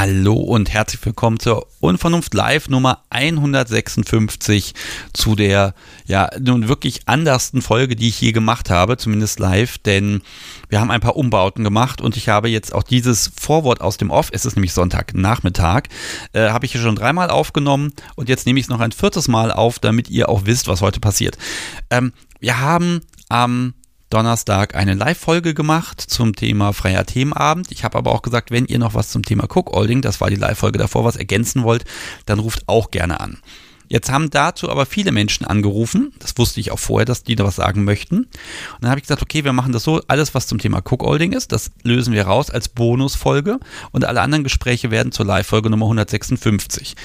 Hallo und herzlich willkommen zur Unvernunft Live Nummer 156 zu der nun wirklich andersten Folge, die ich je gemacht habe, zumindest live, denn wir haben ein paar Umbauten gemacht und ich habe jetzt auch dieses Vorwort aus dem Off, es ist nämlich Sonntagnachmittag, habe ich hier schon 3-mal aufgenommen und jetzt nehme ich es noch ein 4. Mal auf, damit ihr auch wisst, was heute passiert. Wir haben am Donnerstag eine Live-Folge gemacht zum Thema freier Themenabend. Ich habe aber auch gesagt, wenn ihr noch was zum Thema Cookolding, das war die Live-Folge davor, was ergänzen wollt, dann ruft auch gerne an. Jetzt haben dazu aber viele Menschen angerufen, das wusste ich auch vorher, dass die da was sagen möchten. Und dann habe ich gesagt, okay, wir machen das so, alles was zum Thema Cookolding ist, das lösen wir raus als Bonusfolge und alle anderen Gespräche werden zur Live-Folge Nummer 156.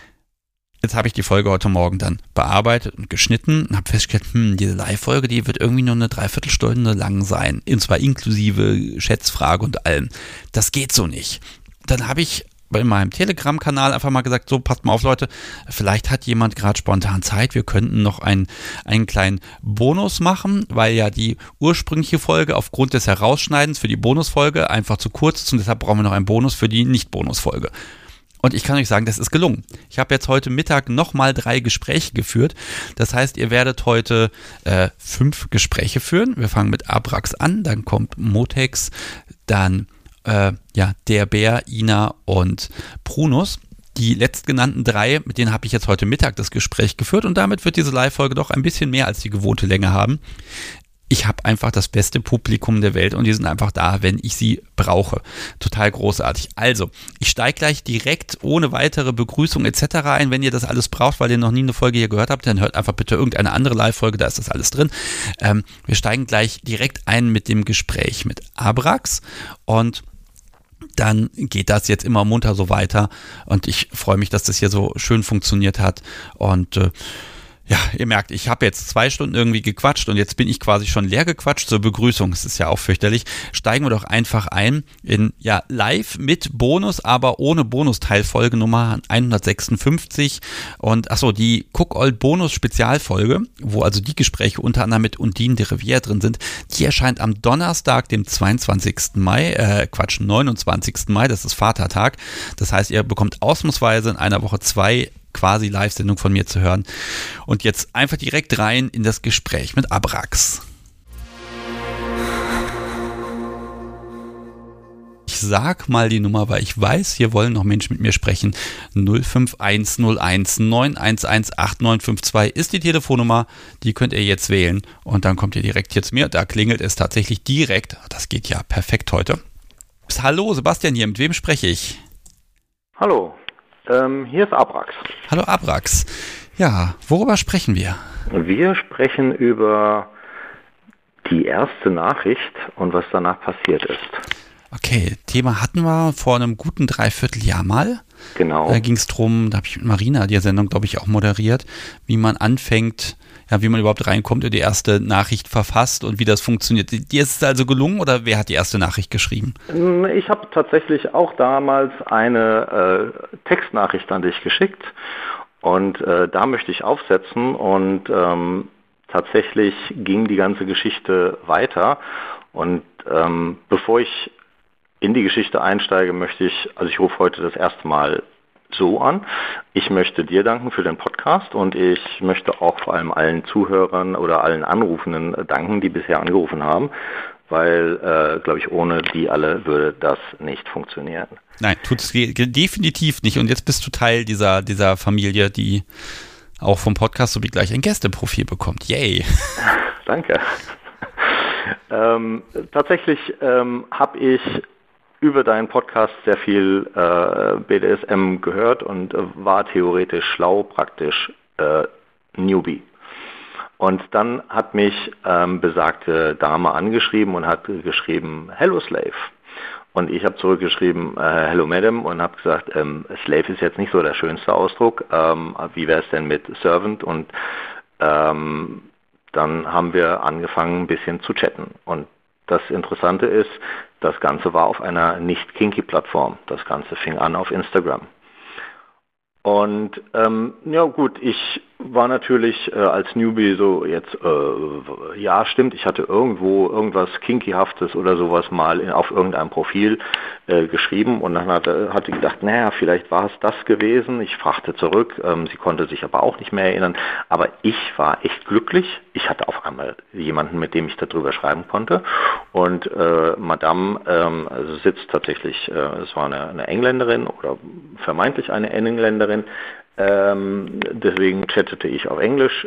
Jetzt habe ich die Folge heute Morgen dann bearbeitet und geschnitten und habe festgestellt, diese Live-Folge, die wird irgendwie nur eine Dreiviertelstunde lang sein. Und zwar inklusive Schätzfrage und allem. Das geht so nicht. Dann habe ich bei meinem Telegram-Kanal einfach mal gesagt, so, passt mal auf, Leute, vielleicht hat jemand gerade spontan Zeit, wir könnten noch einen kleinen Bonus machen, weil ja die ursprüngliche Folge aufgrund des Herausschneidens für die Bonusfolge einfach zu kurz ist und deshalb brauchen wir noch einen Bonus für die Nicht-Bonusfolge. Und ich kann euch sagen, das ist gelungen. Ich habe jetzt heute Mittag nochmal 3 Gespräche geführt. Das heißt, ihr werdet heute 5 Gespräche führen. Wir fangen mit Abrax an, dann kommt Motex, dann der Bär, Ina und Prunus. Die letztgenannten 3, mit denen habe ich jetzt heute Mittag das Gespräch geführt und damit wird diese Live-Folge doch ein bisschen mehr als die gewohnte Länge haben. Ich habe einfach das beste Publikum der Welt und die sind einfach da, wenn ich sie brauche. Total großartig. Also, ich steige gleich direkt ohne weitere Begrüßung etc. ein. Wenn ihr das alles braucht, weil ihr noch nie eine Folge hier gehört habt, dann hört einfach bitte irgendeine andere Live-Folge, da ist das alles drin. Wir steigen gleich direkt ein mit dem Gespräch mit Abrax und dann geht das jetzt immer munter so weiter und ich freue mich, dass das hier so schön funktioniert hat und ihr merkt, ich habe jetzt 2 Stunden irgendwie gequatscht und jetzt bin ich quasi schon leer gequatscht zur Begrüßung. Das ist ja auch fürchterlich. Steigen wir doch einfach ein in live mit Bonus, aber ohne Bonusteilfolge Nummer 156 und die Cookold-Bonus-Spezialfolge, wo also die Gespräche unter anderem mit Undine de Rivière drin sind, die erscheint am Donnerstag, dem 29. Mai, 29. Mai, das ist Vatertag. Das heißt, ihr bekommt ausnahmsweise in einer Woche 2 quasi Live-Sendung von mir zu hören. Und jetzt einfach direkt rein in das Gespräch mit Abrax. Ich sag mal die Nummer, weil ich weiß, hier wollen noch Menschen mit mir sprechen. 05101 911 8952 ist die Telefonnummer, die könnt ihr jetzt wählen und dann kommt ihr direkt hier zu mir. Da klingelt es tatsächlich direkt. Das geht ja perfekt heute. Hallo, Sebastian hier, mit wem spreche ich? Hallo. Hier ist Abrax. Hallo Abrax. Ja, worüber sprechen wir? Wir sprechen über die erste Nachricht und was danach passiert ist. Okay, Thema hatten wir vor einem guten Dreivierteljahr mal. Genau. Da ging es drum, da habe ich mit Marina die Sendung, glaube ich, auch moderiert, wie man anfängt, wie man überhaupt reinkommt und die erste Nachricht verfasst und wie das funktioniert. Dir ist es also gelungen oder wer hat die erste Nachricht geschrieben? Ich habe tatsächlich auch damals eine Textnachricht an dich geschickt und da möchte ich aufsetzen und tatsächlich ging die ganze Geschichte weiter und bevor ich in die Geschichte einsteige, ich rufe heute das erste Mal so an. Ich möchte dir danken für den Podcast und ich möchte auch vor allem allen Zuhörern oder allen Anrufenden danken, die bisher angerufen haben, weil, glaube ich, ohne die alle würde das nicht funktionieren. Nein, tut es definitiv nicht und jetzt bist du Teil dieser Familie, die auch vom Podcast sowie gleich ein Gästeprofil bekommt. Yay! Danke. Tatsächlich habe ich über deinen Podcast sehr viel BDSM gehört und war theoretisch schlau, praktisch Newbie. Und dann hat mich besagte Dame angeschrieben und hat geschrieben, Hello Slave. Und ich habe zurückgeschrieben, Hello Madam und habe gesagt, Slave ist jetzt nicht so der schönste Ausdruck, wie wäre es denn mit Servant? Und dann haben wir angefangen ein bisschen zu chatten. Und das Interessante ist, das Ganze war auf einer nicht-kinky-Plattform. Das Ganze fing an auf Instagram. Und ich war natürlich als Newbie so jetzt, ja stimmt, ich hatte irgendwo irgendwas Kinkyhaftes oder sowas mal auf irgendeinem Profil geschrieben und dann hatte gedacht, naja, vielleicht war es das gewesen. Ich fragte zurück, sie konnte sich aber auch nicht mehr erinnern, aber ich war echt glücklich. Ich hatte auf einmal jemanden, mit dem ich darüber schreiben konnte und Madame also sitzt tatsächlich, es war eine Engländerin oder vermeintlich eine Engländerin. Deswegen chattete ich auf Englisch.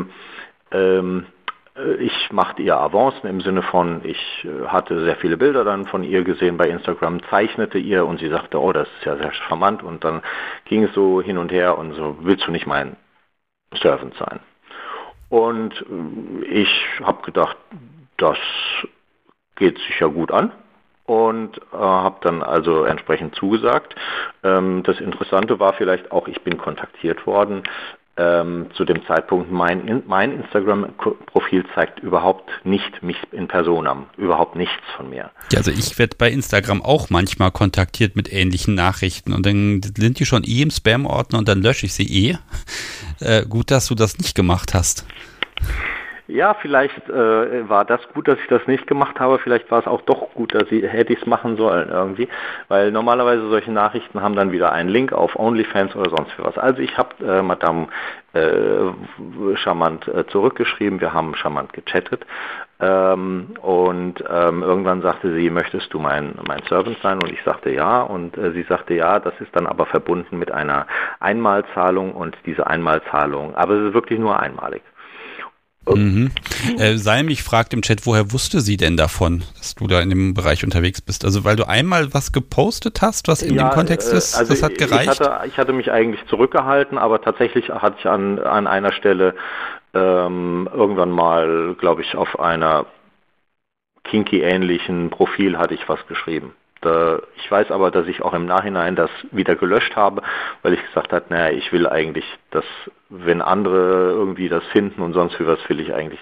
Ich machte ihr Avancen im Sinne von, ich hatte sehr viele Bilder dann von ihr gesehen bei Instagram, zeichnete ihr und sie sagte, oh, das ist ja sehr charmant und dann ging es so hin und her und so, willst du nicht mein Servant sein? Und ich habe gedacht, das geht sich ja gut an. Und habe dann also entsprechend zugesagt. Das Interessante war vielleicht auch, ich bin kontaktiert worden. Zu dem Zeitpunkt, mein Instagram-Profil zeigt überhaupt nicht mich in Personam, überhaupt nichts von mir. Ja, also ich werde bei Instagram auch manchmal kontaktiert mit ähnlichen Nachrichten und dann sind die schon im Spam-Ordner und dann lösche ich sie gut, dass du das nicht gemacht hast. Ja, vielleicht war das gut, dass ich das nicht gemacht habe. Vielleicht war es auch doch gut, dass hätte ich es machen sollen irgendwie. Weil normalerweise solche Nachrichten haben dann wieder einen Link auf OnlyFans oder sonst was. Also ich habe Madame charmant zurückgeschrieben. Wir haben charmant gechattet. Und irgendwann sagte sie, möchtest du mein Servant sein? Und ich sagte ja. Und sie sagte ja, das ist dann aber verbunden mit einer Einmalzahlung. Und diese Einmalzahlung, aber es ist wirklich nur einmalig. Mhm. Salmich fragt im Chat, woher wusste sie denn davon, dass du da in dem Bereich unterwegs bist? Also weil du einmal was gepostet hast, was in dem Kontext ist, also das hat gereicht? Ich hatte mich eigentlich zurückgehalten, aber tatsächlich hatte ich an einer Stelle irgendwann mal, glaube ich, auf einer Kinky-ähnlichen Profil hatte ich was geschrieben. Ich weiß aber, dass ich auch im Nachhinein das wieder gelöscht habe, weil ich gesagt habe, naja, ich will eigentlich, dass, wenn andere irgendwie das finden und sonst für was will ich eigentlich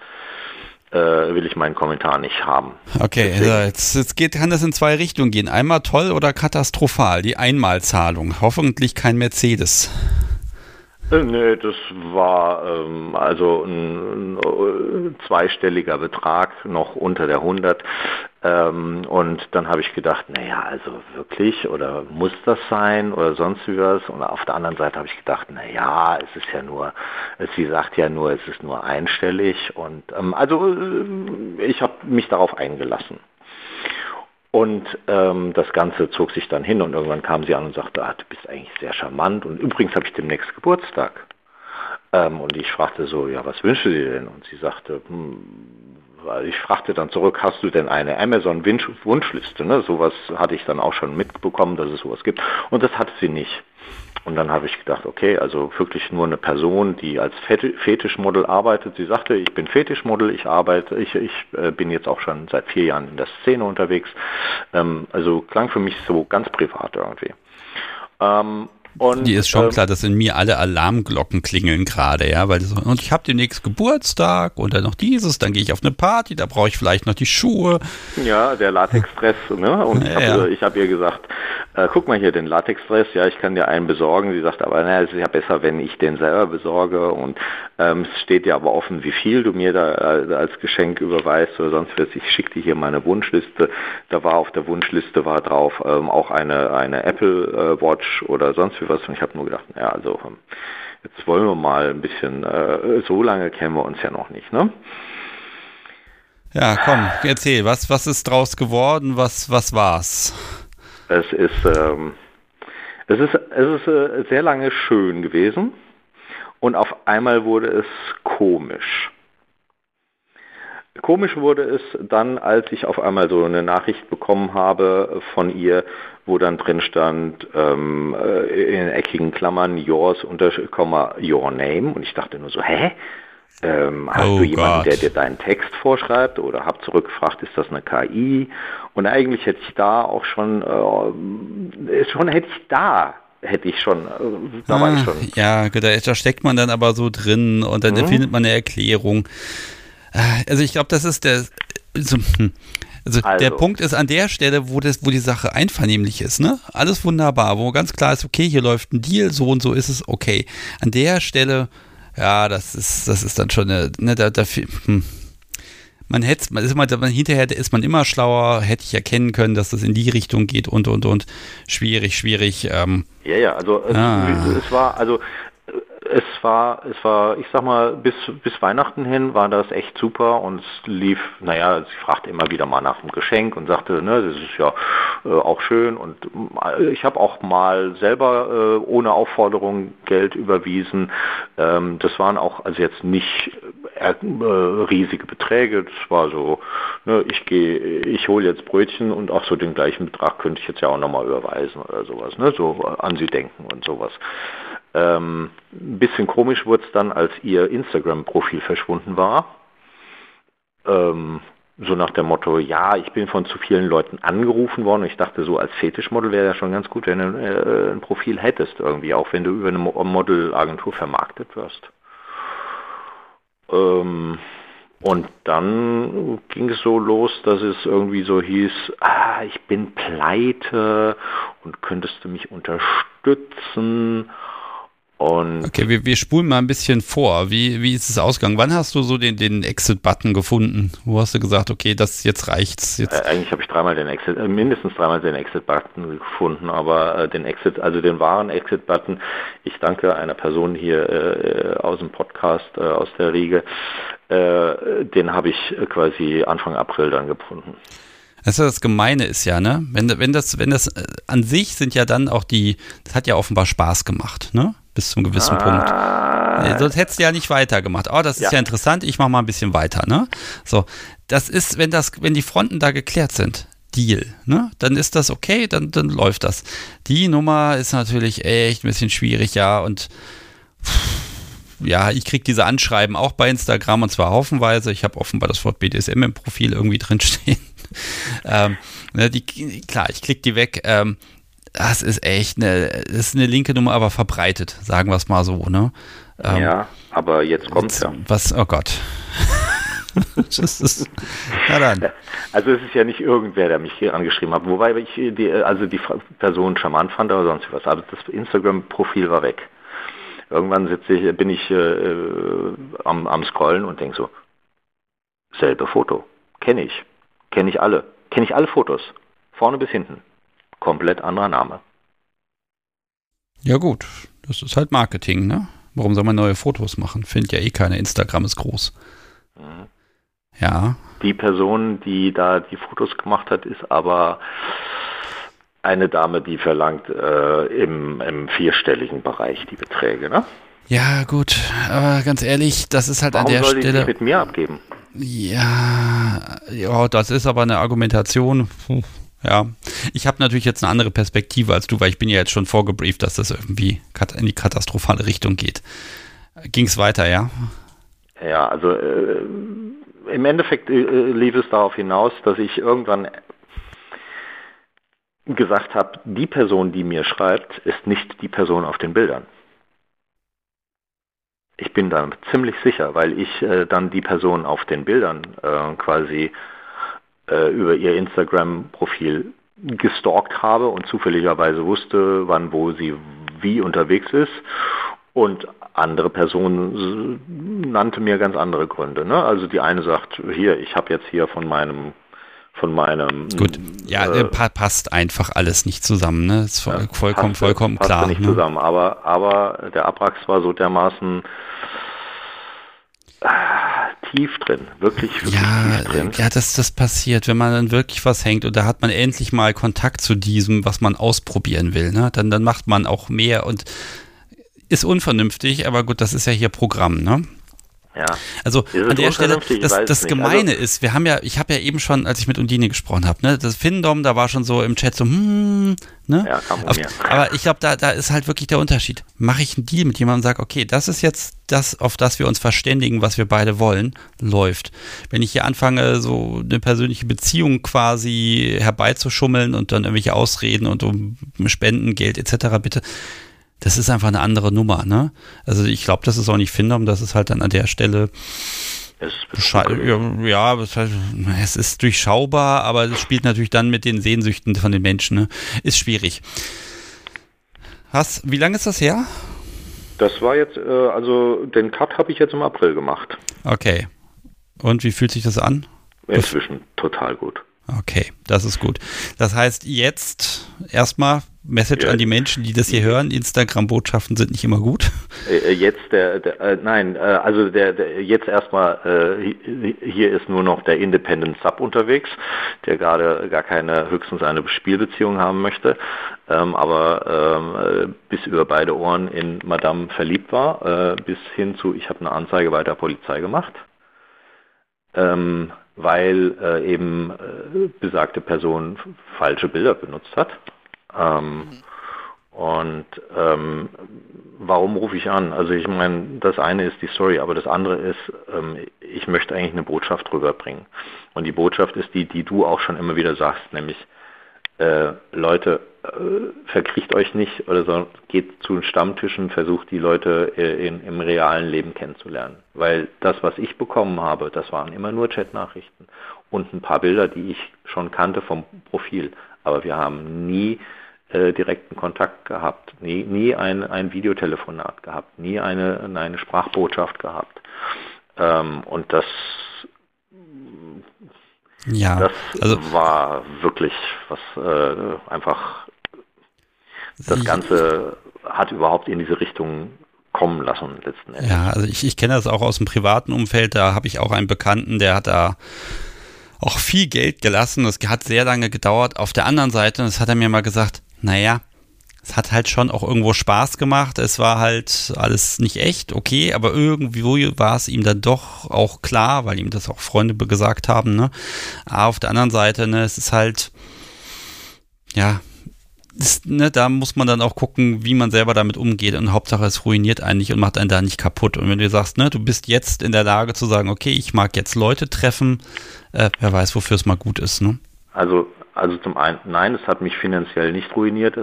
will ich meinen Kommentar nicht haben. Okay, also kann das in zwei Richtungen gehen. Einmal toll oder katastrophal, die Einmalzahlung. Hoffentlich kein Mercedes. Nee, das war also ein zweistelliger Betrag, noch unter der 100. Und dann habe ich gedacht, naja, also wirklich, oder muss das sein oder sonst wie was? Und auf der anderen Seite habe ich gedacht, naja, es ist ja nur, sie sagt ja nur, es ist nur einstellig. Und also ich habe mich darauf eingelassen. Und das Ganze zog sich dann hin und irgendwann kam sie an und sagte, du bist eigentlich sehr charmant und übrigens habe ich demnächst Geburtstag. Und ich fragte so, ja, was wünschst du dir denn? Und sie sagte, ich fragte dann zurück, hast du denn eine Amazon-Wunschliste? Ne? Sowas hatte ich dann auch schon mitbekommen, dass es sowas gibt. Und das hatte sie nicht. Und dann habe ich gedacht, okay, also wirklich nur eine Person, die als Fetischmodel arbeitet. Sie sagte, ich bin Fetischmodel, ich bin jetzt auch schon seit 4 Jahren in der Szene unterwegs. Also klang für mich so ganz privat irgendwie. Und, die ist schon klar, dass in mir alle Alarmglocken klingeln gerade, ja, weil so, und ich habe demnächst Geburtstag und dann noch dieses, dann gehe ich auf eine Party, da brauche ich vielleicht noch die Schuhe. Ja, der Latexdress, ne? Und ich hab ihr gesagt, guck mal hier, den Latexdress, ja, ich kann dir einen besorgen. Sie sagt aber, naja, es ist ja besser, wenn ich den selber besorge und es steht ja aber offen, wie viel du mir da als Geschenk überweist oder sonst was. Ich schicke dir hier meine Wunschliste. Da war auf der Wunschliste war drauf auch eine Apple Watch oder sonst was. Und ich habe nur gedacht, ja, also jetzt wollen wir mal ein bisschen, so lange kennen wir uns ja noch nicht, ne? Ja, komm, erzähl, was ist draus geworden, was war's? Es ist sehr lange schön gewesen und auf einmal wurde es komisch. Komisch wurde es dann, als ich auf einmal so eine Nachricht bekommen habe von ihr, wo dann drin stand, in eckigen Klammern, yours, your name. Und ich dachte nur so, hä? Hast du jemanden, der dir deinen Text vorschreibt? Oder hab zurückgefragt, ist das eine KI? Und eigentlich hätte ich da auch da war ich schon. Ja, da steckt man dann aber so drin und dann findet man eine Erklärung. Also ich glaube, das ist der Punkt ist an der Stelle, wo die Sache einvernehmlich ist, ne? Alles wunderbar, wo ganz klar ist, okay, hier läuft ein Deal, so und so ist es, okay. An der Stelle Ja, das ist dann schon hinterher ist man immer schlauer, hätte ich erkennen können, dass das in die Richtung geht und. Schwierig. Es war, ich sag mal, bis Weihnachten hin war das echt super und es lief, sie fragte immer wieder mal nach dem Geschenk und sagte, das ist ja auch schön und ich habe auch mal selber ohne Aufforderung Geld überwiesen. Das waren auch also jetzt nicht riesige Beträge, das war so, ich hole jetzt Brötchen und auch so den gleichen Betrag könnte ich jetzt ja auch nochmal überweisen oder sowas, so an sie denken und sowas. Ein bisschen komisch wurde es dann, als ihr Instagram-Profil verschwunden war. So nach dem Motto, ja, ich bin von zu vielen Leuten angerufen worden. Ich dachte, so als Fetischmodel wäre ja schon ganz gut, wenn du ein Profil hättest irgendwie, auch wenn du über eine Modelagentur vermarktet wirst. Und dann ging es so los, dass es irgendwie so hieß, ich bin pleite und könntest du mich unterstützen? Und okay, wir spulen mal ein bisschen vor. Wie ist es ausgegangen? Wann hast du so den Exit-Button gefunden? Wo hast du gesagt, okay, jetzt reicht's? Eigentlich habe ich mindestens dreimal den Exit-Button gefunden, aber den wahren Exit-Button, ich danke einer Person hier aus dem Podcast, aus der Riege, den habe ich quasi Anfang April dann gefunden. Das Gemeine ist ja, ne? Wenn das an sich sind ja dann auch das hat ja offenbar Spaß gemacht, ne? Bis zum gewissen Punkt. Sonst hättest du ja nicht weitergemacht. Das ist ja interessant, ich mache mal ein bisschen weiter, ne? So, das ist, wenn die Fronten da geklärt sind, Deal, ne? Dann ist das okay, dann läuft das. Die Nummer ist natürlich echt ein bisschen schwierig, ja, und ja, ich kriege diese Anschreiben auch bei Instagram und zwar haufenweise. Ich habe offenbar das Wort BDSM im Profil irgendwie drinstehen. Klar, ich klicke die weg. Das ist echt eine linke Nummer, aber verbreitet, sagen wir es mal so, ne? Ja, aber jetzt kommt's ja. Oh Gott. Das ist, na dann. Also es ist ja nicht irgendwer, der mich hier angeschrieben hat, wobei ich die Person charmant fand oder sonst was. Aber das Instagram-Profil war weg. Irgendwann bin ich am Scrollen und denke so, selbe Foto, kenne ich alle Fotos, vorne bis hinten, komplett anderer Name. Ja gut, das ist halt Marketing, ne? Warum soll man neue Fotos machen? Findet ja eh keiner, Instagram ist groß. Mhm. Ja. Die Person, die da die Fotos gemacht hat, ist aber eine Dame, die verlangt im vierstelligen Bereich die Beträge, ne? Ja, gut, aber ganz ehrlich, das ist halt an der Stelle... Warum soll die sich mit mir abgeben? Ja, das ist aber eine Argumentation. Ja, ich habe natürlich jetzt eine andere Perspektive als du, weil ich bin ja jetzt schon vorgebrieft, dass das irgendwie in die katastrophale Richtung geht. Ging es weiter, ja? Ja, also im Endeffekt lief es darauf hinaus, dass ich irgendwann gesagt habe, die Person, die mir schreibt, ist nicht die Person auf den Bildern. Ich bin da ziemlich sicher, weil ich dann die Person auf den Bildern quasi über ihr Instagram-Profil gestalkt habe und zufälligerweise wusste, wann, wo sie wie unterwegs ist. Und andere Person nannte mir ganz andere Gründe. Ne? Also die eine sagt, hier, ich habe jetzt hier von meinem Gut, ja, passt einfach alles nicht zusammen, ne? Ist vollkommen klar. Nicht zusammen, aber der Abrax war so dermaßen tief drin, wirklich tief drin. Ja, das passiert, wenn man dann wirklich was hängt und da hat man endlich mal Kontakt zu diesem, was man ausprobieren will, ne? Dann macht man auch mehr und ist unvernünftig, aber gut, das ist ja hier Programm, ne? Ja. Also an der Stelle, das Gemeine ist, ich habe ja eben schon, als ich mit Undine gesprochen habe, ne, das Findom, da war schon so im Chat so, ne? Ja, aber ich glaube, da ist halt wirklich der Unterschied. Mache ich einen Deal mit jemandem und sage, okay, das ist jetzt das, auf das wir uns verständigen, was wir beide wollen, läuft. Wenn ich hier anfange, so eine persönliche Beziehung quasi herbeizuschummeln und dann irgendwelche Ausreden und um Spendengeld etc. bitte, das ist einfach eine andere Nummer, ne? Also ich glaube, das ist auch nicht Findom, das ist halt dann an der Stelle es ist durchschaubar, aber es spielt natürlich dann mit den Sehnsüchten von den Menschen, ne? Ist schwierig. Wie lange ist das her? Das war jetzt, also den Cut habe ich jetzt im April gemacht. Okay. Und wie fühlt sich das an? Inzwischen total gut. Okay, das ist gut. Das heißt, jetzt erstmal Message an die Menschen, die das hier hören. Instagram-Botschaften sind nicht immer gut. Jetzt jetzt erstmal, hier ist nur noch der Independent Sub unterwegs, der gerade gar keine, höchstens eine Spielbeziehung haben möchte, aber bis über beide Ohren in Madame verliebt war, bis hin zu, ich habe eine Anzeige bei der Polizei gemacht. Weil eben besagte Person falsche Bilder benutzt hat. Warum rufe ich an? Also ich meine, das eine ist die Story, aber das andere ist, ich möchte eigentlich eine Botschaft rüberbringen. Und die Botschaft ist die du auch schon immer wieder sagst, nämlich Leute, verkriecht euch nicht oder so, geht zu den Stammtischen, versucht die Leute im realen Leben kennenzulernen. Weil das, was ich bekommen habe, das waren immer nur Chatnachrichten und ein paar Bilder, die ich schon kannte vom Profil. Aber wir haben nie direkten Kontakt gehabt, nie ein Videotelefonat gehabt, nie eine Sprachbotschaft gehabt. Und das war wirklich was einfach, das Ganze hat überhaupt in diese Richtung kommen lassen letzten Endes. Ja, also ich kenne das auch aus dem privaten Umfeld, da habe ich auch einen Bekannten, der hat da auch viel Geld gelassen, das hat sehr lange gedauert. Auf der anderen Seite, das hat er mir mal gesagt, naja, es hat halt schon auch irgendwo Spaß gemacht, es war halt alles nicht echt, okay, aber irgendwie war es ihm dann doch auch klar, weil ihm das auch Freunde gesagt haben, ne? Aber auf der anderen Seite, ne, es ist halt, ja, da muss man dann auch gucken, wie man selber damit umgeht und Hauptsache es ruiniert einen nicht und macht einen da nicht kaputt. Und wenn du sagst, ne, du bist jetzt in der Lage zu sagen, okay, ich mag jetzt Leute treffen, wer weiß, wofür es mal gut ist, ne? Also zum einen, nein, es hat mich finanziell nicht ruiniert,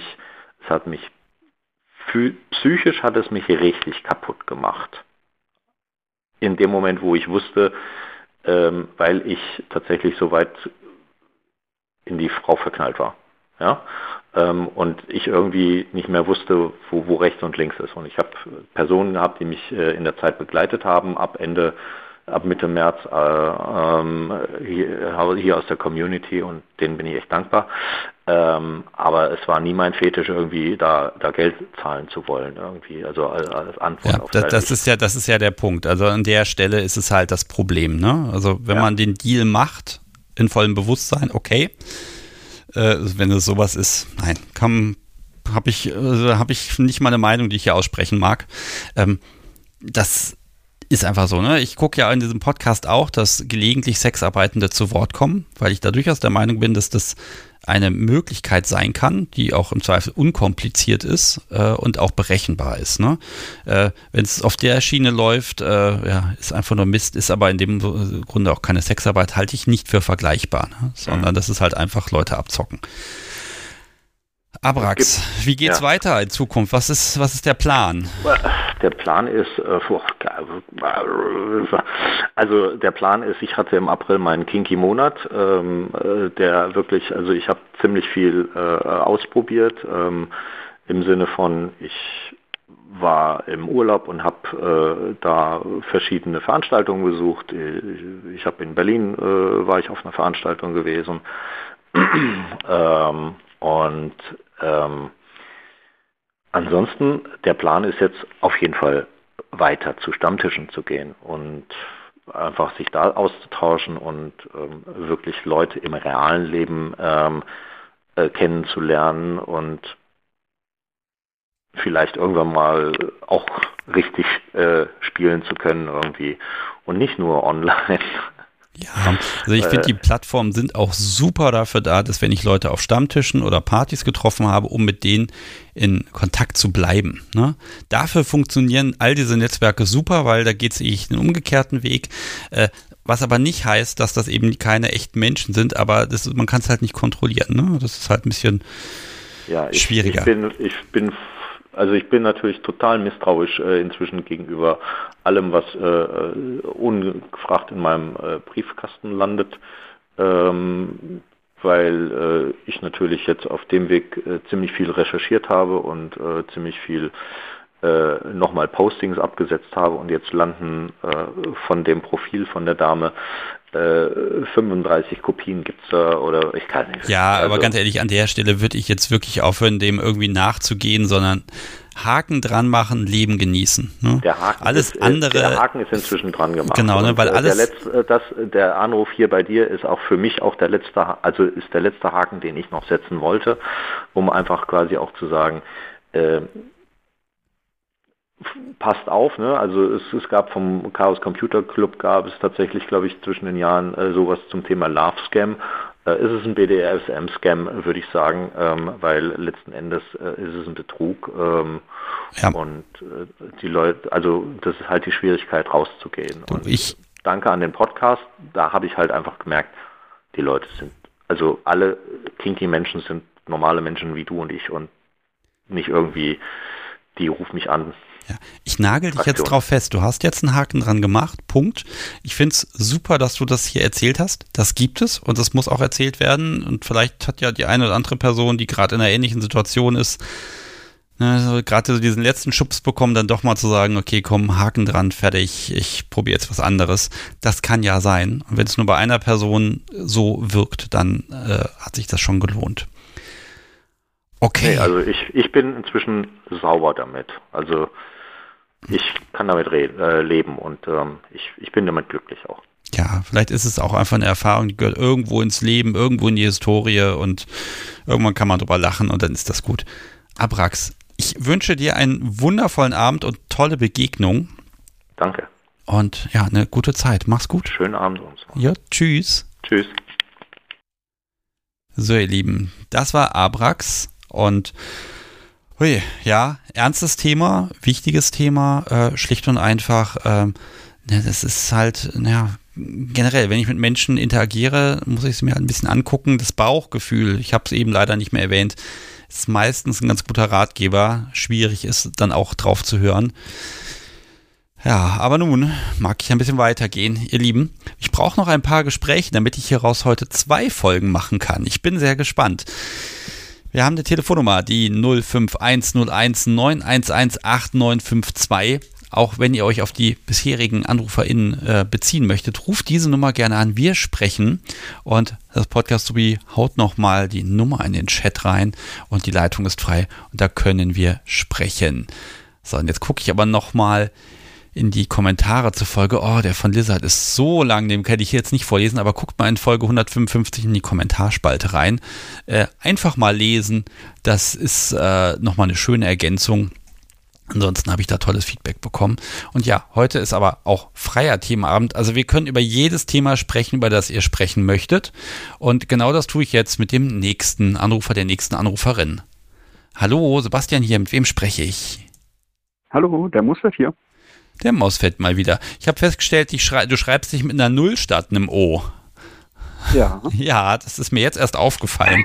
psychisch hat es mich richtig kaputt gemacht. In dem Moment, wo ich wusste, weil ich tatsächlich so weit in die Frau verknallt war. Ja? Und ich irgendwie nicht mehr wusste, wo rechts und links ist. Und ich habe Personen gehabt, die mich in der Zeit begleitet haben, ab Mitte März hier aus der Community, und denen bin ich echt dankbar. Aber es war nie mein Fetisch, irgendwie da Geld zahlen zu wollen, irgendwie, also als Antwort auf das ist ja der Punkt. Also an der Stelle ist es halt das Problem, ne? Also wenn man den Deal macht, in vollem Bewusstsein, okay. Wenn es sowas ist, nein, habe ich nicht mal eine Meinung, die ich hier aussprechen mag. Das ist einfach so, ne? Ich gucke ja in diesem Podcast auch, dass gelegentlich Sexarbeitende zu Wort kommen, weil ich da durchaus der Meinung bin, dass das eine Möglichkeit sein kann, die auch im Zweifel unkompliziert ist und auch berechenbar ist, ne? Wenn es auf der Schiene läuft, ist einfach nur Mist, ist aber in dem Grunde auch keine Sexarbeit, halte ich nicht für vergleichbar, ne? Sondern das ist halt einfach Leute abzocken. Abrax, wie geht's weiter in Zukunft? Was ist der Plan? Der Plan ist, ich hatte im April meinen Kinky-Monat, der wirklich, also ich habe ziemlich viel ausprobiert, im Sinne von, ich war im Urlaub und habe da verschiedene Veranstaltungen besucht. Ich habe in Berlin, war ich auf einer Veranstaltung gewesen, ansonsten, der Plan ist jetzt auf jeden Fall weiter zu Stammtischen zu gehen und einfach sich da auszutauschen und wirklich Leute im realen Leben kennenzulernen und vielleicht irgendwann mal auch richtig spielen zu können irgendwie und nicht nur online. Ja, also ich finde, die Plattformen sind auch super dafür da, dass wenn ich Leute auf Stammtischen oder Partys getroffen habe, um mit denen in Kontakt zu bleiben, ne? Dafür funktionieren all diese Netzwerke super, weil da geht es den umgekehrten Weg, was aber nicht heißt, dass das eben keine echten Menschen sind, aber man kann es halt nicht kontrollieren, ne? Das ist halt ein bisschen schwieriger. Ich bin natürlich total misstrauisch inzwischen gegenüber allem, was ungefragt in meinem Briefkasten landet, weil ich natürlich jetzt auf dem Weg ziemlich viel recherchiert habe und ziemlich viel nochmal Postings abgesetzt habe und jetzt landen von dem Profil von der Dame 35 Kopien gibt's da oder ich kann nicht. Ja, also, aber ganz ehrlich, an der Stelle würde ich jetzt wirklich aufhören, dem irgendwie nachzugehen, sondern Haken dran machen, Leben genießen. Ne? Der Haken ist inzwischen dran gemacht. Genau, ne, weil alles. Der Anruf hier bei dir ist auch für mich auch der letzte Haken, den ich noch setzen wollte, um einfach quasi auch zu sagen, passt auf, ne? Also es gab vom Chaos Computer Club tatsächlich, glaube ich, zwischen den Jahren sowas zum Thema Love Scam. Ist es ein BDSM-Scam, würde ich sagen, weil letzten Endes ist es ein Betrug und die Leute, also das ist halt die Schwierigkeit rauszugehen. Und danke an den Podcast, da habe ich halt einfach gemerkt, die Leute sind, also alle kinky Menschen sind normale Menschen wie du und ich und nicht irgendwie, die rufen mich an. Ja, ich nagel dich jetzt drauf fest. Du hast jetzt einen Haken dran gemacht. Punkt. Ich finde es super, dass du das hier erzählt hast. Das gibt es und das muss auch erzählt werden. Und vielleicht hat ja die eine oder andere Person, die gerade in einer ähnlichen Situation ist, gerade so diesen letzten Schubs bekommen, dann doch mal zu sagen, okay, komm, Haken dran, fertig, ich probiere jetzt was anderes. Das kann ja sein. Und wenn es nur bei einer Person so wirkt, dann hat sich das schon gelohnt. Okay. Nee, also ich bin inzwischen sauber damit. Also ich kann damit leben und ich bin damit glücklich auch. Ja, vielleicht ist es auch einfach eine Erfahrung, die gehört irgendwo ins Leben, irgendwo in die Historie und irgendwann kann man drüber lachen und dann ist das gut. Abrax, ich wünsche dir einen wundervollen Abend und tolle Begegnung. Danke. Und ja, eine gute Zeit. Mach's gut. Schönen Abend uns. Ja, tschüss. Tschüss. So, ihr Lieben, das war Abrax und ernstes Thema, wichtiges Thema, schlicht und einfach, das ist halt, generell, wenn ich mit Menschen interagiere, muss ich es mir halt ein bisschen angucken. Das Bauchgefühl, ich habe es eben leider nicht mehr erwähnt, ist meistens ein ganz guter Ratgeber. Schwierig ist dann auch drauf zu hören. Ja, aber nun mag ich ein bisschen weitergehen, ihr Lieben. Ich brauche noch ein paar Gespräche, damit ich hieraus heute 2 Folgen machen kann. Ich bin sehr gespannt. Wir haben eine Telefonnummer, die 05101911892. Auch wenn ihr euch auf die bisherigen AnruferInnen beziehen möchtet, ruft diese Nummer gerne an. Wir sprechen und das Podcast Subi haut nochmal die Nummer in den Chat rein und die Leitung ist frei und da können wir sprechen. So, und jetzt gucke ich aber nochmal in die Kommentare zur Folge. Oh, der von Lizard ist so lang, den kann ich jetzt nicht vorlesen, aber guckt mal in Folge 155 in die Kommentarspalte rein. Einfach mal lesen, das ist nochmal eine schöne Ergänzung. Ansonsten habe ich da tolles Feedback bekommen. Und ja, heute ist aber auch freier Themenabend. Also wir können über jedes Thema sprechen, über das ihr sprechen möchtet. Und genau das tue ich jetzt mit dem nächsten Anrufer, der nächsten Anruferin. Hallo, Sebastian hier, mit wem spreche ich? Hallo, der Mosfett hier. Der Mausfett mal wieder. Ich habe festgestellt, du schreibst dich mit einer Null statt einem O. Ja. Ja, das ist mir jetzt erst aufgefallen.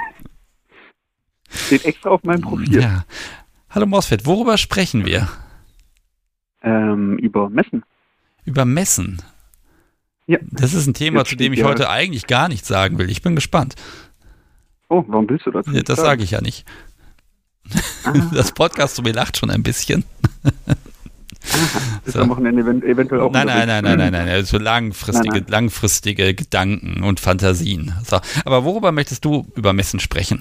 Steht extra auf meinem Profil. Ja. Hallo Mausfett, worüber sprechen wir? Über Messen. Über Messen? Ja. Das ist ein Thema, zu dem ich heute eigentlich gar nichts sagen will. Ich bin gespannt. Oh, warum willst du das nicht Das sage ich ja nicht. Das Podcast, mir lacht schon ein bisschen. Ist am Wochenende eventuell auch Nein. Also langfristige Gedanken und Fantasien. So. Aber worüber möchtest du über Messen sprechen?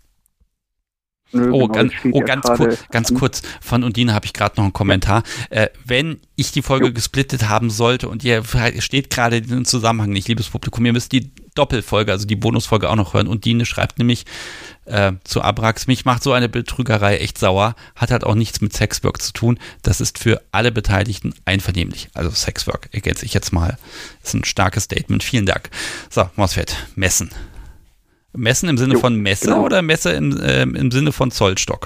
Ganz kurz, von Undine habe ich gerade noch einen Kommentar. Wenn ich die Folge gesplittet haben sollte und ihr steht gerade in diesem Zusammenhang nicht, liebes Publikum, ihr müsst die Doppelfolge, also die Bonusfolge auch noch hören. Undine schreibt nämlich zu Abrax, mich macht so eine Betrügerei echt sauer, hat halt auch nichts mit Sexwork zu tun. Das ist für alle Beteiligten einvernehmlich. Also Sexwork, ergänze ich jetzt mal. Ist ein starkes Statement. Vielen Dank. So, Mosfett, Messen. Messen im Sinne von Messe, genau. Oder Messe im Sinne von Zollstock?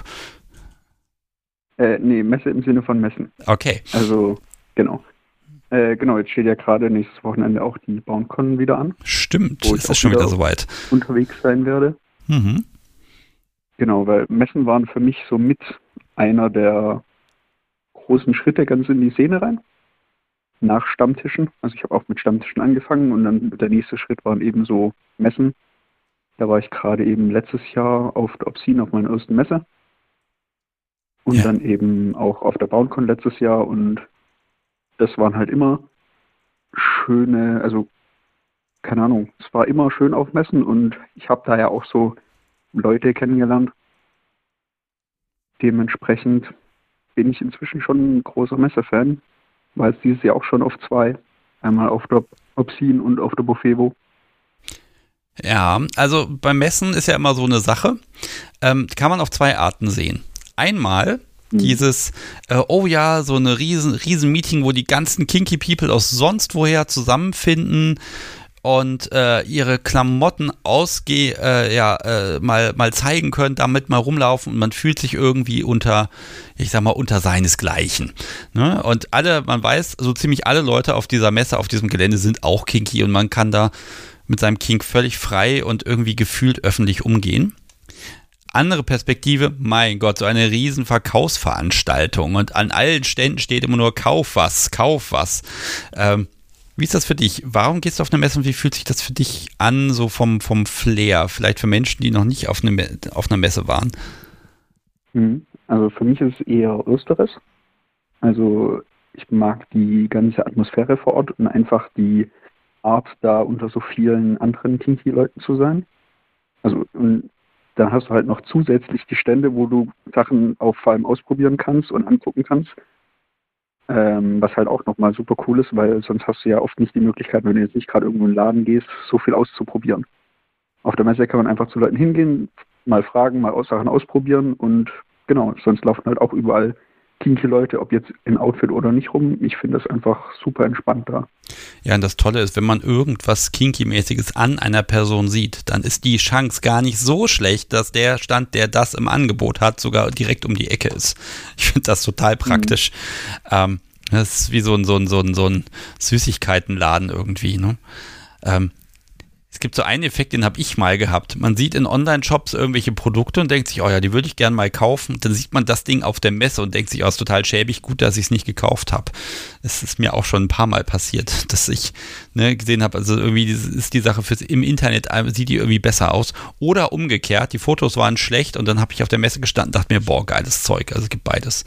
Nee, Messe im Sinne von Messen. Okay. Also, genau. Jetzt steht ja gerade nächstes Wochenende auch die BoundCon wieder an. Stimmt, es ist schon wieder soweit. Unterwegs sein werde. Mhm. Genau, weil Messen waren für mich so mit einer der großen Schritte ganz in die Szene rein. Nach Stammtischen. Also ich habe auch mit Stammtischen angefangen und dann der nächste Schritt waren eben so Messen. Da war ich gerade eben letztes Jahr auf der Obscene auf meiner ersten Messe. und dann eben auch auf der BoundCon letztes Jahr, und das waren halt immer schöne, also keine Ahnung, es war immer schön auf Messen, und ich habe da ja auch so Leute kennengelernt. Dementsprechend bin ich inzwischen schon ein großer Messe-Fan, weil es dieses Jahr auch schon auf 2, einmal auf der Obscene und auf der Bofevo. Ja, also beim Messen ist ja immer so eine Sache, kann man auf 2 Arten sehen. Einmal dieses, oh ja, so eine riesen Meeting, wo die ganzen Kinky People aus sonst woher zusammenfinden und ihre Klamotten mal zeigen können, damit mal rumlaufen, und man fühlt sich irgendwie unter seinesgleichen. Ne? Und man weiß, so ziemlich alle Leute auf dieser Messe, auf diesem Gelände sind auch kinky, und man kann da mit seinem Kink völlig frei und irgendwie gefühlt öffentlich umgehen. Andere Perspektive, mein Gott, so eine riesen Verkaufsveranstaltung, und an allen Ständen steht immer nur Kauf was. Wie ist das für dich? Warum gehst du auf eine Messe, und wie fühlt sich das für dich an, so vom Flair? Vielleicht für Menschen, die noch nicht auf einer Messe waren. Also für mich ist es eher Ersteres. Also ich mag die ganze Atmosphäre vor Ort und einfach die Art, da unter so vielen anderen Kinky-Leuten zu sein. Also und dann hast du halt noch zusätzlich die Stände, wo du Sachen auch vor allem ausprobieren kannst und angucken kannst. Was halt auch nochmal super cool ist, weil sonst hast du ja oft nicht die Möglichkeit, wenn du jetzt nicht gerade irgendwo in den Laden gehst, so viel auszuprobieren. Auf der Messe kann man einfach zu Leuten hingehen, mal fragen, mal Sachen ausprobieren, und genau, sonst laufen halt auch überall kinky Leute, ob jetzt in Outfit oder nicht, rum. Ich finde das einfach super entspannt da. Ja, und das Tolle ist, wenn man irgendwas Kinky-mäßiges an einer Person sieht, dann ist die Chance gar nicht so schlecht, dass der Stand, der das im Angebot hat, sogar direkt um die Ecke ist. Ich finde das total praktisch. Das ist wie so ein Süßigkeitenladen irgendwie, ne? Es gibt so einen Effekt, den habe ich mal gehabt. Man sieht in Online-Shops irgendwelche Produkte und denkt sich, oh ja, die würde ich gerne mal kaufen. Dann sieht man das Ding auf der Messe und denkt sich, oh, ist total schäbig, gut, dass ich es nicht gekauft habe. Das ist mir auch schon ein paar Mal passiert, dass ich gesehen habe, also irgendwie ist die Sache im Internet, sieht die irgendwie besser aus. Oder umgekehrt, die Fotos waren schlecht, und dann habe ich auf der Messe gestanden und dachte mir, boah, geiles Zeug. Also es gibt beides.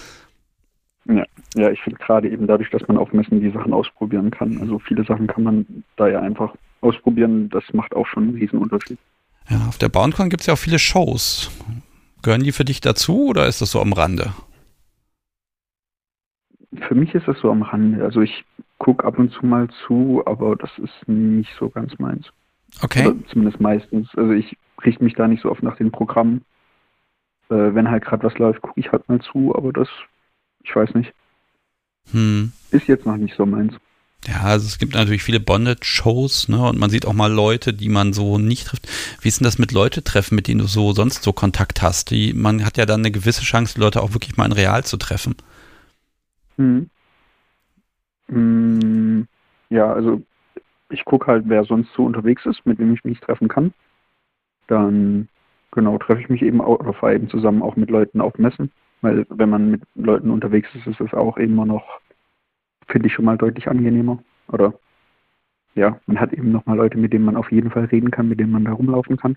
Ja, ich finde gerade eben dadurch, dass man auf Messen die Sachen ausprobieren kann. Also viele Sachen kann man da ja einfach ausprobieren, das macht auch schon einen riesen Unterschied. Ja, auf der BoundCon gibt es ja auch viele Shows. Gehören die für dich dazu, oder ist das so am Rande? Für mich ist das so am Rande. Also ich gucke ab und zu mal zu, aber das ist nicht so ganz meins. Okay. Oder zumindest meistens. Also ich richte mich da nicht so oft nach den Programmen. Wenn halt gerade was läuft, gucke ich halt mal zu, aber das, ich weiß nicht. Ist jetzt noch nicht so meins. Ja, also es gibt natürlich viele Bondage-Shows, ne, und man sieht auch mal Leute, die man so nicht trifft. Wie ist denn das mit Leute treffen, mit denen du sonst so Kontakt hast? Man hat ja dann eine gewisse Chance, die Leute auch wirklich mal in real zu treffen. Ja, also ich gucke halt, wer sonst so unterwegs ist, mit wem ich mich treffen kann. Dann, genau, treffe ich mich eben auch, oder fahre eben zusammen auch mit Leuten auf Messen. Weil wenn man mit Leuten unterwegs ist, ist es auch immer noch, finde ich, schon mal deutlich angenehmer. Oder ja, man hat eben noch mal Leute, mit denen man auf jeden Fall reden kann, mit denen man da rumlaufen kann.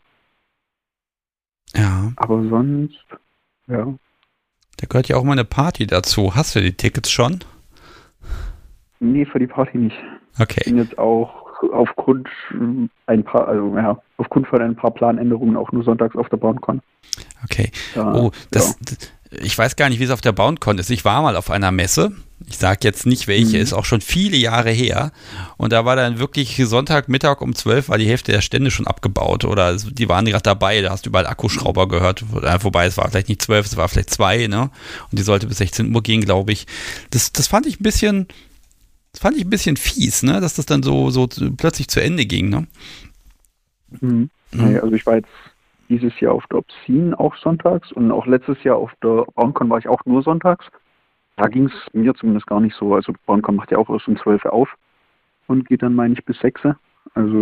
Ja. Aber sonst, ja. Da gehört ja auch mal eine Party dazu. Hast du die Tickets schon? Nee, für die Party nicht. Okay. Ich bin jetzt auch aufgrund von ein paar Planänderungen auch nur sonntags auf der BoundCon. Okay. Ich weiß gar nicht, wie es auf der BoundCon ist. Ich war mal auf einer Messe. Ich sage jetzt nicht welche, ist auch schon viele Jahre her. Und da war dann wirklich Sonntagmittag um 12 war die Hälfte der Stände schon abgebaut. Oder die waren gerade dabei, da hast du überall Akkuschrauber gehört. Wobei, es war vielleicht nicht 12, es war vielleicht 2, ne? Und die sollte bis 16 Uhr gehen, glaube ich. Das fand ich ein bisschen fies, ne? Dass das dann so plötzlich zu Ende ging, ne? Naja, also ich war jetzt dieses Jahr auf der Obscene auch sonntags, und auch letztes Jahr auf der BoundCon war ich auch nur sonntags. Da ging es mir zumindest gar nicht so. Also BoundCon macht ja auch erst um 12 auf und geht dann, meine ich, bis 6. Also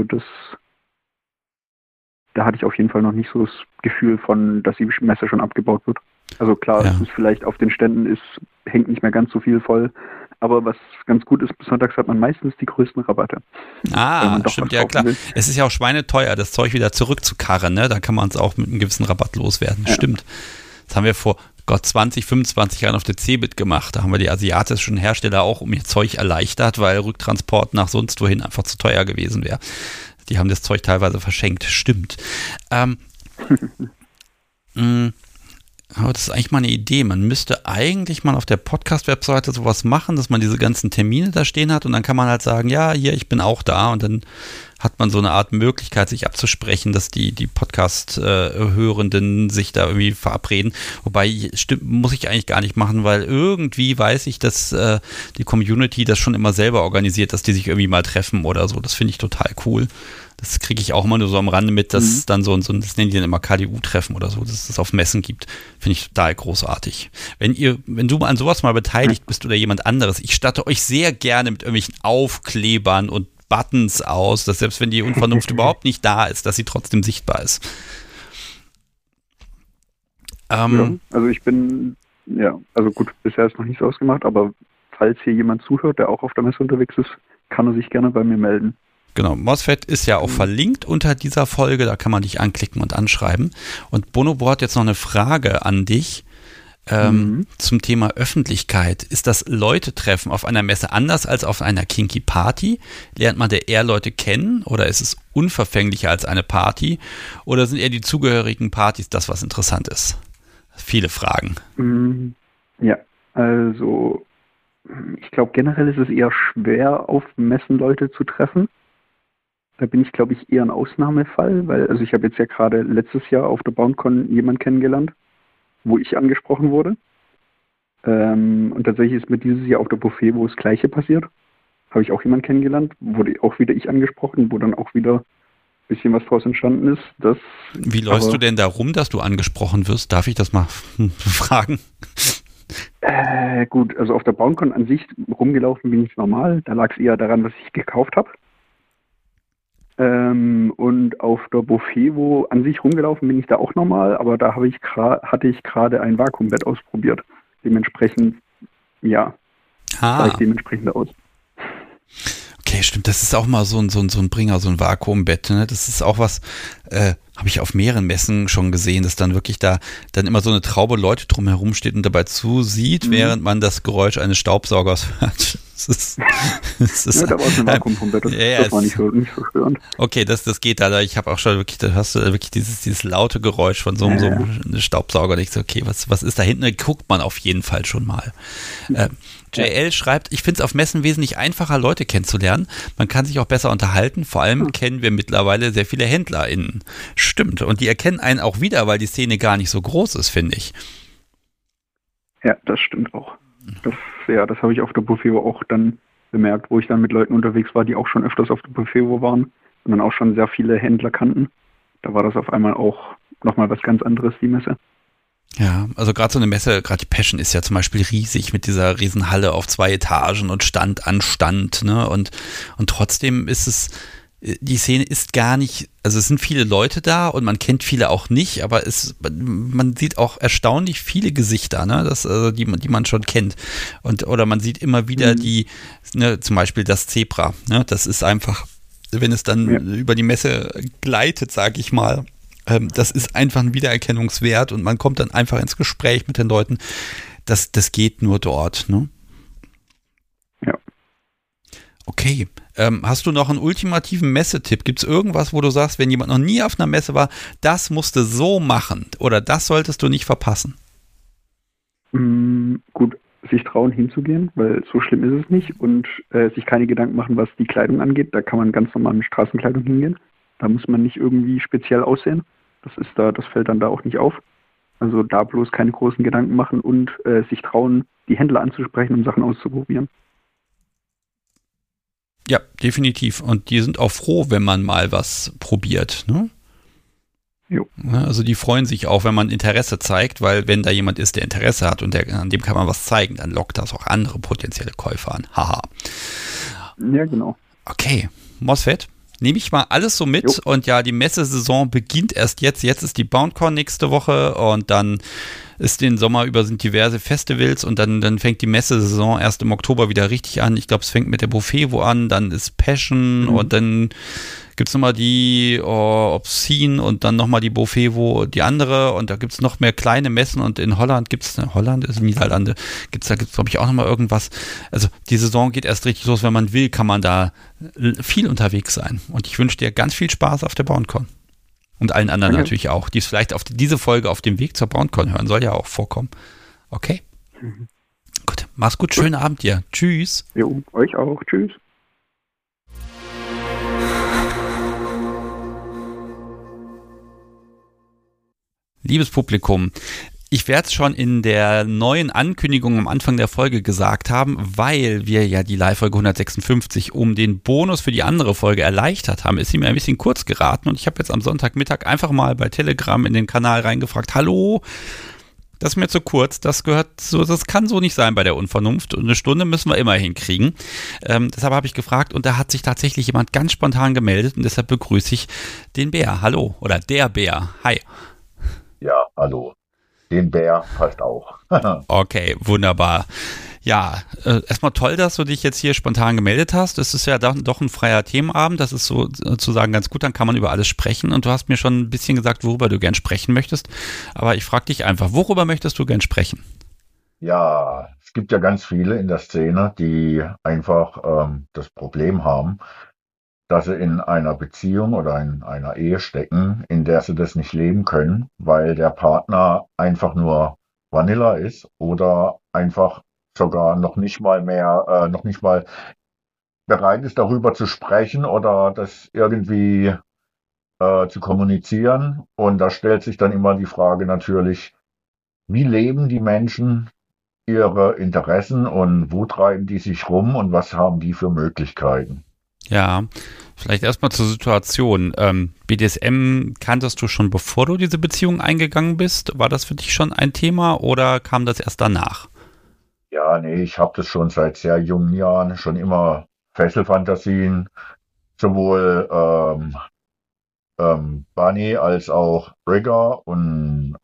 da hatte ich auf jeden Fall noch nicht so das Gefühl von, dass die Messe schon abgebaut wird. Also klar, es ist vielleicht auf den Ständen hängt nicht mehr ganz so viel voll. Aber was ganz gut ist, bis sonntags hat man meistens die größten Rabatte. Stimmt, ja klar. Es ist ja auch schweineteuer, das Zeug wieder zurückzukarren, ne? Da kann man es auch mit einem gewissen Rabatt loswerden. Ja. Stimmt. Das haben wir vor Gott, 20, 25 Jahren auf der CeBIT gemacht. Da haben wir die asiatischen Hersteller auch um ihr Zeug erleichtert, weil Rücktransport nach sonst wohin einfach zu teuer gewesen wäre. Die haben das Zeug teilweise verschenkt. Stimmt. Aber das ist eigentlich mal eine Idee. Man müsste eigentlich mal auf der Podcast-Webseite sowas machen, dass man diese ganzen Termine da stehen hat und dann kann man halt sagen, ja, hier, ich bin auch da und dann hat man so eine Art Möglichkeit, sich abzusprechen, dass die Podcast-Hörenden sich da irgendwie verabreden. Wobei, muss ich eigentlich gar nicht machen, weil irgendwie weiß ich, dass die Community das schon immer selber organisiert, dass die sich irgendwie mal treffen oder so. Das finde ich total cool. Das kriege ich auch immer nur so am Rande mit, dass es dann das nennen die dann immer KDU-Treffen oder so, dass es das auf Messen gibt. Finde ich total großartig. Wenn du an sowas mal beteiligt bist oder jemand anderes, ich statte euch sehr gerne mit irgendwelchen Aufklebern und Buttons aus, dass selbst wenn die Unvernunft überhaupt nicht da ist, dass sie trotzdem sichtbar ist. Also ich bin, also gut, bisher ist noch nichts ausgemacht, aber falls hier jemand zuhört, der auch auf der Messe unterwegs ist, kann er sich gerne bei mir melden. Genau, MOSFET ist ja auch verlinkt unter dieser Folge, da kann man dich anklicken und anschreiben. Und Bonobo hat jetzt noch eine Frage an dich zum Thema Öffentlichkeit. Ist das Leute-Treffen auf einer Messe anders als auf einer Kinky Party? Lernt man da eher Leute kennen oder ist es unverfänglicher als eine Party? Oder sind eher die zugehörigen Partys das, was interessant ist? Viele Fragen. Ja, also ich glaube generell ist es eher schwer, auf Messen Leute zu treffen. Da bin ich, glaube ich, eher ein Ausnahmefall, weil, also ich habe jetzt ja gerade letztes Jahr auf der BoundCon jemanden kennengelernt, wo ich angesprochen wurde. Und tatsächlich ist mir dieses Jahr auf der Buffet, wo das Gleiche passiert, habe ich auch jemanden kennengelernt, wurde auch wieder ich angesprochen, wo dann auch wieder ein bisschen was draus entstanden ist. Wie läufst du denn da rum, dass du angesprochen wirst? Darf ich das mal fragen? Gut, also auf der BoundCon an sich rumgelaufen bin ich normal. Da lag es eher daran, was ich gekauft habe. Und auf der Buffet, wo an sich rumgelaufen bin ich da auch normal, aber da hatte ich gerade ein Vakuumbett ausprobiert. Dementsprechend, sah ich dementsprechend aus. Okay, stimmt. Das ist auch mal so ein Bringer, so ein Vakuumbett. Ne? Das ist auch was, habe ich auf mehreren Messen schon gesehen, dass dann wirklich da dann immer so eine Traube Leute drumherum steht und dabei zusieht, während man das Geräusch eines Staubsaugers hört. Das ist da war es ein Vakuumpumpett, das war nicht so störend. Okay, das geht da. Ich habe auch schon wirklich, da hast du wirklich dieses laute Geräusch von so einem Staubsauger. Ich so, okay, was ist da hinten? Da guckt man auf jeden Fall schon mal. JL schreibt, ich finde es auf Messen wesentlich einfacher, Leute kennenzulernen. Man kann sich auch besser unterhalten. Vor allem kennen wir mittlerweile sehr viele HändlerInnen. Stimmt. Und die erkennen einen auch wieder, weil die Szene gar nicht so groß ist, finde ich. Ja, das stimmt auch. Das habe ich auf der Buffet auch dann bemerkt, wo ich dann mit Leuten unterwegs war, die auch schon öfters auf der Buffet waren und dann auch schon sehr viele Händler kannten. Da war das auf einmal auch nochmal was ganz anderes, die Messe. Ja, also gerade so eine Messe, gerade die Passion ist ja zum Beispiel riesig mit dieser Riesenhalle auf 2 Etagen und Stand an Stand, ne? Und trotzdem ist es, die Szene ist gar nicht, also es sind viele Leute da und man kennt viele auch nicht, aber man sieht auch erstaunlich viele Gesichter, ne? Die man schon kennt. Oder man sieht immer wieder zum Beispiel das Zebra, ne? Das ist einfach, wenn es dann über die Messe gleitet, sage ich mal, das ist einfach ein Wiedererkennungswert und man kommt dann einfach ins Gespräch mit den Leuten. Das geht nur dort, ne? Ja. Okay. Hast du noch einen ultimativen Messetipp? Gibt es irgendwas, wo du sagst, wenn jemand noch nie auf einer Messe war, das musst du so machen oder das solltest du nicht verpassen? Gut, sich trauen hinzugehen, weil so schlimm ist es nicht und sich keine Gedanken machen, was die Kleidung angeht. Da kann man ganz normal mit Straßenkleidung hingehen. Da muss man nicht irgendwie speziell aussehen. Das fällt dann da auch nicht auf. Also da bloß keine großen Gedanken machen und sich trauen, die Händler anzusprechen, um Sachen auszuprobieren. Ja, definitiv. Und die sind auch froh, wenn man mal was probiert, ne? Jo. Also die freuen sich auch, wenn man Interesse zeigt, weil wenn da jemand ist, der Interesse hat und an dem kann man was zeigen, dann lockt das auch andere potenzielle Käufer an. Haha. Ja, genau. Okay, MOSFET. Nehme ich mal alles so mit und ja, die Messesaison beginnt erst jetzt. Jetzt ist die BoundCon nächste Woche und dann ist den Sommer über sind diverse Festivals und dann fängt die Messesaison erst im Oktober wieder richtig an. Ich glaube, es fängt mit der Buffet an, dann ist Passion und dann gibt es nochmal die Obscene und dann nochmal die Bofevo, die andere und da gibt es noch mehr kleine Messen und in Holland ist Niederlande, gibt's glaube ich auch nochmal irgendwas. Also die Saison geht erst richtig los, wenn man will, kann man da viel unterwegs sein und ich wünsche dir ganz viel Spaß auf der BoundCon. Und allen anderen natürlich auch, die es vielleicht auf diese Folge auf dem Weg zur BoundCon hören, soll ja auch vorkommen. Okay. Gut, mach's gut, schönen Abend dir. Tschüss. Jo, euch auch. Tschüss. Liebes Publikum, ich werde es schon in der neuen Ankündigung am Anfang der Folge gesagt haben, weil wir ja die Live-Folge 156 um den Bonus für die andere Folge erleichtert haben, ist sie mir ein bisschen kurz geraten und ich habe jetzt am Sonntagmittag einfach mal bei Telegram in den Kanal reingefragt, hallo, das ist mir zu kurz, das kann so nicht sein bei der Unvernunft und eine Stunde müssen wir immer hinkriegen. Deshalb habe ich gefragt und da hat sich tatsächlich jemand ganz spontan gemeldet und deshalb begrüße ich den Bär, hallo, oder der Bär, hi. Ja, hallo. Den Bär passt auch. Okay, wunderbar. Ja, erstmal toll, dass du dich jetzt hier spontan gemeldet hast. Es ist ja doch ein freier Themenabend, das ist sozusagen ganz gut, dann kann man über alles sprechen. Und du hast mir schon ein bisschen gesagt, worüber du gern sprechen möchtest. Aber ich frage dich einfach, worüber möchtest du gern sprechen? Ja, es gibt ja ganz viele in der Szene, die einfach das Problem haben, dass sie in einer Beziehung oder in einer Ehe stecken, in der sie das nicht leben können, weil der Partner einfach nur Vanilla ist oder einfach sogar noch nicht mal bereit ist, darüber zu sprechen oder das irgendwie zu kommunizieren. Und da stellt sich dann immer die Frage natürlich, wie leben die Menschen ihre Interessen und wo treiben die sich rum und was haben die für Möglichkeiten? Ja, vielleicht erstmal zur Situation. BDSM kanntest du schon, bevor du diese Beziehung eingegangen bist? War das für dich schon ein Thema oder kam das erst danach? Ja, nee, ich habe das schon seit sehr jungen Jahren, schon immer Fesselfantasien, sowohl Bunny als auch Rigger und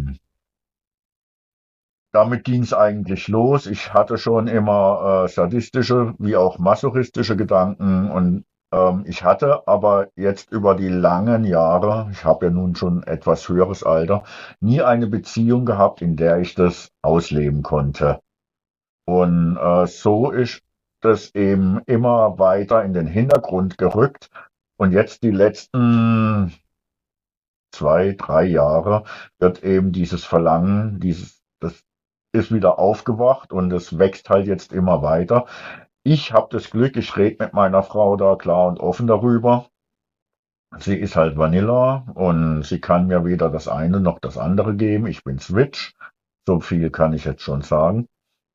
damit ging es eigentlich los. Ich hatte schon immer sadistische wie auch masochistische Gedanken und ich hatte aber jetzt über die langen Jahre, ich habe ja nun schon etwas höheres Alter, nie eine Beziehung gehabt, in der ich das ausleben konnte. Und so ist das eben immer weiter in den Hintergrund gerückt. Und jetzt die letzten 2, 3 Jahre wird eben dieses Verlangen, das ist wieder aufgewacht und es wächst halt jetzt immer weiter. Ich habe das Glück, ich rede mit meiner Frau da klar und offen darüber. Sie ist halt Vanilla und sie kann mir weder das eine noch das andere geben. Ich bin Switch, so viel kann ich jetzt schon sagen.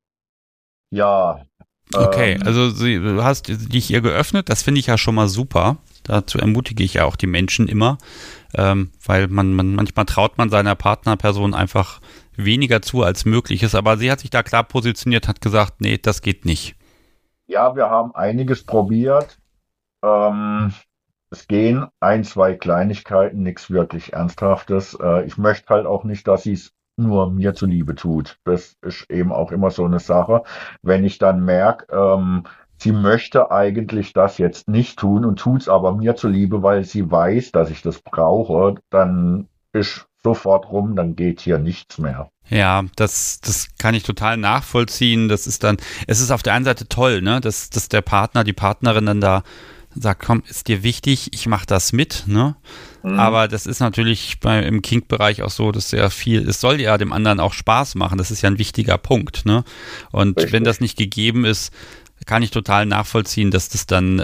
Ja, Okay, also du hast dich ihr geöffnet, das finde ich ja schon mal super. Dazu ermutige ich ja auch die Menschen immer, weil manchmal traut man seiner Partnerperson einfach weniger zu, als möglich ist. Aber sie hat sich da klar positioniert, hat gesagt, nee, das geht nicht. ja, wir haben einiges probiert. Ähm, Es gehen 1, 2 Kleinigkeiten, nichts wirklich Ernsthaftes. Ich möchte halt auch nicht, dass sie es nur mir zuliebe tut. Das ist eben auch immer so eine Sache. Wenn ich dann merke, sie möchte eigentlich das jetzt nicht tun und tut es aber mir zuliebe, weil sie weiß, dass ich das brauche, dann ist sofort rum, dann geht hier nichts mehr. Ja, das kann ich total nachvollziehen. Es ist auf der einen Seite toll, ne, dass der Partner, die Partnerin dann da sagt, komm, ist dir wichtig, ich mache das mit, ne? Aber das ist natürlich im Kink-Bereich auch so, dass es soll ja dem anderen auch Spaß machen, das ist ja ein wichtiger Punkt, ne? Und Richtig. wenn das nicht gegeben ist, kann ich total nachvollziehen, dass das dann,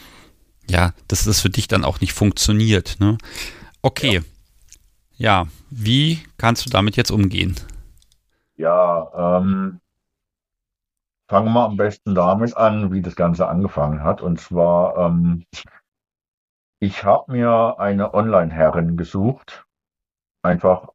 dass das für dich dann auch nicht funktioniert, ne? Okay, ja, wie kannst du damit jetzt umgehen? Ja, fangen wir am besten damit an, wie das Ganze angefangen hat. Und zwar, ich habe mir eine Online-Herrin gesucht, einfach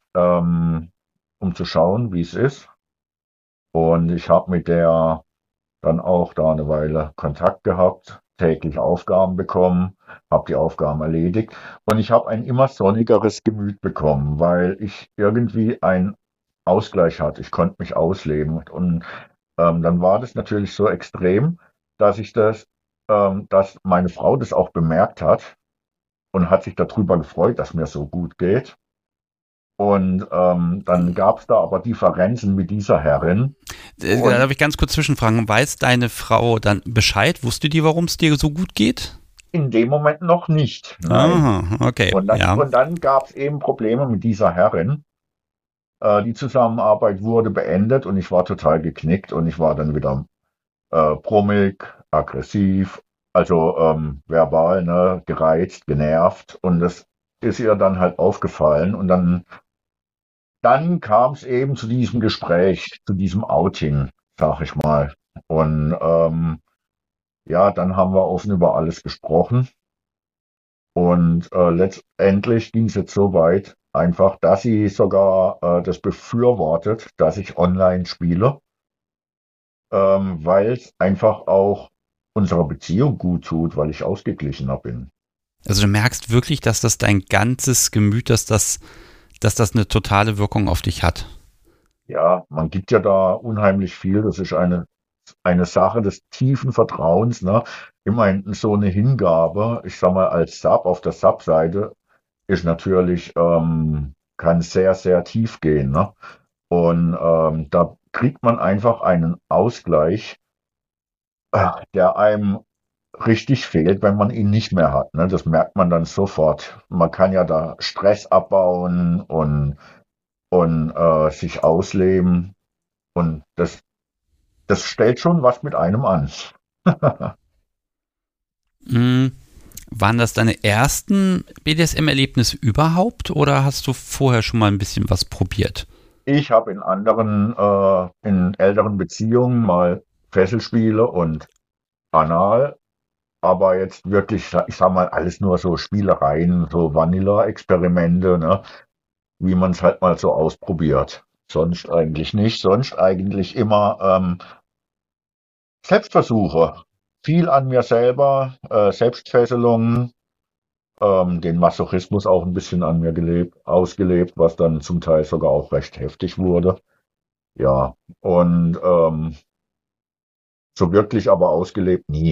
um zu schauen, wie es ist. Und ich habe mit der dann auch da eine Weile Kontakt gehabt, täglich Aufgaben bekommen, habe die Aufgaben erledigt. Und ich habe ein immer sonnigeres Gemüt bekommen, weil ich irgendwie einen Ausgleich hatte. Ich konnte mich ausleben. Und dann war das natürlich so extrem, dass dass meine Frau das auch bemerkt hat. und hat sich darüber gefreut, dass mir so gut geht. Und dann gab es da aber Differenzen mit dieser Herrin. Da Und darf ich ganz kurz zwischenfragen. Weiß deine Frau dann Bescheid? Wusste die, warum es dir so gut geht? in dem Moment noch nicht, nein. Aha, okay, Und dann, ja. und dann gab es eben Probleme mit dieser Herrin. Die Zusammenarbeit wurde beendet und ich war total geknickt und ich war dann wieder brummig, aggressiv, also verbal, ne, gereizt, genervt und das ist ihr dann halt aufgefallen und dann kam es eben zu diesem Gespräch, zu diesem Outing, sag ich mal. Und ja, dann haben wir offen über alles gesprochen und letztendlich ging es jetzt so weit, einfach, dass sie sogar das befürwortet, dass ich online spiele, weil es einfach auch unserer Beziehung gut tut, weil ich ausgeglichener bin. Also du merkst wirklich, dass das dein ganzes Gemüt, dass das eine totale Wirkung auf dich hat. Ja, man gibt ja da unheimlich viel. Das ist eine Sache des tiefen Vertrauens, ne? Immerhin so eine Hingabe, ich sag mal, als Sub auf der Sub-Seite ist natürlich, kann sehr, sehr tief gehen, ne? Und da kriegt man einfach einen Ausgleich, der einem richtig fehlt, wenn man ihn nicht mehr hat. Ne? Das merkt man dann sofort. Man kann ja da Stress abbauen und sich ausleben. Und das stellt schon was mit einem an. Mhm. Waren das deine ersten BDSM-Erlebnisse überhaupt oder hast du vorher schon mal ein bisschen was probiert? Ich habe in älteren Beziehungen mal Fesselspiele und Anal, aber jetzt wirklich, ich sag mal, alles nur so Spielereien, so Vanilla-Experimente, ne? Wie man es halt mal so ausprobiert. Sonst eigentlich nicht. Sonst eigentlich immer Selbstversuche. Viel an mir selber, Selbstfesselung, den Masochismus auch ein bisschen an mir ausgelebt, was dann zum Teil sogar auch recht heftig wurde. Ja, und so wirklich aber ausgelebt nie.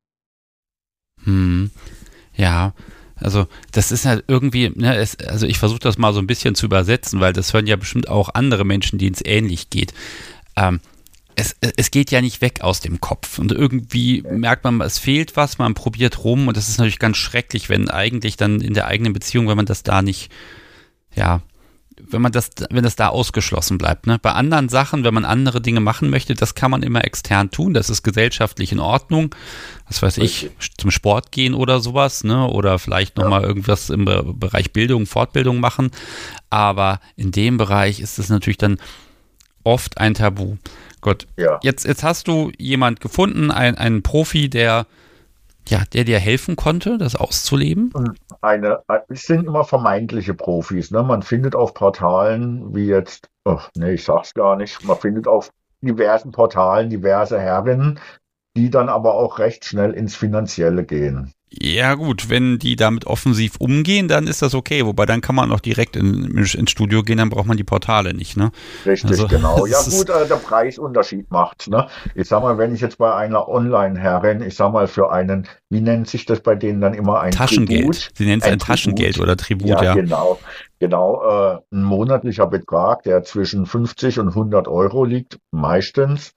Hm. Ja, also das ist halt irgendwie, ne, also ich versuche das mal so ein bisschen zu übersetzen, weil das hören ja bestimmt auch andere Menschen, denen es ähnlich geht. Ähm, es geht ja nicht weg aus dem Kopf und irgendwie merkt man, es fehlt was, man probiert rum und das ist natürlich ganz schrecklich, wenn eigentlich dann in der eigenen Beziehung, wenn man das da nicht, ja, wenn das da ausgeschlossen bleibt. Ne? Bei anderen Sachen, wenn man andere Dinge machen möchte, das kann man immer extern tun. Das ist gesellschaftlich in Ordnung. Was weiß ich, Richtig. zum Sport gehen oder sowas, ne? Oder vielleicht Ja, nochmal irgendwas im Bereich Bildung, Fortbildung machen. Aber in dem Bereich ist es natürlich dann oft ein Tabu. Gut, ja. jetzt hast du jemand gefunden, einen Profi, der dir helfen konnte, das auszuleben. Und es sind immer vermeintliche Profis, ne? Man findet auf Portalen wie jetzt, ach, nee, ich sag's gar nicht, man findet auf diversen Portalen diverse Herren, die dann aber auch recht schnell ins Finanzielle gehen. Ja gut, wenn die damit offensiv umgehen, dann ist das okay. Wobei dann kann man auch direkt ins Studio gehen, dann braucht man die Portale nicht, ne? Richtig, Also genau. Ja es gut, ist der Preisunterschied macht, ne? Ich sag mal, wenn ich jetzt bei einer Online-Herrin, ich sag mal, für einen, wie nennt sich das bei denen dann immer, ein Taschengeld. Tribut? Sie nennen es Ein ein Taschengeld Tribut. oder Tribut, Ja, ja. genau, genau. Ein monatlicher Betrag, der zwischen 50 und 100 Euro liegt, meistens.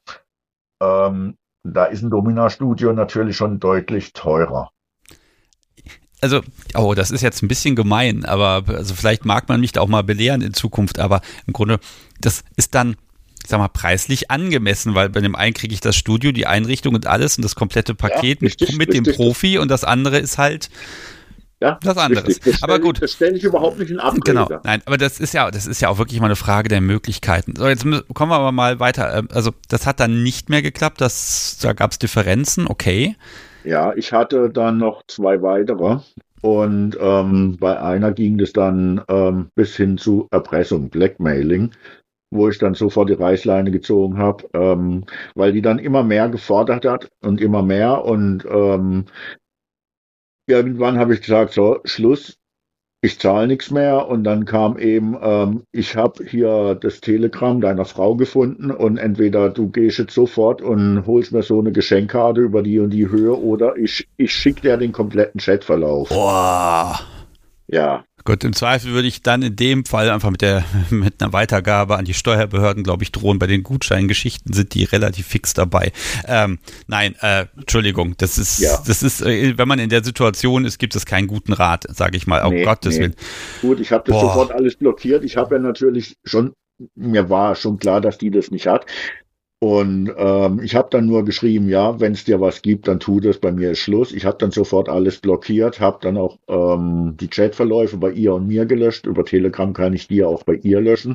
Da ist ein Domina-Studio natürlich schon deutlich teurer. Also, oh, das ist jetzt ein bisschen gemein, aber also vielleicht mag man mich da auch mal belehren in Zukunft, aber im Grunde, das ist dann, ich sag mal, preislich angemessen, weil bei dem einen kriege ich das Studio, die Einrichtung und alles und das komplette Ja, Paket richtig, mit dem richtig. Profi und das andere ist halt Ja, was anderes. richtig. Das Aber stelle ich, gut, das stell ich überhaupt nicht in genau, Abrede. nein, aber das ist ja auch wirklich mal eine Frage der Möglichkeiten. So, jetzt kommen wir aber mal weiter. Also, das hat dann nicht mehr geklappt, da gab es Differenzen, okay. Ja, ich hatte dann noch zwei weitere und bei einer ging es dann bis hin zu Erpressung, Blackmailing, wo ich dann sofort die Reißleine gezogen habe, weil die dann immer mehr gefordert hat und immer mehr und irgendwann habe ich gesagt, so, Schluss, ich zahle nichts mehr und dann kam eben, ich habe hier das Telegramm deiner Frau gefunden und entweder du gehst jetzt sofort und holst mir so eine Geschenkkarte über die und die Höhe oder ich schicke dir den kompletten Chatverlauf. Boah. Ja. Gut, im Zweifel würde ich dann in dem Fall einfach mit einer Weitergabe an die Steuerbehörden, glaube ich, drohen. Bei den Gutscheingeschichten sind die relativ fix dabei. Nein, Entschuldigung, das ist, wenn man in der Situation ist, gibt es keinen guten Rat, sage ich mal. Gottes Willen. Gut, ich habe das sofort alles blockiert. Ich habe ja natürlich mir war schon klar, dass die das nicht hat. Und ich habe dann nur geschrieben, ja, wenn es dir was gibt, dann tu das, bei mir ist Schluss. Ich habe dann sofort alles blockiert, habe dann auch die Chatverläufe bei ihr und mir gelöscht. Über Telegram kann ich die ja auch bei ihr löschen.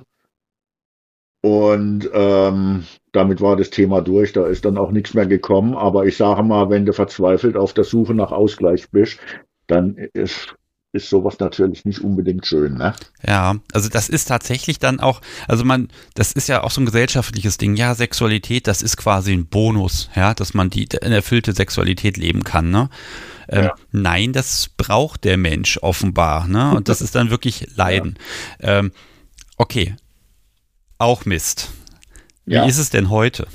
Und damit war das Thema durch, da ist dann auch nichts mehr gekommen. Aber ich sage mal, wenn du verzweifelt auf der Suche nach Ausgleich bist, dann ist sowas natürlich nicht unbedingt schön, ne? Ja, also das ist tatsächlich dann auch, das ist ja auch so ein gesellschaftliches Ding, ja, Sexualität, das ist quasi ein Bonus, ja, dass man eine erfüllte Sexualität leben kann, ne? Nein, das braucht der Mensch offenbar, ne? Und das ist dann wirklich Leiden. Ja. Okay, auch Mist. Wie ist es denn heute?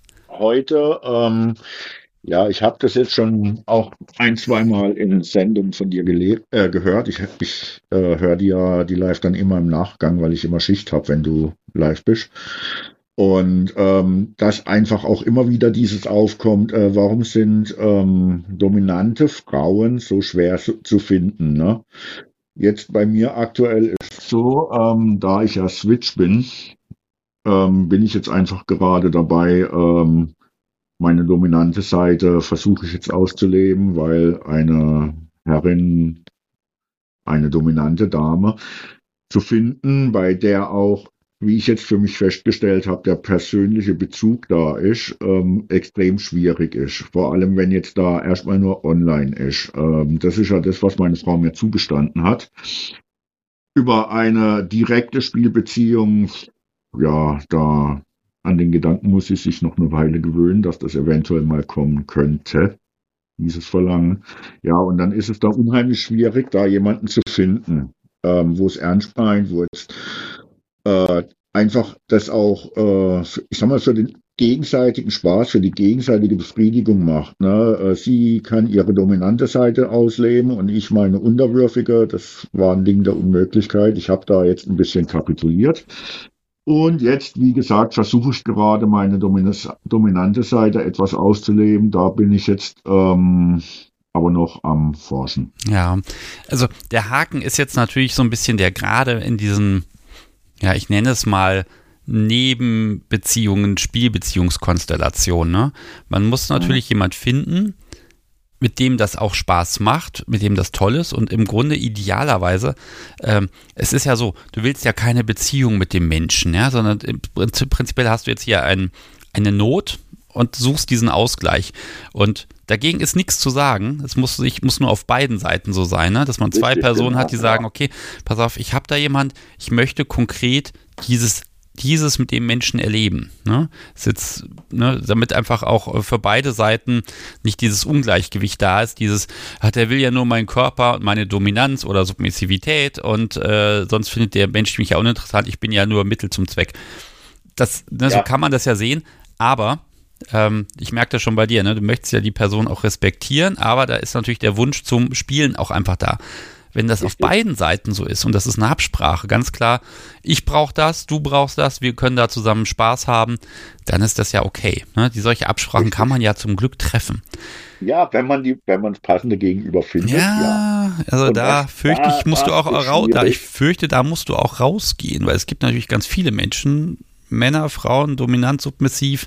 Heute, ja, ich habe das jetzt schon auch 1-2 Mal in Sendungen von dir gehört. Ich höre dir die live dann immer im Nachgang, weil ich immer Schicht habe, wenn du live bist. Und dass einfach auch immer wieder dieses aufkommt, warum sind dominante Frauen so schwer zu finden, ne? Jetzt bei mir aktuell ist es so, da ich ja Switch bin, bin ich jetzt einfach gerade dabei, meine dominante Seite versuche ich jetzt auszuleben, weil eine Herrin, eine dominante Dame zu finden, bei der auch, wie ich jetzt für mich festgestellt habe, der persönliche Bezug da ist, extrem schwierig ist. Vor allem, wenn jetzt da erstmal nur online ist. Das ist ja das, was meine Frau mir zugestanden hat. Über eine direkte Spielbeziehung, ja, an den Gedanken muss sie sich noch eine Weile gewöhnen, dass das eventuell mal kommen könnte, dieses Verlangen. Ja, und dann ist es da unheimlich schwierig, da jemanden zu finden, wo es ernst meint, wo jetzt einfach das auch, ich sag mal, für den gegenseitigen Spaß, für die gegenseitige Befriedigung macht. Ne? Sie kann ihre dominante Seite ausleben und ich meine unterwürfige. Das war ein Ding der Unmöglichkeit. Ich habe da jetzt ein bisschen kapituliert. Und jetzt, wie gesagt, versuche ich gerade meine dominante Seite etwas auszuleben. Da bin ich jetzt aber noch am Forschen. Ja, also der Haken ist jetzt natürlich so ein bisschen der gerade in diesen, ja, ich nenne es mal Nebenbeziehungen, Spielbeziehungskonstellationen. Ne? Man muss natürlich jemand finden, mit dem das auch Spaß macht, mit dem das toll ist und im Grunde idealerweise, es ist ja so, du willst ja keine Beziehung mit dem Menschen, ja, sondern prinzipiell hast du jetzt hier eine Not und suchst diesen Ausgleich und dagegen ist nichts zu sagen, es muss nur auf beiden Seiten so sein, ne? Dass man zwei Personen hat, die sagen, okay, pass auf, ich habe da jemand, ich möchte konkret dieses mit dem Menschen erleben, ne? Ist jetzt, ne, damit einfach auch für beide Seiten nicht dieses Ungleichgewicht da ist, der will ja nur meinen Körper und meine Dominanz oder Submissivität und sonst findet der Mensch mich ja uninteressant, ich bin ja nur Mittel zum Zweck. So kann man das ja sehen, aber ich merke das schon bei dir, ne? Du möchtest ja die Person auch respektieren, aber da ist natürlich der Wunsch zum Spielen auch einfach da. Wenn das auf beiden Seiten so ist und das ist eine Absprache, ganz klar, ich brauche das, du brauchst das, wir können da zusammen Spaß haben, dann ist das ja okay. Ne? Solche Absprachen kann man ja zum Glück treffen. Ja, wenn man das passende Gegenüber findet. Ja, also und da fürchte ich, da musst du auch rausgehen, weil es gibt natürlich ganz viele Menschen, Männer, Frauen, dominant, submissiv,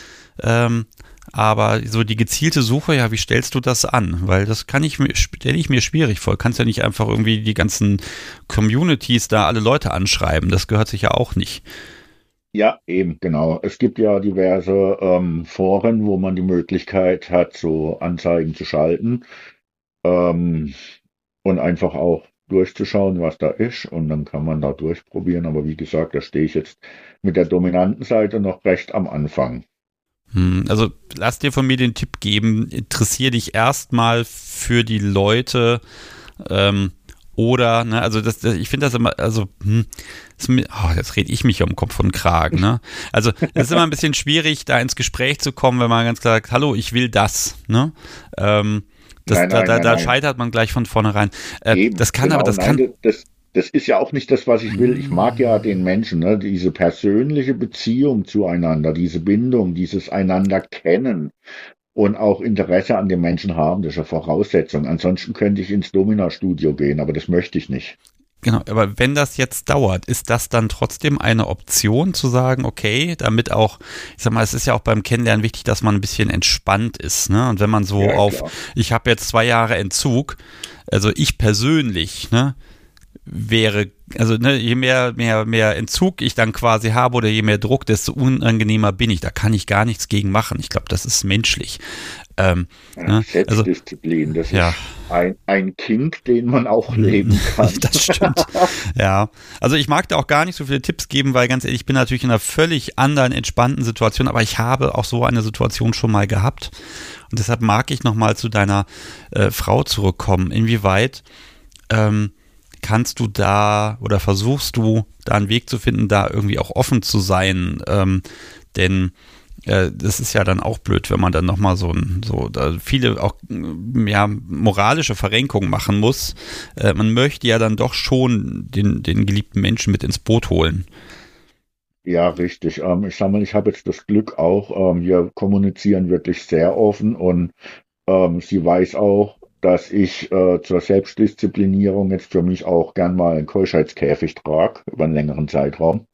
aber so die gezielte Suche, ja, wie stellst du das an? Weil das stelle ich mir schwierig vor. Du kannst ja nicht einfach irgendwie die ganzen Communities da alle Leute anschreiben. Das gehört sich ja auch nicht. Ja, eben, genau. Es gibt ja diverse Foren, wo man die Möglichkeit hat, so Anzeigen zu schalten und einfach auch durchzuschauen, was da ist. Und dann kann man da durchprobieren. Aber wie gesagt, da stehe ich jetzt mit der dominanten Seite noch recht am Anfang. Also lass dir von mir den Tipp geben, interessier dich erstmal für die Leute Oder, ne, also ich finde das immer, also, jetzt rede ich mich um Kopf und Kragen, ne? Also, es ist immer ein bisschen schwierig, da ins Gespräch zu kommen, wenn man ganz klar sagt, hallo, ich will das, ne? Da scheitert man gleich von vornherein. Das ist ja auch nicht das, was ich will. Ich mag ja den Menschen, ne? Diese persönliche Beziehung zueinander, diese Bindung, dieses einander kennen und auch Interesse an dem Menschen haben, das ist eine Voraussetzung. Ansonsten könnte ich ins Domina-Studio gehen, aber das möchte ich nicht. Genau, aber wenn das jetzt dauert, ist das dann trotzdem eine Option zu sagen, okay, damit auch, ich sag mal, es ist ja auch beim Kennenlernen wichtig, dass man ein bisschen entspannt ist, ne? Und wenn man so ich habe jetzt 2 Jahre Entzug, also ich persönlich, ne, wäre, also ne, je mehr Entzug ich dann quasi habe oder je mehr Druck, desto unangenehmer bin ich. Da kann ich gar nichts gegen machen. Ich glaube, das ist menschlich. Selbstdisziplin, das ist ein Kink, den man auch leben kann. Das stimmt. Ja, also ich mag da auch gar nicht so viele Tipps geben, weil ganz ehrlich, ich bin natürlich in einer völlig anderen, entspannten Situation, aber ich habe auch so eine Situation schon mal gehabt. Und deshalb mag ich nochmal zu deiner Frau zurückkommen. Inwieweit kannst du da oder versuchst du da einen Weg zu finden, da irgendwie auch offen zu sein? Denn das ist ja dann auch blöd, wenn man dann nochmal da viele auch moralische Verrenkungen machen muss. Man möchte ja dann doch schon den geliebten Menschen mit ins Boot holen. Ja, richtig. Ich sag mal, ich habe jetzt das Glück auch, wir kommunizieren wirklich sehr offen und sie weiß auch, dass ich zur Selbstdisziplinierung jetzt für mich auch gern mal einen Keuschheitskäfig trage, über einen längeren Zeitraum.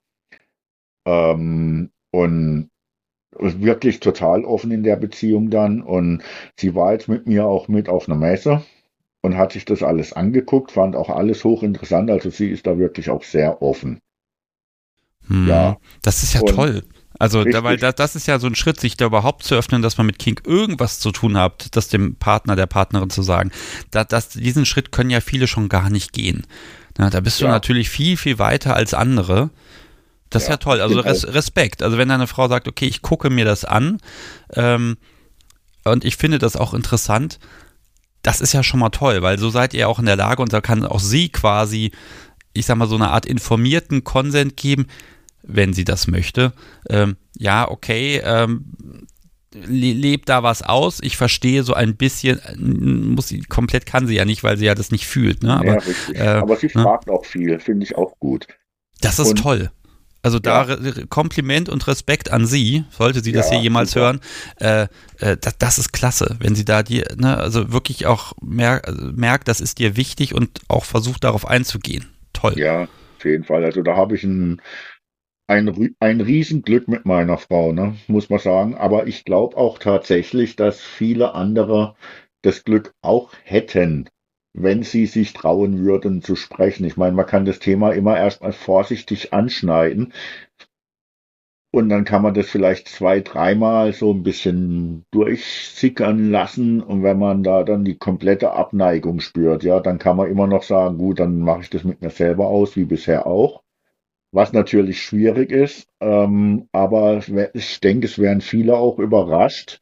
Und wirklich total offen in der Beziehung dann. Und sie war jetzt mit mir auch mit auf einer Messe und hat sich das alles angeguckt, fand auch alles hochinteressant. Also sie ist da wirklich auch sehr offen. Ja. Das ist ja toll. Also, weil das ist ja so ein Schritt, sich da überhaupt zu öffnen, dass man mit Kink irgendwas zu tun hat, das dem Partner, der Partnerin zu sagen. Diesen Schritt können ja viele schon gar nicht gehen. Na, da bist du natürlich viel, viel weiter als andere. Das ist ja toll. Also Respekt. Also wenn deine Frau sagt, okay, ich gucke mir das an und ich finde das auch interessant, das ist ja schon mal toll, weil so seid ihr auch in der Lage und da kann auch sie quasi, ich sag mal, so eine Art informierten Konsent geben, wenn sie das möchte. Lebt da was aus. Ich verstehe so ein bisschen, komplett kann sie ja nicht, weil sie ja das nicht fühlt. Ne? Aber, aber sie fragt auch viel, finde ich auch gut. Das ist toll. Also da Kompliment und Respekt an sie, sollte sie das hier jemals hören. Das ist klasse, wenn sie da also wirklich auch merkt, das ist dir wichtig und auch versucht, darauf einzugehen. Toll. Ja, auf jeden Fall. Also da habe ich ein Riesenglück mit meiner Frau, ne, muss man sagen. Aber ich glaube auch tatsächlich, dass viele andere das Glück auch hätten, wenn sie sich trauen würden zu sprechen. Ich meine, man kann das Thema immer erstmal vorsichtig anschneiden und dann kann man das vielleicht 2, 3-mal so ein bisschen durchsickern lassen und wenn man da dann die komplette Abneigung spürt, ja, dann kann man immer noch sagen, gut, dann mache ich das mit mir selber aus, wie bisher auch. Was natürlich schwierig ist, aber ich denke, es wären viele auch überrascht,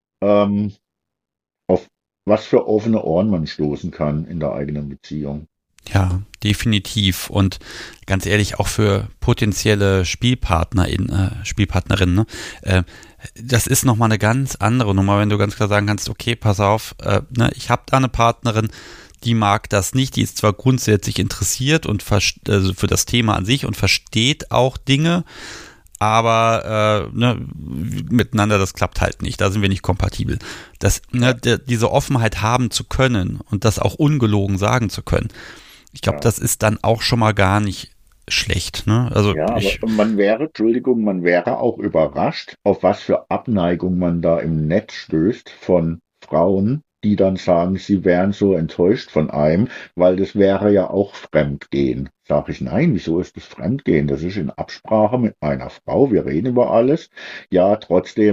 auf was für offene Ohren man stoßen kann in der eigenen Beziehung. Ja, definitiv. Und ganz ehrlich, auch für potenzielle Spielpartnerinnen, ne? Das ist nochmal eine ganz andere Nummer, wenn du ganz klar sagen kannst, okay, pass auf, ich habe da eine Partnerin, die mag das nicht, die ist zwar grundsätzlich interessiert und also für das Thema an sich und versteht auch Dinge, aber miteinander, das klappt halt nicht, da sind wir nicht kompatibel. Diese Offenheit haben zu können und das auch ungelogen sagen zu können, ich glaube, das ist dann auch schon mal gar nicht schlecht. Ne? Also aber man wäre auch überrascht, auf was für Abneigung man da im Netz stößt von Frauen, die dann sagen, sie wären so enttäuscht von einem, weil das wäre ja auch Fremdgehen. Sag ich, nein, wieso ist das Fremdgehen? Das ist in Absprache mit meiner Frau, wir reden über alles. Ja, trotzdem,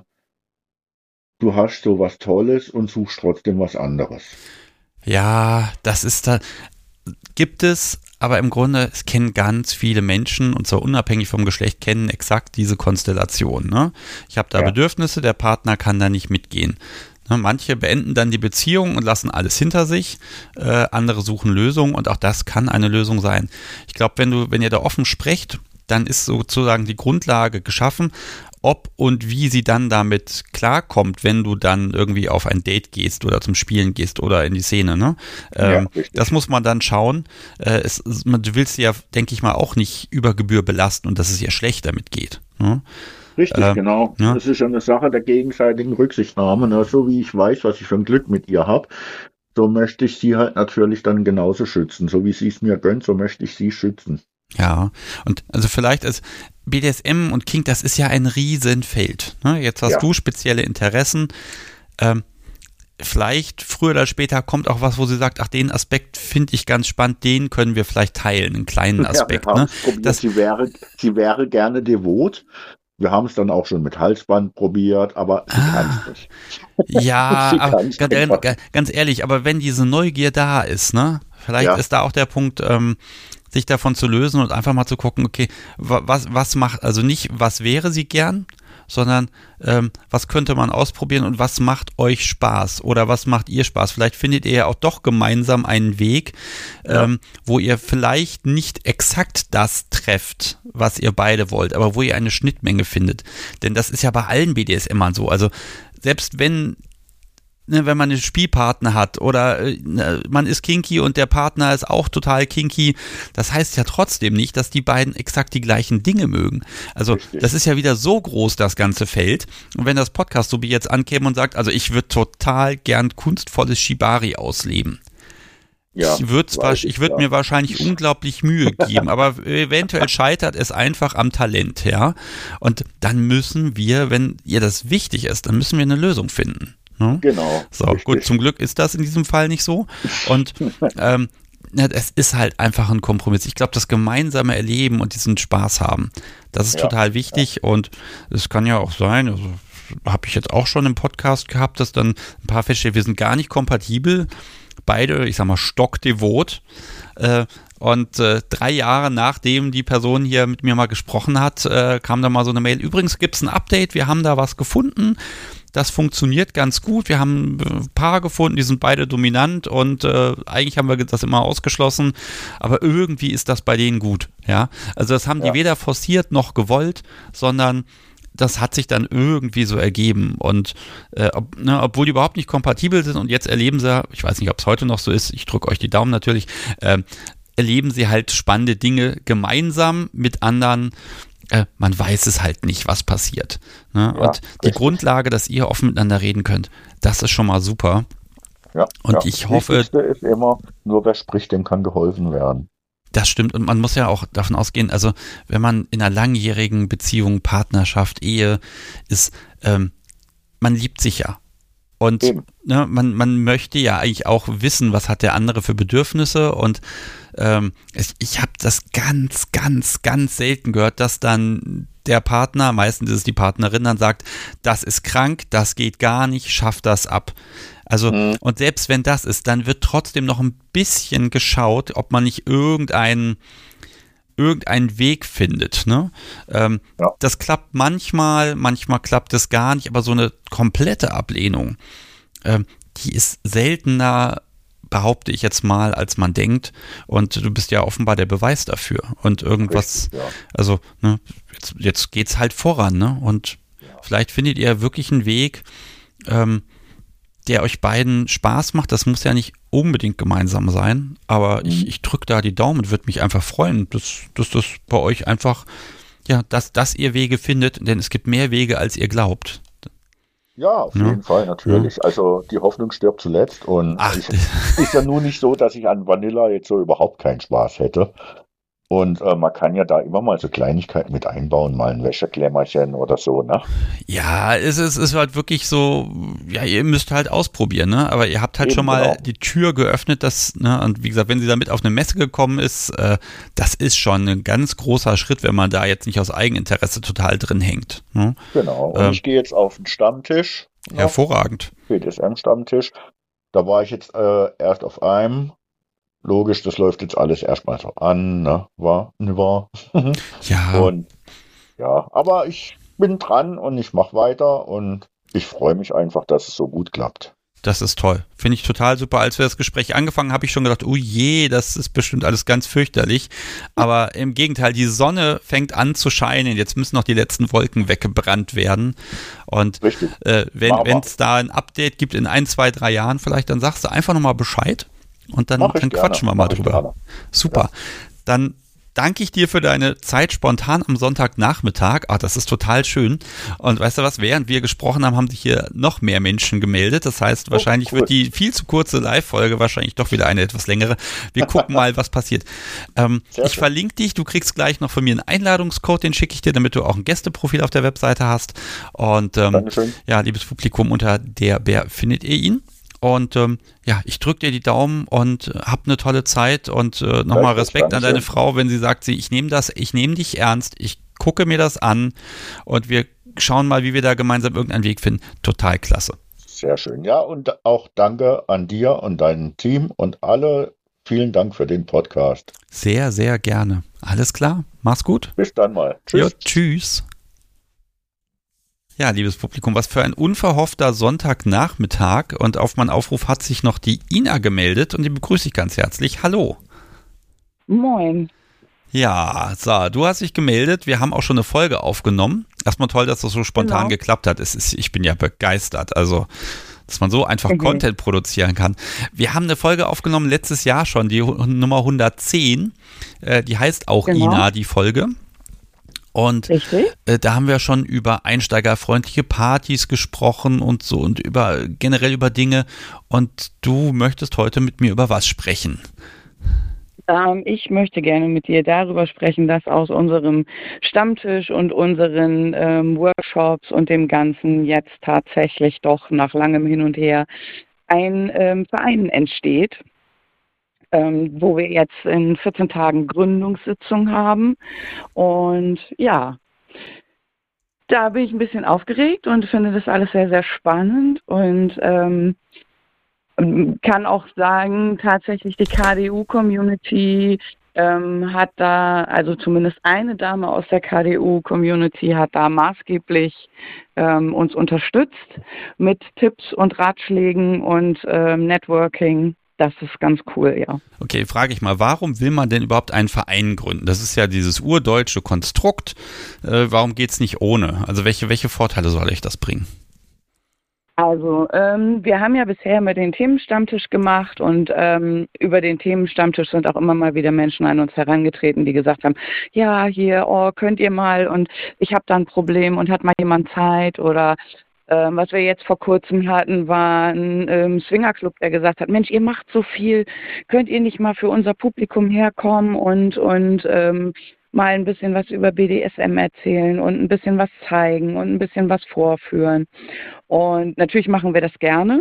du hast so was Tolles und suchst trotzdem was anderes. Ja, das ist da, gibt es, aber im Grunde, es kennen ganz viele Menschen, und zwar unabhängig vom Geschlecht, kennen exakt diese Konstellation. Ne? Ich habe da Bedürfnisse, der Partner kann da nicht mitgehen. Ne, manche beenden dann die Beziehung und lassen alles hinter sich, andere suchen Lösungen und auch das kann eine Lösung sein. Ich glaube, wenn ihr da offen sprecht, dann ist sozusagen die Grundlage geschaffen, ob und wie sie dann damit klarkommt, wenn du dann irgendwie auf ein Date gehst oder zum Spielen gehst oder in die Szene. Ne? Das muss man dann schauen. Du willst sie ja, denke ich mal, auch nicht über Gebühr belasten und dass es ihr schlecht damit geht. Ne? Richtig, genau. Ja. Das ist ja eine Sache der gegenseitigen Rücksichtnahme. Ne? So wie ich weiß, was ich für ein Glück mit ihr habe, so möchte ich sie halt natürlich dann genauso schützen. So wie sie es mir gönnt, so möchte ich sie schützen. Ja, und also vielleicht ist BDSM und Kink, das ist ja ein Riesenfeld. Ne? Jetzt hast du spezielle Interessen. Vielleicht früher oder später kommt auch was, wo sie sagt, ach, den Aspekt finde ich ganz spannend, den können wir vielleicht teilen, einen kleinen Aspekt. Ne? Sie wäre gerne devot. Wir haben es dann auch schon mit Halsband probiert, aber sie kann es nicht. Ja, aber ganz ehrlich, aber wenn diese Neugier da ist, ne, vielleicht ist da auch der Punkt, sich davon zu lösen und einfach mal zu gucken, okay, was macht, also nicht, was wäre sie gern, sondern was könnte man ausprobieren und was macht euch Spaß oder was macht ihr Spaß? Vielleicht findet ihr ja auch doch gemeinsam einen Weg, wo ihr vielleicht nicht exakt das trefft, was ihr beide wollt, aber wo ihr eine Schnittmenge findet. Denn das ist ja bei allen BDSMern so. Also selbst wenn man einen Spielpartner hat oder man ist kinky und der Partner ist auch total kinky, das heißt ja trotzdem nicht, dass die beiden exakt die gleichen Dinge mögen. Also richtig. Das ist ja wieder so groß, das ganze Feld. Und wenn das Podcast so wie jetzt ankäme und sagt, also ich würde total gern kunstvolles Shibari ausleben. Ja, ich würde mir wahrscheinlich unglaublich Mühe geben, aber eventuell scheitert es einfach am Talent, ja. Und dann müssen wir, wenn ihr das wichtig ist, dann müssen wir eine Lösung finden. Ne? Genau. So, richtig. Gut, zum Glück ist das in diesem Fall nicht so. Und es ist halt einfach ein Kompromiss. Ich glaube, das gemeinsame Erleben und diesen Spaß haben, das ist total wichtig. Und es kann ja auch sein, also habe ich jetzt auch schon im Podcast gehabt, dass dann ein paar feststellen, wir sind gar nicht kompatibel. Beide, ich sag mal, stockdevot. Und 3 Jahre nachdem die Person hier mit mir mal gesprochen hat, kam da mal so eine Mail. Übrigens gibt es ein Update, wir haben da was gefunden. Das funktioniert ganz gut. Wir haben ein Paar gefunden, die sind beide dominant und eigentlich haben wir das immer ausgeschlossen, aber irgendwie ist das bei denen gut. Ja? Also das haben die weder forciert noch gewollt, sondern das hat sich dann irgendwie so ergeben und obwohl die überhaupt nicht kompatibel sind und jetzt erleben sie, ich weiß nicht, ob es heute noch so ist, ich drücke euch die Daumen natürlich, erleben sie halt spannende Dinge gemeinsam mit anderen. Man weiß es halt nicht, was passiert. Ne? Ja, und die Grundlage, dass ihr offen miteinander reden könnt, das ist schon mal super. Ja, und ich hoffe. Das Wichtigste ist immer, nur wer spricht, dem kann geholfen werden. Das stimmt und man muss ja auch davon ausgehen, also wenn man in einer langjährigen Beziehung, Partnerschaft, Ehe ist, man liebt sich ja. Und man möchte ja eigentlich auch wissen, was hat der andere für Bedürfnisse und ich habe das ganz, ganz, ganz selten gehört, dass dann der Partner, meistens ist es die Partnerin, dann sagt, das ist krank, das geht gar nicht, schaff das ab. Also, und selbst wenn das ist, dann wird trotzdem noch ein bisschen geschaut, ob man nicht irgendeinen Weg findet. Ne? Das klappt manchmal klappt es gar nicht, aber so eine komplette Ablehnung, die ist seltener, behaupte ich jetzt mal, als man denkt. Und du bist ja offenbar der Beweis dafür. Und irgendwas, also ne, jetzt geht's halt voran. Ne? Und vielleicht findet ihr wirklich einen Weg, der euch beiden Spaß macht. Das muss ja nicht unbedingt gemeinsam sein, aber ich drücke da die Daumen und würde mich einfach freuen, dass das bei euch einfach, dass ihr Wege findet, denn es gibt mehr Wege, als ihr glaubt. Ja, auf jeden Fall, natürlich. Ja. Also die Hoffnung stirbt zuletzt und es ist ja nur nicht so, dass ich an Vanilla jetzt so überhaupt keinen Spaß hätte. Und man kann ja da immer mal so Kleinigkeiten mit einbauen, mal ein Wäscheklemmerchen oder so, ne? Ja, es ist halt wirklich so, ja, ihr müsst halt ausprobieren, ne? Aber ihr habt halt schon mal die Tür geöffnet, ne? Und wie gesagt, wenn sie damit auf eine Messe gekommen ist, das ist schon ein ganz großer Schritt, wenn man da jetzt nicht aus Eigeninteresse total drin hängt. Ne? Genau, und ich gehe jetzt auf den Stammtisch. Hervorragend. BDSM-Stammtisch. Da war ich jetzt erst auf einem. Logisch, das läuft jetzt alles erstmal so an, ne? War. Ja. Und ja, aber ich bin dran und ich mache weiter und ich freue mich einfach, dass es so gut klappt. Das ist toll. Finde ich total super. Als wir das Gespräch angefangen haben, habe ich schon gedacht, oh je, das ist bestimmt alles ganz fürchterlich. Aber im Gegenteil, die Sonne fängt an zu scheinen. Jetzt müssen noch die letzten Wolken weggebrannt werden. Und wenn es da ein Update gibt in 1, 2, 3 Jahren vielleicht, dann sagst du einfach nochmal Bescheid und dann quatschen wir mal drüber. Super. Ja. Dann danke ich dir für deine Zeit spontan am Sonntagnachmittag. Das ist total schön. Und weißt du was, während wir gesprochen haben, haben sich hier noch mehr Menschen gemeldet. Das heißt, wahrscheinlich wird die viel zu kurze Live-Folge wahrscheinlich doch wieder eine etwas längere. Wir gucken mal, was passiert. Ich verlinke dich. Du kriegst gleich noch von mir einen Einladungscode, den schicke ich dir, damit du auch ein Gästeprofil auf der Webseite hast. Und ja, liebes Publikum, unter der Bär findet ihr ihn. Und ich drücke dir die Daumen und hab eine tolle Zeit und nochmal Respekt an deine Frau, wenn sie sagt, ich nehme dich ernst, ich gucke mir das an und wir schauen mal, wie wir da gemeinsam irgendeinen Weg finden. Total klasse. Sehr schön. Ja, und auch danke an dir und dein Team und alle. Vielen Dank für den Podcast. Sehr, sehr gerne. Alles klar. Mach's gut. Bis dann mal. Tschüss. Jo, tschüss. Ja, liebes Publikum, was für ein unverhoffter Sonntagnachmittag, und auf meinen Aufruf hat sich noch die Ina gemeldet und die begrüße ich ganz herzlich. Hallo. Moin. Ja, so, du hast dich gemeldet, wir haben auch schon eine Folge aufgenommen. Erstmal toll, dass das so spontan geklappt hat. Ich bin ja begeistert, also dass man so einfach Content produzieren kann. Wir haben eine Folge aufgenommen letztes Jahr schon, die Nummer 110, die heißt auch Ina, die Folge. Und da haben wir schon über einsteigerfreundliche Partys gesprochen und so und generell über Dinge. Und du möchtest heute mit mir über was sprechen? Ich möchte gerne mit dir darüber sprechen, dass aus unserem Stammtisch und unseren Workshops und dem Ganzen jetzt tatsächlich doch nach langem Hin und Her ein Verein entsteht. Wo wir jetzt in 14 Tagen Gründungssitzung haben. Und ja, da bin ich ein bisschen aufgeregt und finde das alles sehr, sehr spannend und kann auch sagen, tatsächlich die KDU-Community hat da, also zumindest eine Dame aus der KDU-Community hat da maßgeblich uns unterstützt mit Tipps und Ratschlägen und Networking. Das ist ganz cool, ja. Okay, frage ich mal, warum will man denn überhaupt einen Verein gründen? Das ist ja dieses urdeutsche Konstrukt. Warum geht es nicht ohne? Also welche Vorteile soll euch das bringen? Also wir haben ja bisher mit den Themenstammtisch gemacht und über den Themenstammtisch sind auch immer mal wieder Menschen an uns herangetreten, die gesagt haben, ja, hier, könnt ihr mal und ich habe da ein Problem und hat mal jemand Zeit oder was wir jetzt vor kurzem hatten, war ein Swingerclub, der gesagt hat, Mensch, ihr macht so viel, könnt ihr nicht mal für unser Publikum herkommen und mal ein bisschen was über BDSM erzählen und ein bisschen was zeigen und ein bisschen was vorführen. Und natürlich machen wir das gerne.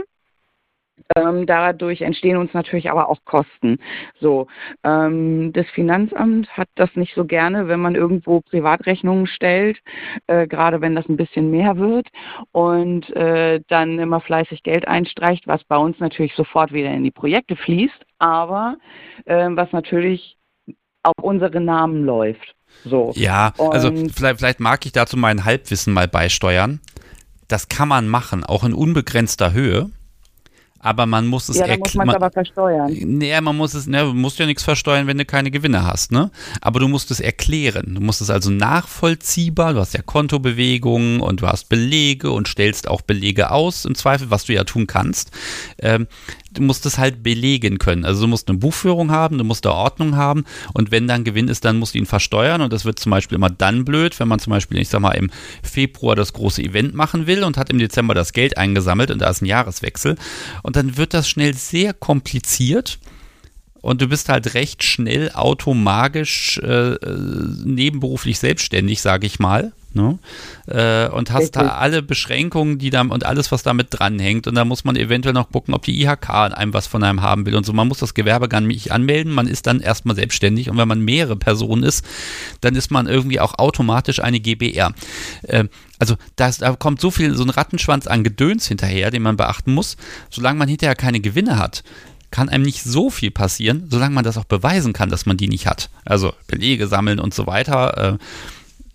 Dadurch entstehen uns natürlich aber auch Kosten. So, das Finanzamt hat das nicht so gerne, wenn man irgendwo Privatrechnungen stellt, gerade wenn das ein bisschen mehr wird und dann immer fleißig Geld einstreicht, was bei uns natürlich sofort wieder in die Projekte fließt, aber was natürlich auf unsere Namen läuft. So. Ja, also vielleicht mag ich dazu mein Halbwissen mal beisteuern. Das kann man machen, auch in unbegrenzter Höhe. Aber man muss es muss man es aber versteuern. Nee, du musst ja nichts versteuern, wenn du keine Gewinne hast, ne? Aber du musst es erklären. Du musst es also nachvollziehbar, du hast ja Kontobewegungen und du hast Belege und stellst auch Belege aus, im Zweifel, was du ja tun kannst. Du musst es halt belegen können. Also du musst eine Buchführung haben, du musst eine Ordnung haben und wenn dann Gewinn ist, dann musst du ihn versteuern und das wird zum Beispiel immer dann blöd, wenn man zum Beispiel, ich sag mal, im Februar das große Event machen will und hat im Dezember das Geld eingesammelt und da ist ein Jahreswechsel und dann wird das schnell sehr kompliziert und du bist halt recht schnell automagisch nebenberuflich selbstständig, sage ich mal. Ne? Und hast da alle Beschränkungen, die da und alles, was damit dranhängt. Und da muss man eventuell noch gucken, ob die IHK an einem was von einem haben will und so. Man muss das Gewerbe gar nicht anmelden, man ist dann erstmal selbstständig und wenn man mehrere Personen ist, dann ist man irgendwie auch automatisch eine GbR. Also da kommt so ein Rattenschwanz an Gedöns hinterher, den man beachten muss. Solange man hinterher keine Gewinne hat, kann einem nicht so viel passieren, solange man das auch beweisen kann, dass man die nicht hat. Also Belege sammeln und so weiter.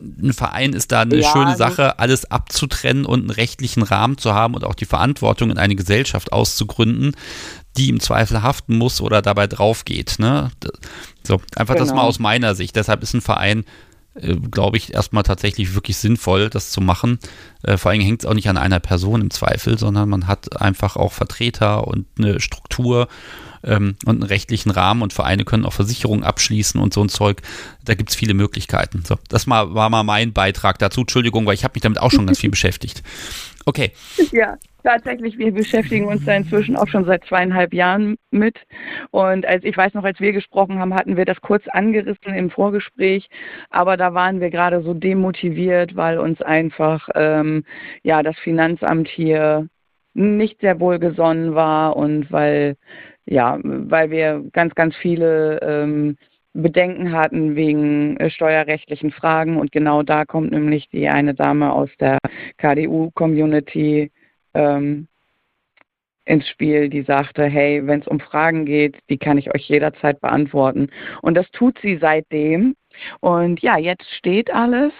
ein Verein ist da eine schöne Sache, alles abzutrennen und einen rechtlichen Rahmen zu haben und auch die Verantwortung in eine Gesellschaft auszugründen, die im Zweifel haften muss oder dabei drauf geht. Ne? So, einfach das mal aus meiner Sicht. Deshalb ist ein Verein, glaube ich, erstmal tatsächlich wirklich sinnvoll, das zu machen. Vor allem hängt es auch nicht an einer Person im Zweifel, sondern man hat einfach auch Vertreter und eine Struktur und einen rechtlichen Rahmen und Vereine können auch Versicherungen abschließen und so ein Zeug. Da gibt es viele Möglichkeiten. So, das war mal mein Beitrag dazu. Entschuldigung, weil ich habe mich damit auch schon ganz viel beschäftigt. Okay. Ja, tatsächlich, wir beschäftigen uns da inzwischen auch schon seit 2,5 Jahren mit. Und ich weiß noch, als wir gesprochen haben, hatten wir das kurz angerissen im Vorgespräch, aber da waren wir gerade so demotiviert, weil uns einfach das Finanzamt hier nicht sehr wohlgesonnen war und weil wir ganz, ganz viele Bedenken hatten wegen steuerrechtlichen Fragen. Und genau da kommt nämlich die eine Dame aus der KDU-Community ins Spiel, die sagte, hey, wenn es um Fragen geht, die kann ich euch jederzeit beantworten. Und das tut sie seitdem. Und ja, jetzt steht alles.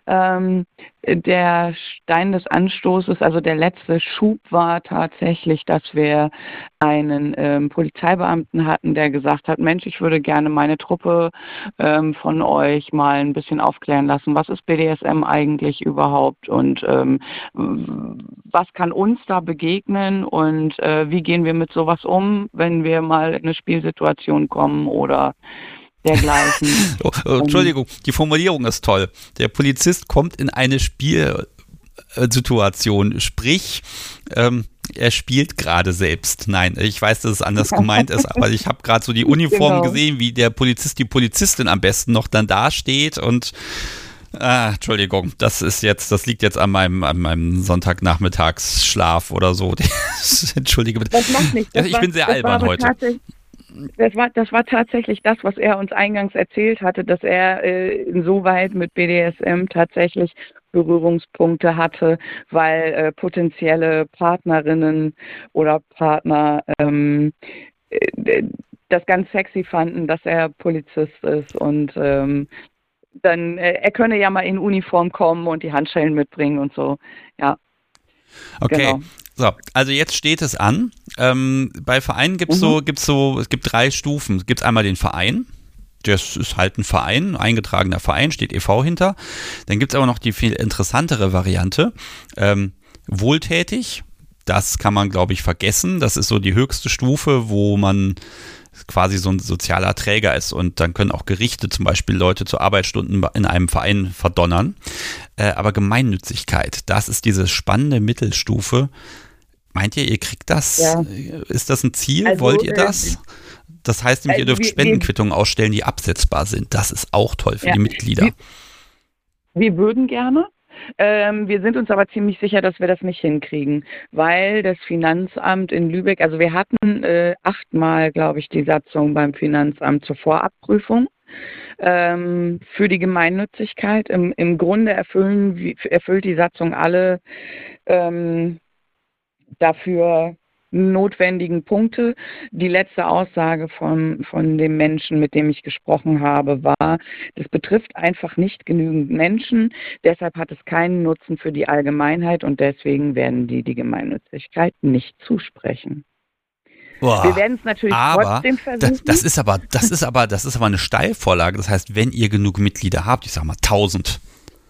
Der Stein des Anstoßes, also der letzte Schub war tatsächlich, dass wir einen Polizeibeamten hatten, der gesagt hat, Mensch, ich würde gerne meine Truppe von euch mal ein bisschen aufklären lassen. Was ist BDSM eigentlich überhaupt und was kann uns da begegnen und wie gehen wir mit sowas um, wenn wir mal in eine Spielsituation kommen oder dergleichen. Entschuldigung, die Formulierung ist toll. Der Polizist kommt in eine Spielsituation, sprich, er spielt gerade selbst. Nein, ich weiß, dass es anders gemeint ist, aber ich habe gerade so die Uniform gesehen, wie der Polizist, die Polizistin am besten noch dann dasteht und Entschuldigung, das liegt jetzt an meinem Sonntagnachmittagsschlaf oder so. Entschuldige bitte. Das macht nichts. Ich bin sehr albern heute. Das war tatsächlich das, was er uns eingangs erzählt hatte, dass er insoweit mit BDSM tatsächlich Berührungspunkte hatte, weil potenzielle Partnerinnen oder Partner das ganz sexy fanden, dass er Polizist ist und dann er könne ja mal in Uniform kommen und die Handschellen mitbringen und so. Ja. Okay. Genau. So, also jetzt steht es an. Bei Vereinen es gibt 3 Stufen. Es gibt einmal den Verein. Das ist halt ein Verein, ein eingetragener Verein, steht e.V. hinter. Dann gibt es aber noch die viel interessantere Variante. Wohltätig, das kann man, glaube ich, vergessen. Das ist so die höchste Stufe, wo man quasi so ein sozialer Träger ist und dann können auch Gerichte zum Beispiel Leute zu Arbeitsstunden in einem Verein verdonnern. Aber Gemeinnützigkeit, das ist diese spannende Mittelstufe. Meint ihr kriegt das? Ja. Ist das ein Ziel? Also, wollt ihr das? Das heißt nämlich, ihr dürft Spendenquittungen ausstellen, die absetzbar sind. Das ist auch toll für die Mitglieder. Wir würden gerne. Wir sind uns aber ziemlich sicher, dass wir das nicht hinkriegen, weil das Finanzamt in Lübeck, also wir hatten 8-mal, glaube ich, die Satzung beim Finanzamt zur Vorabprüfung für die Gemeinnützigkeit. Im Grunde erfüllt die Satzung alle dafür notwendigen Punkte. Die letzte Aussage von dem Menschen, mit dem ich gesprochen habe, war, das betrifft einfach nicht genügend Menschen, deshalb hat es keinen Nutzen für die Allgemeinheit und deswegen werden die Gemeinnützigkeit nicht zusprechen. Boah, wir werden es natürlich trotzdem versuchen. Das ist aber eine Steilvorlage. Das heißt, wenn ihr genug Mitglieder habt, ich sag mal 1000.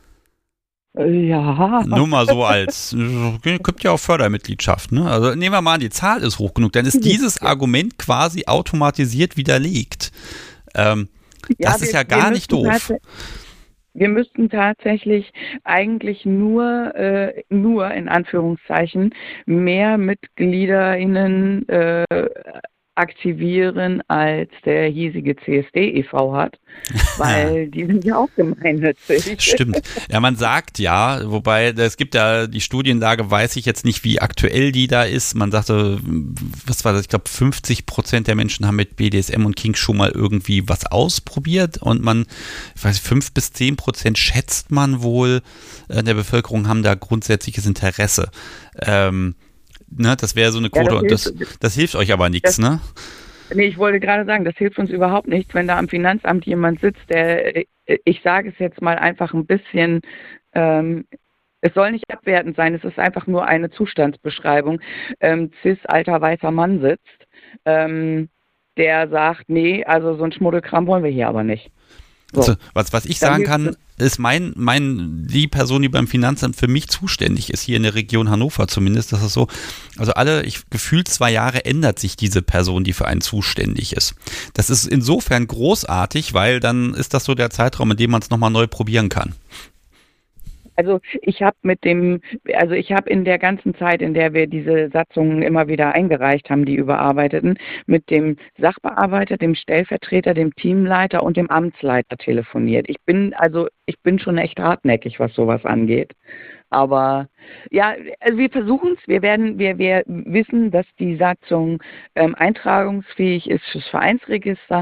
Ja. Nur mal so gibt ja auch Fördermitgliedschaft, ne? Also nehmen wir mal an, die Zahl ist hoch genug, dann ist dieses Argument quasi automatisiert widerlegt. Das ist ja gar nicht doof. Wir müssten tatsächlich eigentlich nur in Anführungszeichen mehr MitgliederInnen aktivieren, als der hiesige CSD e.V. hat, weil die sind ja auch gemeinnützig. Stimmt. Ja, man sagt ja, wobei es gibt ja die Studienlage, weiß ich jetzt nicht, wie aktuell die da ist. Man sagte, was war das? Ich glaube, 50% der Menschen haben mit BDSM und Kink schon mal irgendwie was ausprobiert und ich weiß, 5-10% schätzt man wohl der Bevölkerung haben da grundsätzliches Interesse. Ne, das wäre so eine Quote und das hilft euch aber nichts, ne? Nee, ich wollte gerade sagen, das hilft uns überhaupt nichts, wenn da am Finanzamt jemand sitzt, der, ich sage es jetzt mal einfach ein bisschen, es soll nicht abwertend sein, es ist einfach nur eine Zustandsbeschreibung. Cis, alter, weißer Mann sitzt, der sagt, nee, also so ein Schmuddelkram wollen wir hier aber nicht. So. Also, was ich Dann sagen hilft kann, ist die Person, die beim Finanzamt für mich zuständig ist, hier in der Region Hannover zumindest, das ist so, also gefühlt 2 Jahre ändert sich diese Person, die für einen zuständig ist. Das ist insofern großartig, weil dann ist das so der Zeitraum, in dem man es nochmal neu probieren kann. Also ich habe in der ganzen Zeit, in der wir diese Satzungen immer wieder eingereicht haben, die überarbeiteten, mit dem Sachbearbeiter, dem Stellvertreter, dem Teamleiter und dem Amtsleiter telefoniert. Ich bin schon echt hartnäckig, was sowas angeht. Aber ja, also wir versuchen es. Wir wissen, dass die Satzung eintragungsfähig ist fürs Vereinsregister.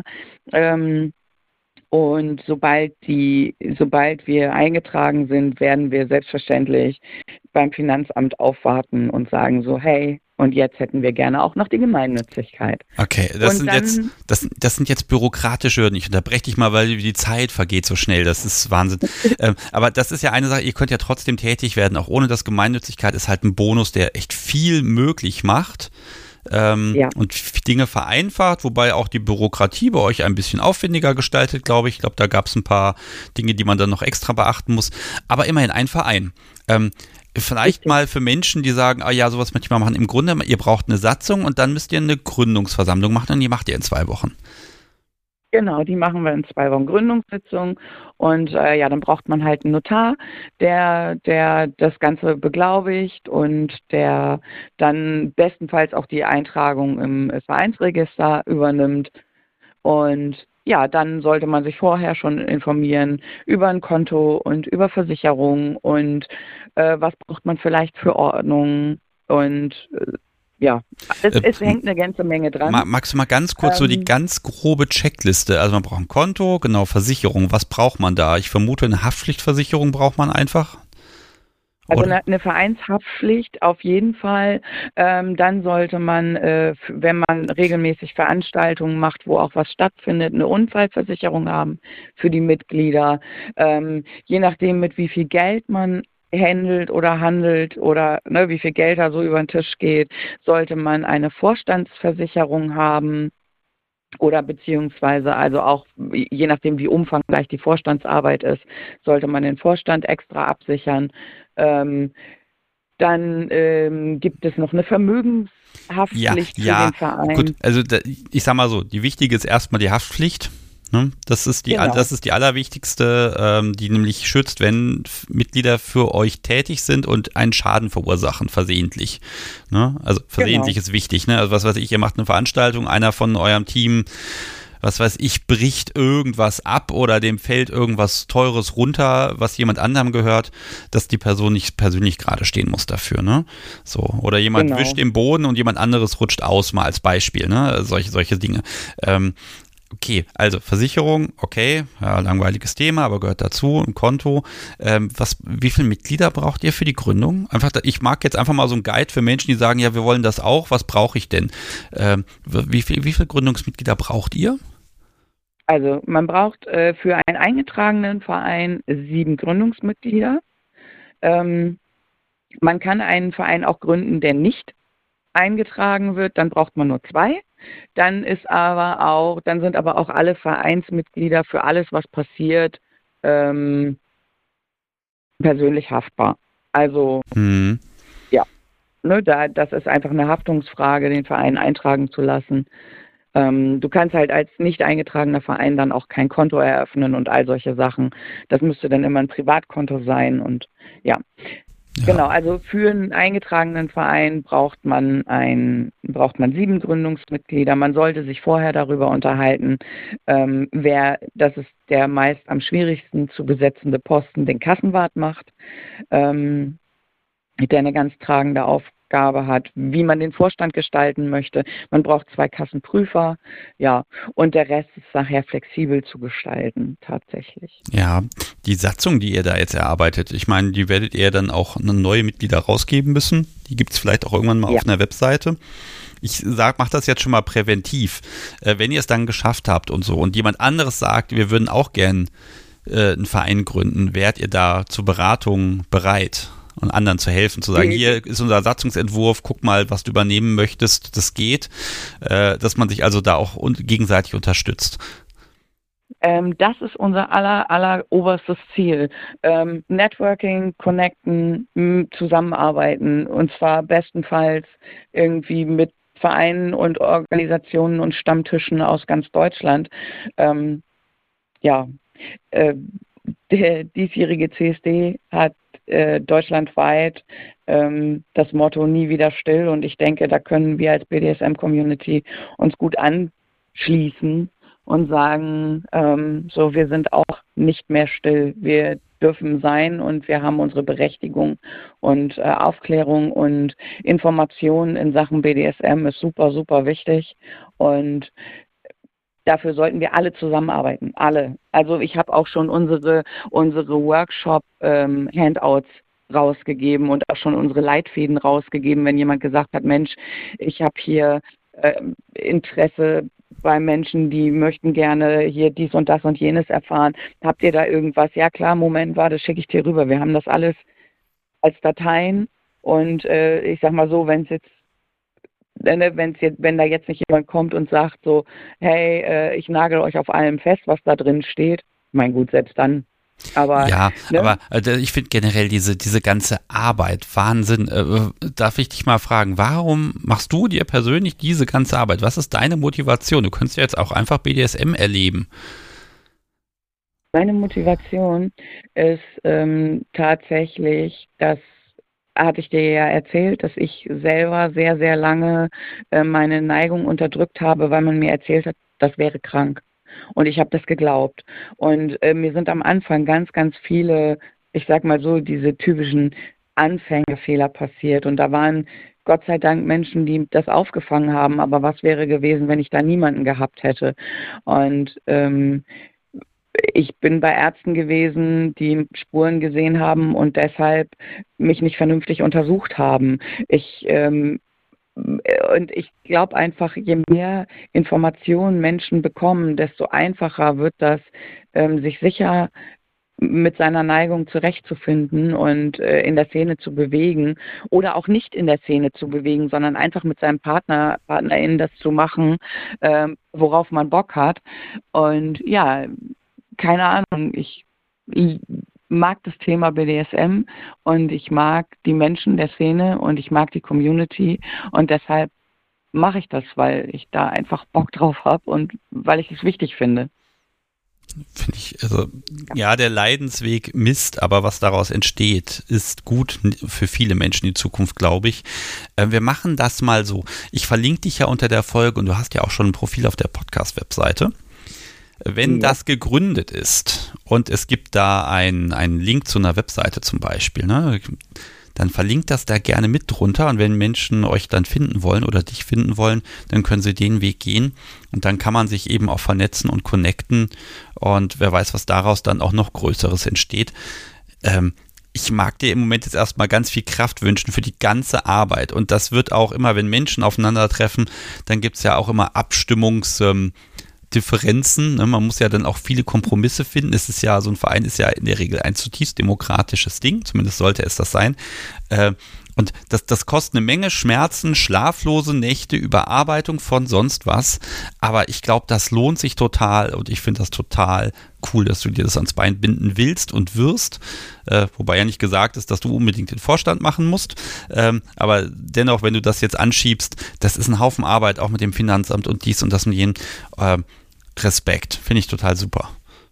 Und sobald wir eingetragen sind, werden wir selbstverständlich beim Finanzamt aufwarten und sagen so, hey, und jetzt hätten wir gerne auch noch die Gemeinnützigkeit. Okay, das sind jetzt bürokratische Hürden. Ich unterbreche dich mal, weil die Zeit vergeht so schnell. Das ist Wahnsinn. Aber das ist ja eine Sache, ihr könnt ja trotzdem tätig werden, auch ohne das. Gemeinnützigkeit ist halt ein Bonus, der echt viel möglich macht. Und Dinge vereinfacht, wobei auch die Bürokratie bei euch ein bisschen aufwendiger gestaltet, glaube ich. Ich glaube, da gab es ein paar Dinge, die man dann noch extra beachten muss. Aber immerhin ein Verein. Vielleicht mal für Menschen, die sagen, sowas möchte ich mal machen. Im Grunde, ihr braucht eine Satzung und dann müsst ihr eine Gründungsversammlung machen und die macht ihr in 2 Wochen. Genau, die machen wir in 2 Wochen Gründungssitzung und dann braucht man halt einen Notar, der das Ganze beglaubigt und der dann bestenfalls auch die Eintragung im Vereinsregister übernimmt. Und ja, dann sollte man sich vorher schon informieren über ein Konto und über Versicherung und was braucht man vielleicht für Ordnung und es hängt eine ganze Menge dran. Magst du mal ganz kurz so die ganz grobe Checkliste, also man braucht ein Konto, genau, Versicherung, was braucht man da? Ich vermute, eine Haftpflichtversicherung braucht man einfach. Also eine Vereinshaftpflicht auf jeden Fall. Dann sollte man, wenn man regelmäßig Veranstaltungen macht, wo auch was stattfindet, eine Unfallversicherung haben für die Mitglieder. Je nachdem, mit wie viel Geld man handelt oder wie viel Geld da so über den Tisch geht, sollte man eine Vorstandsversicherung haben oder beziehungsweise also auch, je nachdem wie umfangreich die Vorstandsarbeit ist, sollte man den Vorstand extra absichern. Dann gibt es noch eine Vermögenshaftpflicht für den Verein. Gut, also ich sag mal so, die wichtige ist erstmal die Haftpflicht. Ne? Das ist die allerwichtigste, die nämlich schützt, wenn Mitglieder für euch tätig sind und einen Schaden verursachen, versehentlich. Ne? Also versehentlich ist wichtig. Ne? Also was weiß ich, ihr macht eine Veranstaltung, einer von eurem Team, was weiß ich, bricht irgendwas ab oder dem fällt irgendwas Teures runter, was jemand anderem gehört, dass die Person nicht persönlich gerade stehen muss dafür. Ne? So. Oder jemand wischt im Boden und jemand anderes rutscht aus, mal als Beispiel. Ne? Solche Dinge. Okay, also Versicherung, okay, ja, langweiliges Thema, aber gehört dazu, ein Konto. Wie viele Mitglieder braucht ihr für die Gründung? Ich mag jetzt einfach mal so einen Guide für Menschen, die sagen, ja, wir wollen das auch, was brauche ich denn? Wie viele Gründungsmitglieder braucht ihr? Also man braucht für einen eingetragenen Verein 7 Gründungsmitglieder. Man kann einen Verein auch gründen, der nicht eingetragen wird, dann braucht man nur 2. Dann sind aber auch alle Vereinsmitglieder für alles, was passiert, persönlich haftbar. Also das ist einfach eine Haftungsfrage, den Verein eintragen zu lassen. Du kannst halt als nicht eingetragener Verein dann auch kein Konto eröffnen und all solche Sachen. Das müsste dann immer ein Privatkonto sein und ja. Genau, also für einen eingetragenen Verein braucht man 7 Gründungsmitglieder. Man sollte sich vorher darüber unterhalten, das ist der meist am schwierigsten zu besetzende Posten, den Kassenwart macht, der eine ganz tragende Aufgabe hat, wie man den Vorstand gestalten möchte. Man braucht 2 Kassenprüfer, ja, und der Rest ist nachher flexibel zu gestalten, tatsächlich. Ja, die Satzung, die ihr da jetzt erarbeitet, ich meine, die werdet ihr dann auch eine neue Mitglieder rausgeben müssen. Die gibt es vielleicht auch irgendwann mal auf einer Webseite. Ich mache das jetzt schon mal präventiv. Wenn ihr es dann geschafft habt und so und jemand anderes sagt, wir würden auch gern einen Verein gründen, wärt ihr da zur Beratung bereit und anderen zu helfen, zu sagen, hier ist unser Satzungsentwurf, guck mal, was du übernehmen möchtest, das geht, dass man sich also da auch gegenseitig unterstützt. Das ist unser aller oberstes Ziel. Networking, connecten, zusammenarbeiten und zwar bestenfalls irgendwie mit Vereinen und Organisationen und Stammtischen aus ganz Deutschland. Der diesjährige CSD hat deutschlandweit das Motto nie wieder still und ich denke, da können wir als BDSM-Community uns gut anschließen und sagen, wir sind auch nicht mehr still. Wir dürfen sein und wir haben unsere Berechtigung und Aufklärung und Information in Sachen BDSM ist super, super wichtig und dafür sollten wir alle zusammenarbeiten, alle. Also ich habe auch schon unsere Workshop-Handouts rausgegeben und auch schon unsere Leitfäden rausgegeben, wenn jemand gesagt hat, Mensch, ich habe hier Interesse bei Menschen, die möchten gerne hier dies und das und jenes erfahren. Habt ihr da irgendwas? Ja klar, Moment, warte, schicke ich dir rüber. Wir haben das alles als Dateien und ich sag mal so, wenn da jetzt nicht jemand kommt und sagt so, hey, ich nagel euch auf allem fest, was da drin steht, mein gut, selbst dann. Aber, ja, ne? Aber ich finde generell diese ganze Arbeit Wahnsinn. Darf ich dich mal fragen, warum machst du dir persönlich diese ganze Arbeit? Was ist deine Motivation? Du könntest ja jetzt auch einfach BDSM erleben. Meine Motivation ist tatsächlich, das hatte ich dir ja erzählt, dass ich selber sehr, sehr lange meine Neigung unterdrückt habe, weil man mir erzählt hat, das wäre krank. Und ich habe das geglaubt. Und mir sind am Anfang ganz, ganz viele, ich sag mal so, diese typischen Anfängerfehler passiert. Und da waren Gott sei Dank Menschen, die das aufgefangen haben. Aber was wäre gewesen, wenn ich da niemanden gehabt hätte? Und ich bin bei Ärzten gewesen, die Spuren gesehen haben und deshalb mich nicht vernünftig untersucht haben. Und ich glaube einfach, je mehr Informationen Menschen bekommen, desto einfacher wird das, sich sicher mit seiner Neigung zurechtzufinden und in der Szene zu bewegen oder auch nicht in der Szene zu bewegen, sondern einfach mit seinem PartnerInnen das zu machen, worauf man Bock hat. Und ja, keine Ahnung, ich mag das Thema BDSM und ich mag die Menschen der Szene und ich mag die Community und deshalb mache ich das, weil ich da einfach Bock drauf habe und weil ich es wichtig finde. Finde ich, also ja, der Leidensweg Mist, aber was daraus entsteht, ist gut für viele Menschen in Zukunft, glaube ich. Wir machen das mal so. Ich verlinke dich ja unter der Folge und du hast ja auch schon ein Profil auf der Podcast-Webseite. Wenn das gegründet ist und es gibt da einen Link zu einer Webseite zum Beispiel, ne, dann verlinkt das da gerne mit drunter und wenn Menschen euch dann finden wollen oder dich finden wollen, dann können sie den Weg gehen und dann kann man sich eben auch vernetzen und connecten und wer weiß, was daraus dann auch noch Größeres entsteht. Ich mag dir im Moment jetzt erstmal ganz viel Kraft wünschen für die ganze Arbeit und das wird auch immer, wenn Menschen aufeinandertreffen, dann gibt es ja auch immer Differenzen, ne? Man muss ja dann auch viele Kompromisse finden. Es ist ja, so ein Verein ist ja in der Regel ein zutiefst demokratisches Ding, zumindest sollte es das sein. Und das kostet eine Menge Schmerzen, schlaflose Nächte, Überarbeitung von sonst was. Aber ich glaube, das lohnt sich total und ich finde das total cool, dass du dir das ans Bein binden willst und wirst. Wobei ja nicht gesagt ist, dass du unbedingt den Vorstand machen musst. Aber dennoch, wenn du das jetzt anschiebst, das ist ein Haufen Arbeit, auch mit dem Finanzamt und dies und das und jenes. Respekt, finde ich total super.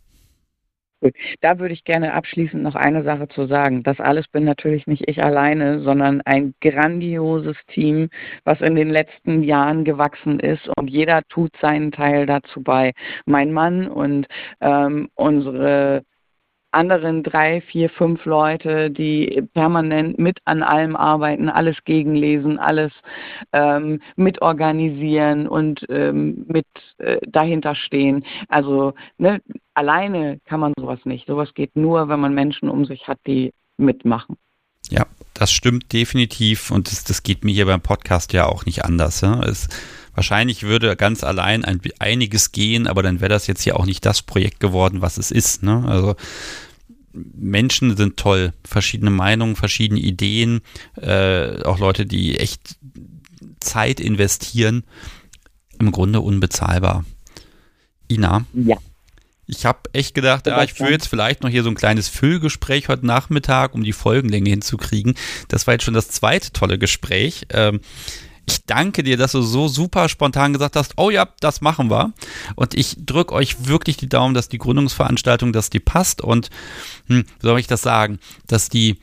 Da würde ich gerne abschließend noch eine Sache zu sagen. Das alles bin natürlich nicht ich alleine, sondern ein grandioses Team, was in den letzten Jahren gewachsen ist und jeder tut seinen Teil dazu bei. Mein Mann und unsere anderen 3, 4, 5 Leute, die permanent mit an allem arbeiten, alles gegenlesen, alles mitorganisieren und mit dahinter stehen. Also alleine kann man sowas nicht. Sowas geht nur, wenn man Menschen um sich hat, die mitmachen. Ja, das stimmt definitiv und das geht mir hier beim Podcast ja auch nicht anders. Ja? Wahrscheinlich würde ganz allein einiges gehen, aber dann wäre das jetzt hier auch nicht das Projekt geworden, was es ist. Ne? Also Menschen sind toll, verschiedene Meinungen, verschiedene Ideen, auch Leute, die echt Zeit investieren, im Grunde unbezahlbar. Ina? Ja. Ich habe echt gedacht, ich führe jetzt vielleicht noch hier so ein kleines Füllgespräch heute Nachmittag, um die Folgenlänge hinzukriegen. Das war jetzt schon das zweite tolle Gespräch. Ich danke dir, dass du so super spontan gesagt hast, oh ja, das machen wir. Und ich drücke euch wirklich die Daumen, dass die Gründungsveranstaltung, dass die passt und, wie soll ich das sagen, dass die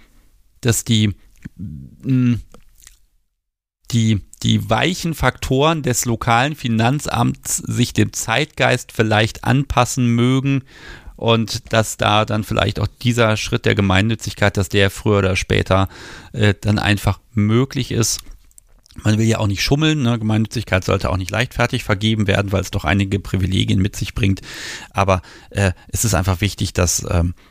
weichen Faktoren des lokalen Finanzamts sich dem Zeitgeist vielleicht anpassen mögen und dass da dann vielleicht auch dieser Schritt der Gemeinnützigkeit, dass der früher oder später dann einfach möglich ist. Man will ja auch nicht schummeln, ne? Gemeinnützigkeit sollte auch nicht leichtfertig vergeben werden, weil es doch einige Privilegien mit sich bringt. Aber es ist einfach wichtig, dass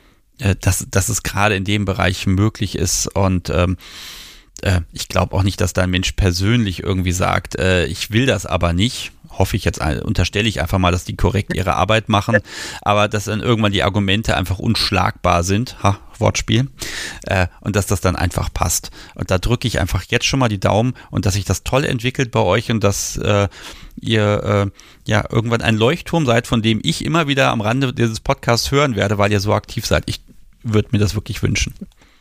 es gerade in dem Bereich möglich ist. Und ich glaube auch nicht, dass da ein Mensch persönlich irgendwie sagt, ich will das aber nicht. Hoffe ich jetzt, unterstelle ich einfach mal, dass die korrekt ihre Arbeit machen, aber dass dann irgendwann die Argumente einfach unschlagbar sind, Wortspiel, und dass das dann einfach passt. Und da drücke ich einfach jetzt schon mal die Daumen und dass sich das toll entwickelt bei euch und dass ihr irgendwann ein Leuchtturm seid, von dem ich immer wieder am Rande dieses Podcasts hören werde, weil ihr so aktiv seid. Ich würde mir das wirklich wünschen.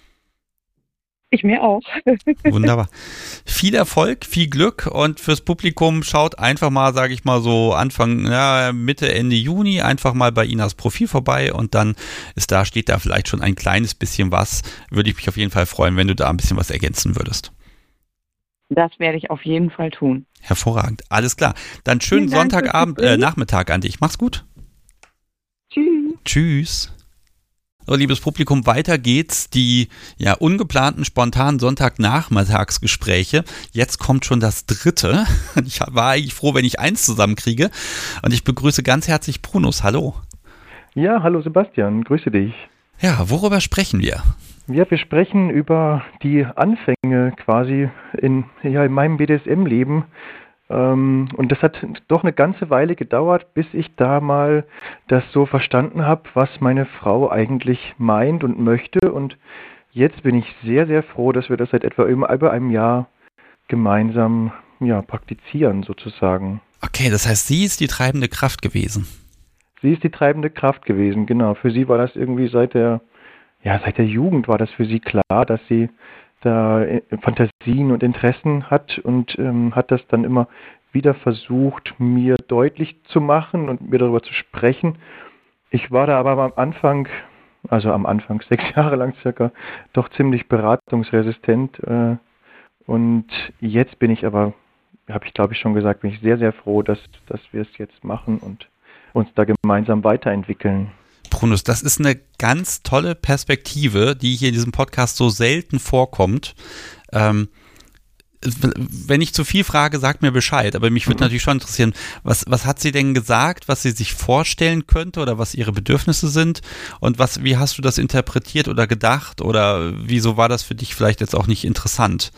Ich mir auch. Wunderbar. Viel Erfolg, viel Glück und fürs Publikum schaut einfach mal, sage ich mal so Mitte, Ende Juni einfach mal bei Inas Profil vorbei und dann steht da vielleicht schon ein kleines bisschen was. Würde ich mich auf jeden Fall freuen, wenn du da ein bisschen was ergänzen würdest. Das werde ich auf jeden Fall tun. Hervorragend. Alles klar. Dann schönen Sonntagabend, Nachmittag an dich. Mach's gut. Tschüss. Tschüss. So, liebes Publikum, weiter geht's. Die ungeplanten, spontanen Sonntagnachmittagsgespräche. Jetzt kommt schon das dritte. Ich war eigentlich froh, wenn ich eins zusammenkriege. Und ich begrüße ganz herzlich Prunus. Hallo. Ja, hallo Sebastian, grüße dich. Ja, worüber sprechen wir? Ja, wir sprechen über die Anfänge quasi in meinem BDSM-Leben. Und das hat doch eine ganze Weile gedauert, bis ich da mal das so verstanden habe, was meine Frau eigentlich meint und möchte. Und jetzt bin ich sehr, sehr froh, dass wir das seit etwa über einem Jahr gemeinsam praktizieren sozusagen. Okay, das heißt, sie ist die treibende Kraft gewesen. Sie ist die treibende Kraft gewesen, genau. Für sie war das irgendwie seit der Jugend war das für sie klar, dass sie da Fantasien und Interessen hat und hat das dann immer wieder versucht, mir deutlich zu machen und mir darüber zu sprechen. Ich war da aber am Anfang 6 Jahre lang circa, doch ziemlich beratungsresistent und jetzt bin ich aber, habe ich glaube ich schon gesagt, bin ich sehr, sehr froh, dass wir es jetzt machen und uns da gemeinsam weiterentwickeln. Prunus, das ist eine ganz tolle Perspektive, die hier in diesem Podcast so selten vorkommt. Wenn ich zu viel frage, sagt mir Bescheid, aber mich würde natürlich schon interessieren, was hat sie denn gesagt, was sie sich vorstellen könnte oder was ihre Bedürfnisse sind und wie hast du das interpretiert oder gedacht oder wieso war das für dich vielleicht jetzt auch nicht interessant?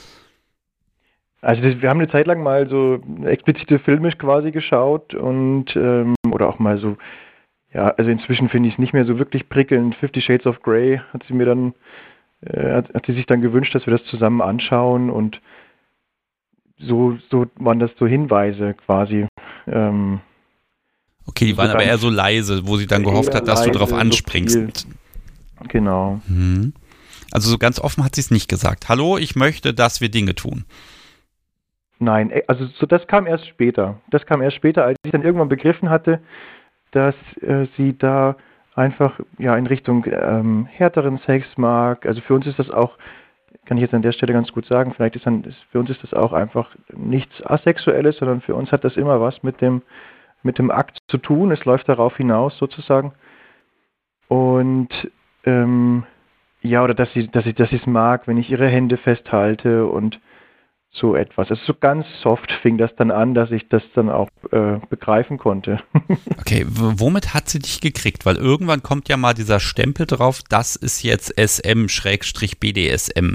Also wir haben eine Zeit lang mal so explizite Filme quasi geschaut und oder auch mal so. Ja, also inzwischen finde ich es nicht mehr so wirklich prickelnd. 50 Shades of Grey hat sie sich dann gewünscht, dass wir das zusammen anschauen und so waren das so Hinweise quasi. Okay, die waren aber eher so leise, wo sie dann gehofft hat, dass du darauf anspringst. So genau. Also so ganz offen hat sie es nicht gesagt. Hallo, ich möchte, dass wir Dinge tun. Nein, also das kam erst später. Als ich dann irgendwann begriffen hatte, dass sie da einfach in Richtung härteren Sex mag. Also für uns ist das auch, kann ich jetzt an der Stelle ganz gut sagen, für uns ist das auch einfach nichts Asexuelles, sondern für uns hat das immer was mit dem Akt zu tun. Es läuft darauf hinaus sozusagen. Und oder dass sie es mag, wenn ich ihre Hände festhalte und so etwas. Also so ganz soft fing das dann an, dass ich das dann auch begreifen konnte. Okay, womit hat sie dich gekriegt? Weil irgendwann kommt ja mal dieser Stempel drauf, das ist jetzt SM-BDSM.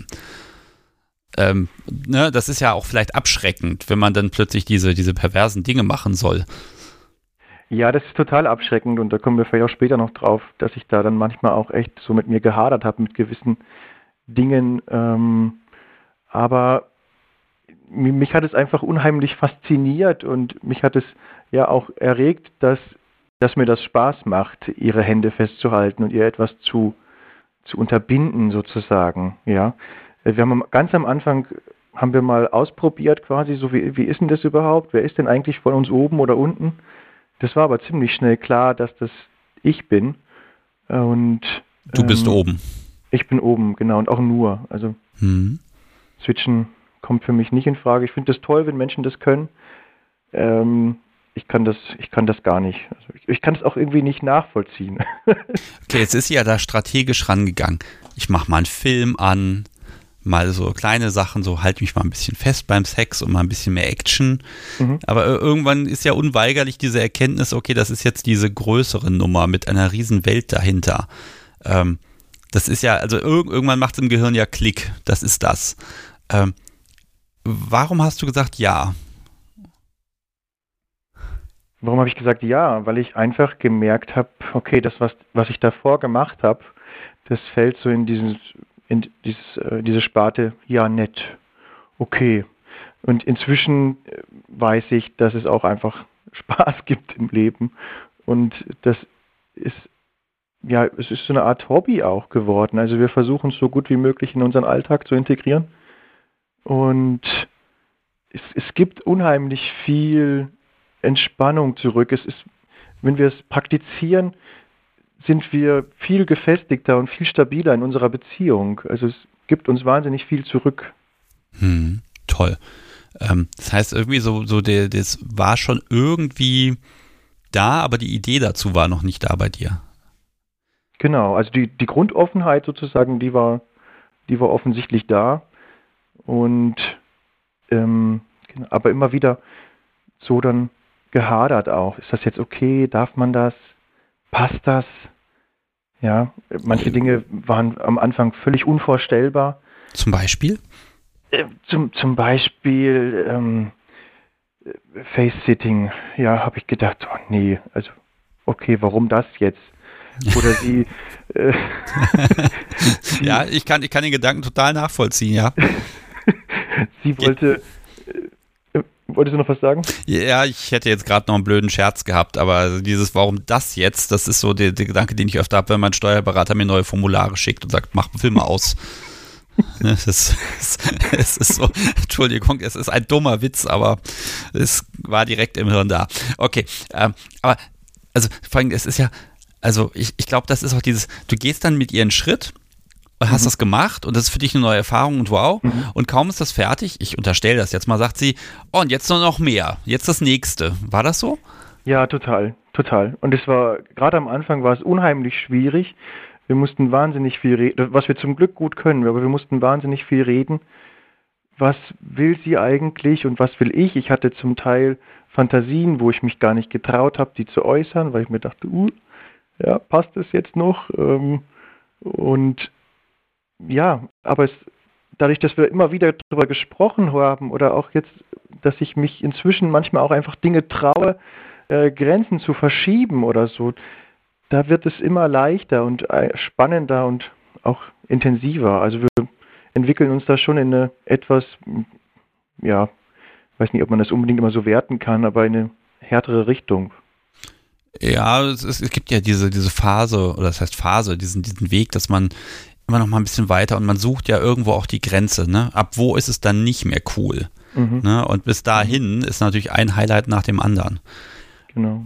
Das ist ja auch vielleicht abschreckend, wenn man dann plötzlich diese perversen Dinge machen soll. Ja, das ist total abschreckend und da kommen wir vielleicht auch später noch drauf, dass ich da dann manchmal auch echt so mit mir gehadert habe mit gewissen Dingen. Aber mich hat es einfach unheimlich fasziniert und mich hat es ja auch erregt, dass mir das Spaß macht, ihre Hände festzuhalten und ihr etwas zu unterbinden sozusagen. Ja, wir haben ganz am Anfang haben wir mal ausprobiert quasi, so wie ist denn das überhaupt? Wer ist denn eigentlich von uns oben oder unten? Das war aber ziemlich schnell klar, dass das ich bin. Und du bist oben. Ich bin oben, genau, und auch nur. Also Switchen kommt für mich nicht in Frage. Ich finde das toll, wenn Menschen das können. Ich kann das gar nicht. Also ich kann es auch irgendwie nicht nachvollziehen. Okay, jetzt ist sie ja da strategisch rangegangen. Ich mache mal einen Film an, mal so kleine Sachen, so halte mich mal ein bisschen fest beim Sex und mal ein bisschen mehr Action. Aber irgendwann ist ja unweigerlich diese Erkenntnis, okay, das ist jetzt diese größere Nummer mit einer riesen Welt dahinter. Das ist ja, also irgendwann macht es im Gehirn ja Klick, das ist das. Warum hast du gesagt ja? Warum habe ich gesagt ja? Weil ich einfach gemerkt habe, okay, das, was ich davor gemacht habe, das fällt so in diese Sparte, ja, nett, okay. Und inzwischen weiß ich, dass es auch einfach Spaß gibt im Leben. Und das ist, ja, es ist so eine Art Hobby auch geworden. Also wir versuchen es so gut wie möglich in unseren Alltag zu integrieren. Und es gibt unheimlich viel Entspannung zurück. Es ist, wenn wir es praktizieren, sind wir viel gefestigter und viel stabiler in unserer Beziehung. Also es gibt uns wahnsinnig viel zurück. Toll. Das heißt irgendwie das war schon irgendwie da, aber die Idee dazu war noch nicht da bei dir. Genau, also die Grundoffenheit sozusagen, die war offensichtlich da. Und aber immer wieder so dann gehadert auch. Ist das jetzt okay? Darf man das? Passt das? Ja, manche Dinge waren am Anfang völlig unvorstellbar. Zum Beispiel? Zum Beispiel Face-Sitting. Ja, habe ich gedacht, oh nee, also okay, warum das jetzt? Oder sie... ja, ich kann den Gedanken total nachvollziehen, ja. Sie wollte... Wolltest du noch was sagen? Ja, ich hätte jetzt gerade noch einen blöden Scherz gehabt, aber dieses warum das jetzt, das ist so der Gedanke, den ich öfter habe, wenn mein Steuerberater mir neue Formulare schickt und sagt, mach Filme aus. Es ist so, Entschuldigung, es ist ein dummer Witz, aber es war direkt im Hirn da. Okay, aber also vor allem, es ist ja, also ich glaube, das ist auch dieses, du gehst dann mit ihr einen Schritt, hast das gemacht und das ist für dich eine neue Erfahrung und wow. Und kaum ist das fertig, ich unterstelle das jetzt mal, sagt sie, oh, und jetzt noch mehr, jetzt das nächste. War das so? Ja, total. Und es war, gerade am Anfang war es unheimlich schwierig. Wir mussten wahnsinnig viel reden, was wir zum Glück gut können, aber wir mussten wahnsinnig viel reden. Was will sie eigentlich und was will ich? Ich hatte zum Teil Fantasien, wo ich mich gar nicht getraut habe, die zu äußern, weil ich mir dachte, ja, passt das jetzt noch? Und ja, aber dadurch, dass wir immer wieder darüber gesprochen haben oder auch jetzt, dass ich mich inzwischen manchmal auch einfach Dinge traue, Grenzen zu verschieben oder so, da wird es immer leichter und spannender und auch intensiver. Also wir entwickeln uns da schon in eine etwas, ja, weiß nicht, ob man das unbedingt immer so werten kann, aber in eine härtere Richtung. Ja, es gibt ja diese Phase, oder das heißt Phase, diesen Weg, dass man immer noch mal ein bisschen weiter und man sucht ja irgendwo auch die Grenze, ne? Ab wo ist es dann nicht mehr cool? Ne? Und bis dahin ist natürlich ein Highlight nach dem anderen. Genau.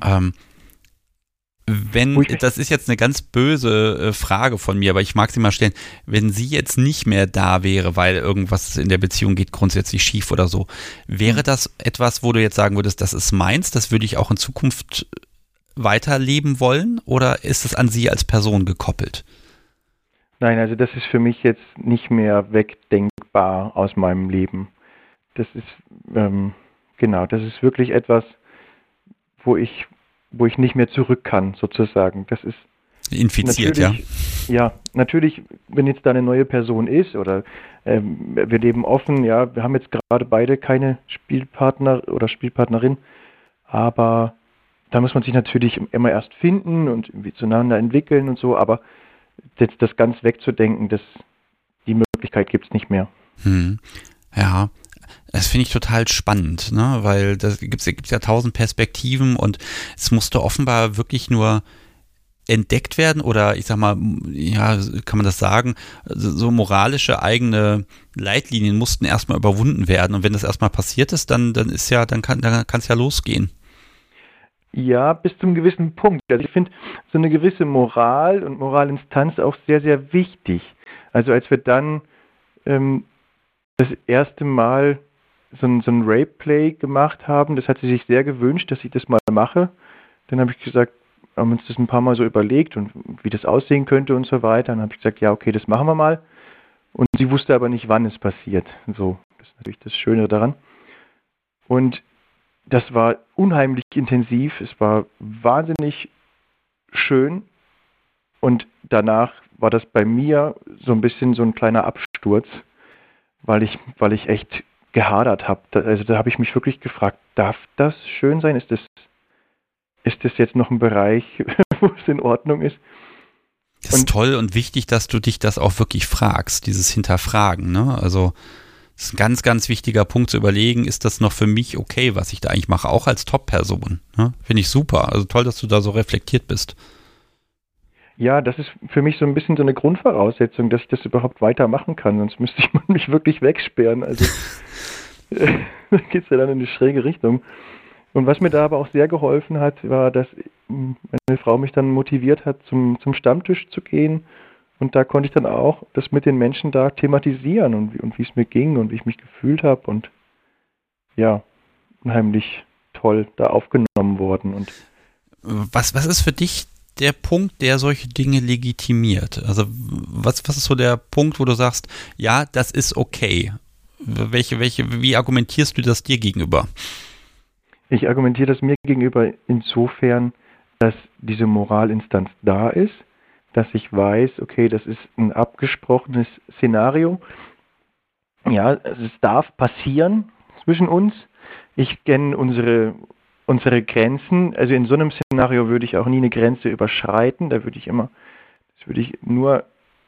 Das ist jetzt eine ganz böse Frage von mir, aber ich mag sie mal stellen, wenn sie jetzt nicht mehr da wäre, weil irgendwas in der Beziehung geht grundsätzlich schief oder so, wäre das etwas, wo du jetzt sagen würdest, das ist meins, das würde ich auch in Zukunft weiterleben wollen oder ist es an Sie als Person gekoppelt? Nein, also das ist für mich jetzt nicht mehr wegdenkbar aus meinem Leben. Das ist, genau, das ist wirklich etwas, wo ich nicht mehr zurück kann, sozusagen. Das ist infiziert, ja? Ja, natürlich, wenn jetzt da eine neue Person ist oder wir leben offen, ja, wir haben jetzt gerade beide keine Spielpartner oder Spielpartnerin, aber da muss man sich natürlich immer erst finden und irgendwie zueinander entwickeln und so, aber jetzt das ganz wegzudenken, die Möglichkeit gibt es nicht mehr. Ja, das finde ich total spannend, ne? Weil da gibt's ja 1000 Perspektiven und es musste offenbar wirklich nur entdeckt werden oder ich sag mal, ja, kann man das sagen, so moralische eigene Leitlinien mussten erstmal überwunden werden und wenn das erstmal passiert ist, dann kann es ja losgehen. Ja, bis zum gewissen Punkt. Also ich finde so eine gewisse Moral und Moralinstanz auch sehr, sehr wichtig. Also als wir dann das erste Mal so ein Rape-Play gemacht haben, das hat sie sich sehr gewünscht, dass ich das mal mache. Dann habe ich gesagt, haben uns das ein paar Mal so überlegt und wie das aussehen könnte und so weiter. Dann habe ich gesagt, ja, okay, das machen wir mal. Und sie wusste aber nicht, wann es passiert. So, das ist natürlich das Schöne daran. Und das war unheimlich intensiv. Es war wahnsinnig schön. Und danach war das bei mir so ein bisschen so ein kleiner Absturz, weil ich echt gehadert habe. Also da habe ich mich wirklich gefragt, darf das schön sein? Ist das jetzt noch ein Bereich, wo es in Ordnung ist? Das ist toll und wichtig, dass du dich das auch wirklich fragst, dieses Hinterfragen, ne? Also das ist ein ganz, ganz wichtiger Punkt zu überlegen, ist das noch für mich okay, was ich da eigentlich mache, auch als Top-Person, ne? Finde ich super. Also toll, dass du da so reflektiert bist. Ja, das ist für mich so ein bisschen so eine Grundvoraussetzung, dass ich das überhaupt weitermachen kann, sonst müsste ich mich wirklich wegsperren. Also da geht es ja dann in eine schräge Richtung. Und was mir da aber auch sehr geholfen hat, war, dass meine Frau mich dann motiviert hat, zum Stammtisch zu gehen. Und da konnte ich dann auch das mit den Menschen da thematisieren und wie es mir ging und wie ich mich gefühlt habe. Und ja, unheimlich toll da aufgenommen worden. Und was ist für dich der Punkt, der solche Dinge legitimiert? Also was ist so der Punkt, wo du sagst, ja, das ist okay? Wie argumentierst du das dir gegenüber? Ich argumentiere das mir gegenüber insofern, dass diese Moralinstanz da ist, dass ich weiß, okay, das ist ein abgesprochenes Szenario. Ja, es darf passieren zwischen uns. Ich kenne unsere Grenzen. Also in so einem Szenario würde ich auch nie eine Grenze überschreiten. Das würde ich nur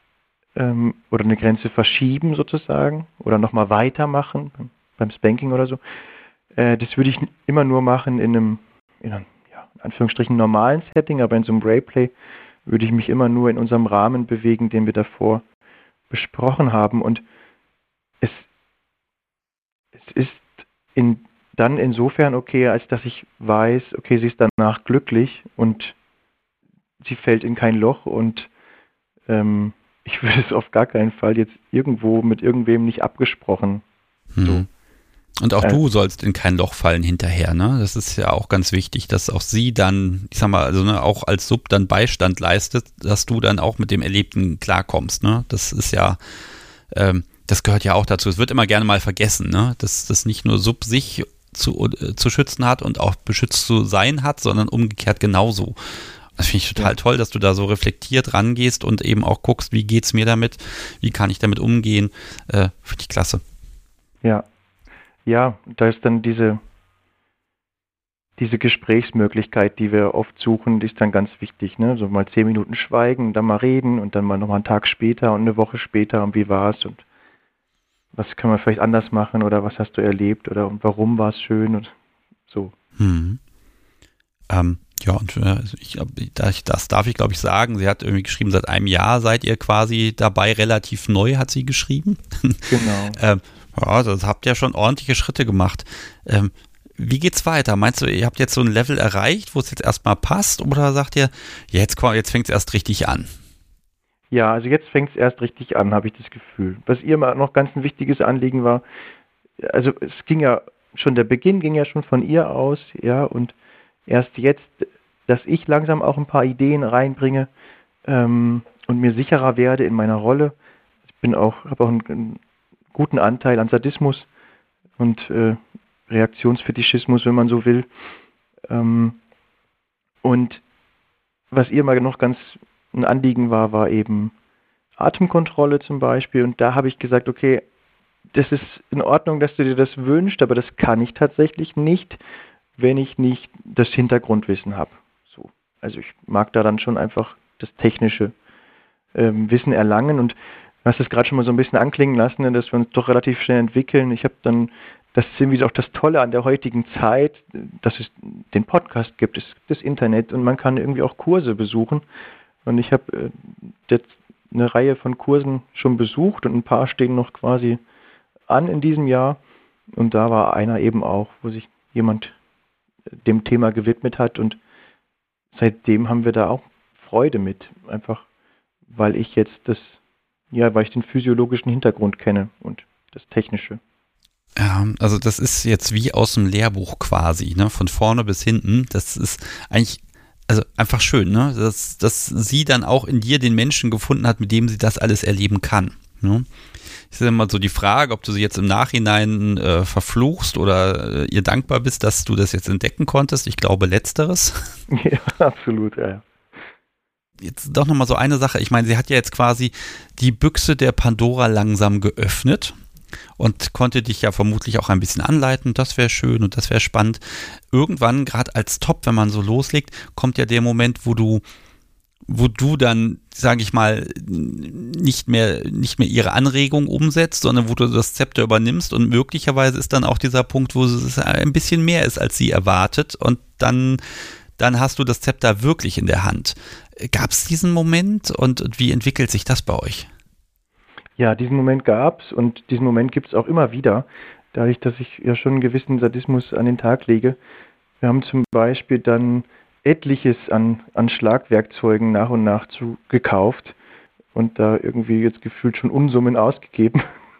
oder eine Grenze verschieben sozusagen oder nochmal weitermachen beim Spanking oder so. Das würde ich immer nur machen in einem Anführungsstrichen normalen Setting, aber in so einem Rape-Play würde ich mich immer nur in unserem Rahmen bewegen, den wir davor besprochen haben. Und es ist dann insofern okay, als dass ich weiß, okay, sie ist danach glücklich und sie fällt in kein Loch und ich würde es auf gar keinen Fall jetzt irgendwo mit irgendwem nicht abgesprochen. So. Und auch du sollst in kein Loch fallen hinterher, ne? Das ist ja auch ganz wichtig, dass auch sie dann, ich sag mal, also ne, auch als Sub dann Beistand leistet, dass du dann auch mit dem Erlebten klarkommst, ne? Das ist ja, das gehört ja auch dazu. Es wird immer gerne mal vergessen, ne? Dass das nicht nur Sub sich zu schützen hat und auch beschützt zu sein hat, sondern umgekehrt genauso. Das finde ich total toll, dass du da so reflektiert rangehst und eben auch guckst, wie geht's mir damit, wie kann ich damit umgehen. Finde ich klasse. Ja, da ist dann diese Gesprächsmöglichkeit, die wir oft suchen, die ist dann ganz wichtig, ne? So mal 10 Minuten schweigen, dann mal reden und dann mal nochmal einen Tag später und eine Woche später und wie war's und was können wir vielleicht anders machen oder was hast du erlebt oder und warum war es schön und so. Ja, und das darf ich, glaube ich, sagen. Sie hat irgendwie geschrieben, seit einem Jahr seid ihr quasi dabei, relativ neu, hat sie geschrieben. Genau. Ja, das habt ihr schon ordentliche Schritte gemacht. Wie geht's weiter? Meinst du, ihr habt jetzt so ein Level erreicht, wo es jetzt erstmal passt? Oder sagt ihr, jetzt fängt es erst richtig an? Ja, also jetzt fängt es erst richtig an, habe ich das Gefühl. Was ihr mal noch ganz ein wichtiges Anliegen war, also der Beginn ging ja schon von ihr aus, ja, und erst jetzt dass ich langsam auch ein paar Ideen reinbringe und mir sicherer werde in meiner Rolle. Ich habe auch einen guten Anteil an Sadismus und Reaktionsfetischismus, wenn man so will. Und was ihr mal noch ganz ein Anliegen war eben Atemkontrolle zum Beispiel. Und da habe ich gesagt, okay, das ist in Ordnung, dass du dir das wünschst, aber das kann ich tatsächlich nicht, wenn ich nicht das Hintergrundwissen habe. So. Also ich mag da dann schon einfach das technische Wissen erlangen. Und du hast es gerade schon mal so ein bisschen anklingen lassen, dass wir uns doch relativ schnell entwickeln. Ich habe dann, das ist irgendwie auch das Tolle an der heutigen Zeit, dass es den Podcast gibt, es gibt das Internet und man kann irgendwie auch Kurse besuchen. Und ich habe jetzt eine Reihe von Kursen schon besucht und ein paar stehen noch quasi an in diesem Jahr. Und da war einer eben auch, wo sich jemand dem Thema gewidmet hat. Und seitdem haben wir da auch Freude mit. Einfach, weil ich jetzt weil ich den physiologischen Hintergrund kenne und das Technische. Ja, also das ist jetzt wie aus dem Lehrbuch quasi, ne? Von vorne bis hinten. Das ist eigentlich, also einfach schön, ne? Dass sie dann auch in dir den Menschen gefunden hat, mit dem sie das alles erleben kann. Ne? Ich sehe immer so die Frage, ob du sie jetzt im Nachhinein verfluchst oder ihr dankbar bist, dass du das jetzt entdecken konntest. Ich glaube Letzteres. Ja, absolut, ja. Jetzt doch nochmal so eine Sache. Ich meine, sie hat ja jetzt quasi die Büchse der Pandora langsam geöffnet und konnte dich ja vermutlich auch ein bisschen anleiten. Das wäre schön und das wäre spannend. Irgendwann, gerade als Top, wenn man so loslegt, kommt ja der Moment, wo du dann, sage ich mal, nicht mehr ihre Anregung umsetzt, sondern wo du das Zepter übernimmst und möglicherweise ist dann auch dieser Punkt, wo es ein bisschen mehr ist, als sie erwartet und dann hast du das Zepter wirklich in der Hand. Gab es diesen Moment und wie entwickelt sich das bei euch? Ja, diesen Moment gab es und diesen Moment gibt es auch immer wieder, dadurch, dass ich ja schon einen gewissen Sadismus an den Tag lege. Wir haben zum Beispiel dann etliches an Schlagwerkzeugen nach und nach gekauft und da irgendwie jetzt gefühlt schon Unsummen ausgegeben.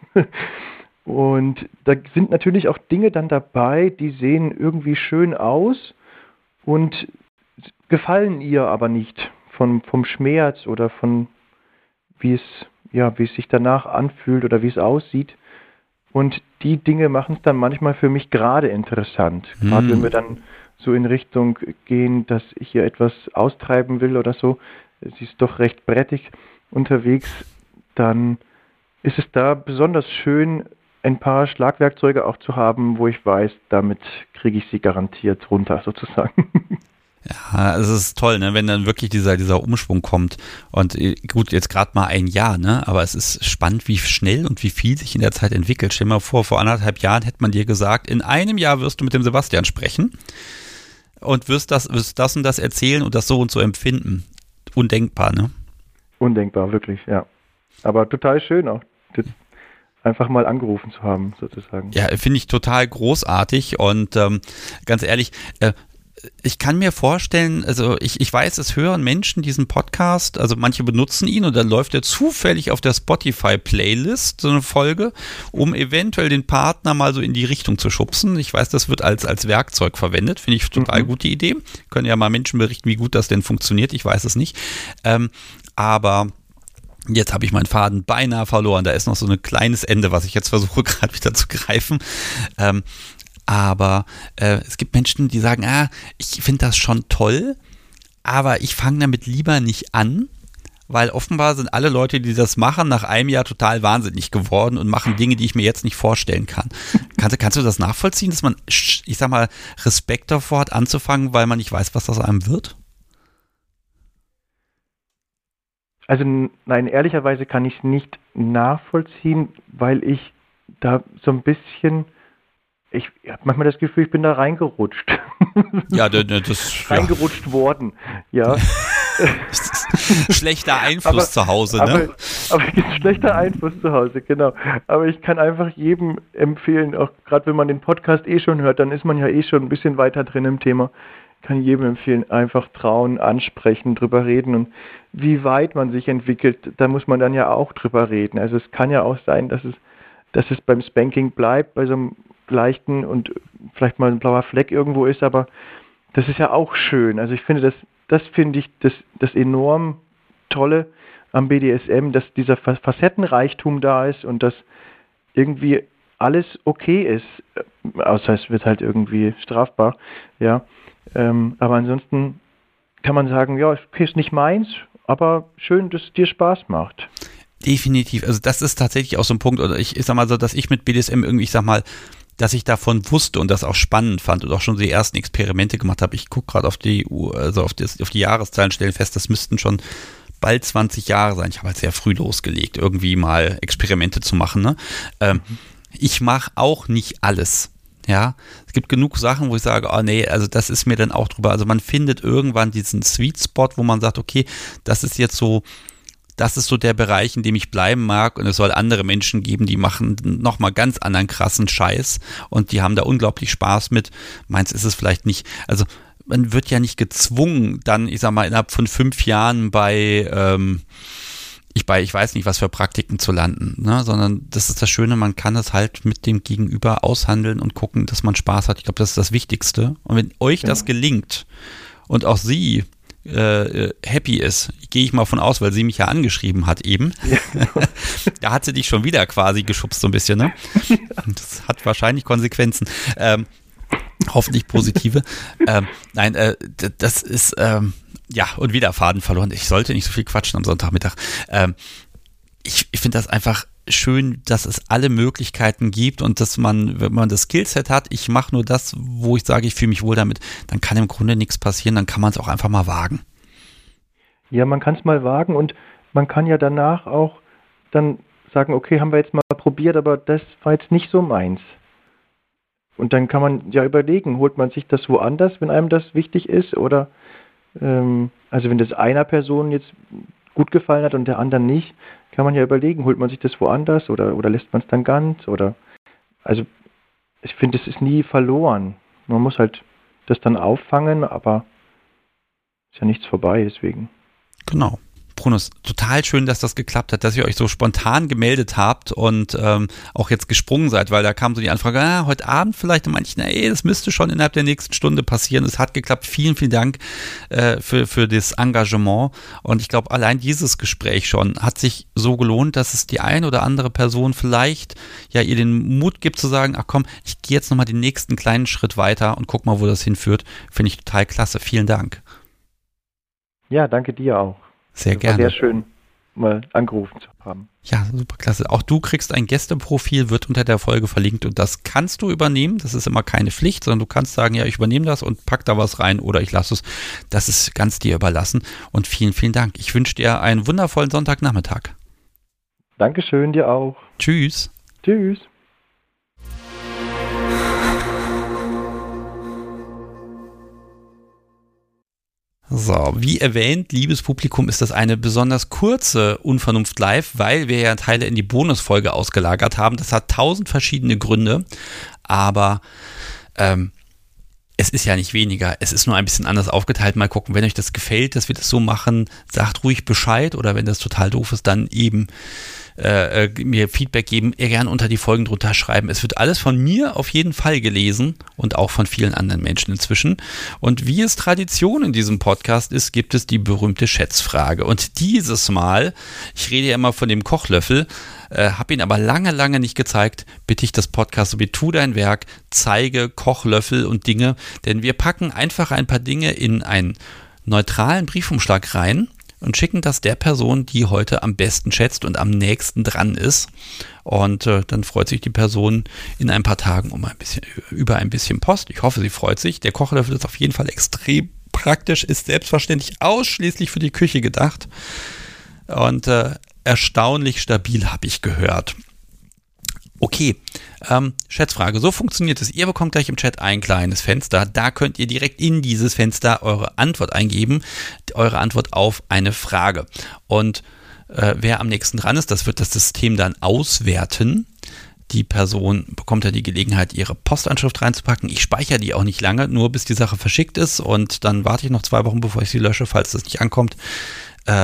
Und da sind natürlich auch Dinge dann dabei, die sehen irgendwie schön aus und gefallen ihr aber nicht vom Schmerz oder von wie es sich danach anfühlt oder wie es aussieht. Und die Dinge machen es dann manchmal für mich gerade interessant. Gerade wenn wir dann so in Richtung gehen, dass ich hier etwas austreiben will oder so, sie ist doch recht brettig unterwegs, dann ist es da besonders schön, ein paar Schlagwerkzeuge auch zu haben, wo ich weiß, damit kriege ich sie garantiert runter sozusagen. Ja, es ist toll, ne, wenn dann wirklich dieser Umschwung kommt und gut, jetzt gerade mal ein Jahr, ne, aber es ist spannend, wie schnell und wie viel sich in der Zeit entwickelt. Stell dir mal vor 1,5 Jahren hätte man dir gesagt, in einem Jahr wirst du mit dem Sebastian sprechen und wirst das und das erzählen und das so und so empfinden. Undenkbar, ne? Undenkbar, wirklich, ja. Aber total schön auch, das einfach mal angerufen zu haben, sozusagen. Ja, finde ich total großartig und ganz ehrlich, ich kann mir vorstellen, also ich weiß, es hören Menschen diesen Podcast, also manche benutzen ihn und dann läuft er zufällig auf der Spotify-Playlist, so eine Folge, um eventuell den Partner mal so in die Richtung zu schubsen. Ich weiß, das wird als Werkzeug verwendet, finde ich total gute Idee. Können ja mal Menschen berichten, wie gut das denn funktioniert, ich weiß es nicht. Aber jetzt habe ich meinen Faden beinahe verloren, da ist noch so ein kleines Ende, was ich jetzt versuche gerade wieder zu greifen. Aber es gibt Menschen, die sagen, ich finde das schon toll, aber ich fange damit lieber nicht an, weil offenbar sind alle Leute, die das machen, nach einem Jahr total wahnsinnig geworden und machen Dinge, die ich mir jetzt nicht vorstellen kann. Kannst du das nachvollziehen, dass man, ich sag mal, Respekt davor hat, anzufangen, weil man nicht weiß, was das einem wird? Also nein, ehrlicherweise kann ich es nicht nachvollziehen, weil ich da so ein bisschen... Ich habe manchmal das Gefühl, ich bin da reingerutscht. Ja, das... Reingerutscht worden, ja. Schlechter Einfluss zu Hause, ne? Aber schlechter Einfluss zu Hause, genau. Aber ich kann einfach jedem empfehlen, auch gerade wenn man den Podcast schon hört, dann ist man ja schon ein bisschen weiter drin im Thema. Kann jedem empfehlen, einfach trauen, ansprechen, drüber reden. Und wie weit man sich entwickelt, da muss man dann ja auch drüber reden. Also es kann ja auch sein, dass es beim Spanking bleibt, bei so einem leichten und vielleicht mal ein blauer Fleck irgendwo ist, aber das ist ja auch schön. Also ich finde, das finde ich das enorm Tolle am BDSM, dass dieser Facettenreichtum da ist und dass irgendwie alles okay ist, außer es wird halt irgendwie strafbar, ja. Aber ansonsten kann man sagen, ja, okay, ist nicht meins, aber schön, dass es dir Spaß macht. Definitiv, also das ist tatsächlich auch so ein Punkt, oder ich sag mal so, dass ich mit BDSM irgendwie, ich sag mal, dass ich davon wusste und das auch spannend fand und auch schon die ersten Experimente gemacht habe. Ich gucke gerade auf die Jahreszahlen, stelle fest, das müssten schon bald 20 Jahre sein. Ich habe halt sehr früh losgelegt, irgendwie mal Experimente zu machen. Ne? Ich mache auch nicht alles. Ja, es gibt genug Sachen, wo ich sage, oh nee, also das ist mir dann auch drüber. Also man findet irgendwann diesen Sweet Spot, wo man sagt, okay, das ist so der Bereich, in dem ich bleiben mag, und es soll andere Menschen geben, die machen nochmal ganz anderen krassen Scheiß und die haben da unglaublich Spaß mit. Meins ist es vielleicht nicht. Also man wird ja nicht gezwungen, dann, ich sag mal, innerhalb von 5 Jahren ich weiß nicht, was für Praktiken zu landen, ne? Sondern das ist das Schöne, man kann es halt mit dem Gegenüber aushandeln und gucken, dass man Spaß hat. Ich glaube, das ist das Wichtigste. Und wenn euch das gelingt und auch sie happy ist, gehe ich mal von aus, weil sie mich ja angeschrieben hat eben. Ja, genau. Da hat sie dich schon wieder quasi geschubst so ein bisschen, ne? Das hat wahrscheinlich Konsequenzen. Hoffentlich positive. Das ist, ja, und wieder Faden verloren. Ich sollte nicht so viel quatschen am Sonntagmittag. Ich finde das einfach schön, dass es alle Möglichkeiten gibt und dass man, wenn man das Skillset hat, ich mache nur das, wo ich sage, ich fühle mich wohl damit, dann kann im Grunde nichts passieren, dann kann man es auch einfach mal wagen. Ja, man kann es mal wagen und man kann ja danach auch dann sagen, okay, haben wir jetzt mal probiert, aber das war jetzt nicht so meins. Und dann kann man ja überlegen, holt man sich das woanders, wenn einem das wichtig ist, oder also wenn das einer Person jetzt gut gefallen hat und der anderen nicht, kann man ja überlegen, holt man sich das woanders oder lässt man es dann ganz, oder, also ich finde, es ist nie verloren. Man muss halt das dann auffangen, aber ist ja nichts vorbei, deswegen. Genau. Brunus, total schön, dass das geklappt hat, dass ihr euch so spontan gemeldet habt und auch jetzt gesprungen seid, weil da kam so die Anfrage, heute Abend vielleicht, und manche, das müsste schon innerhalb der nächsten Stunde passieren. Es hat geklappt. Vielen, vielen Dank für das Engagement, und ich glaube, allein dieses Gespräch schon hat sich so gelohnt, dass es die ein oder andere Person vielleicht ja ihr den Mut gibt zu sagen, ach komm, ich gehe jetzt nochmal den nächsten kleinen Schritt weiter und guck mal, wo das hinführt. Finde ich total klasse. Vielen Dank. Ja, danke dir auch. Sehr gerne. Sehr schön, mal angerufen zu haben. Ja, super klasse. Auch du kriegst ein Gästeprofil, wird unter der Folge verlinkt, und das kannst du übernehmen. Das ist immer keine Pflicht, sondern du kannst sagen, ja, ich übernehme das und pack da was rein oder ich lasse es. Das ist ganz dir überlassen, und vielen, vielen Dank. Ich wünsche dir einen wundervollen Sonntagnachmittag. Dankeschön, dir auch. Tschüss. Tschüss. So, wie erwähnt, liebes Publikum, ist das eine besonders kurze Unvernunft live, weil wir ja Teile in die Bonusfolge ausgelagert haben. Das hat 1000 verschiedene Gründe, aber es ist ja nicht weniger. Es ist nur ein bisschen anders aufgeteilt. Mal gucken, wenn euch das gefällt, dass wir das so machen, sagt ruhig Bescheid, oder wenn das total doof ist, dann eben mir Feedback geben, ihr gerne unter die Folgen drunter schreiben. Es wird alles von mir auf jeden Fall gelesen und auch von vielen anderen Menschen inzwischen. Und wie es Tradition in diesem Podcast ist, gibt es die berühmte Schätzfrage. Und dieses Mal, ich rede ja immer von dem Kochlöffel, habe ihn aber lange, lange nicht gezeigt, bitte ich das Podcast so wie tu dein Werk, zeige Kochlöffel und Dinge, denn wir packen einfach ein paar Dinge in einen neutralen Briefumschlag rein und schicken das der Person, die heute am besten schätzt und am nächsten dran ist. Und dann freut sich die Person in ein paar Tagen über ein bisschen Post. Ich hoffe, sie freut sich. Der Kochlöffel ist auf jeden Fall extrem praktisch, ist selbstverständlich ausschließlich für die Küche gedacht. Und erstaunlich stabil, habe ich gehört. Okay, Schätzfrage. So funktioniert es. Ihr bekommt gleich im Chat ein kleines Fenster. Da könnt ihr direkt in dieses Fenster eure Antwort eingeben. Eure Antwort auf eine Frage. Und wer am nächsten dran ist, das wird das System dann auswerten. Die Person bekommt ja die Gelegenheit, ihre Postanschrift reinzupacken. Ich speichere die auch nicht lange, nur bis die Sache verschickt ist. Und dann warte ich noch 2 Wochen, bevor ich sie lösche, falls das nicht ankommt.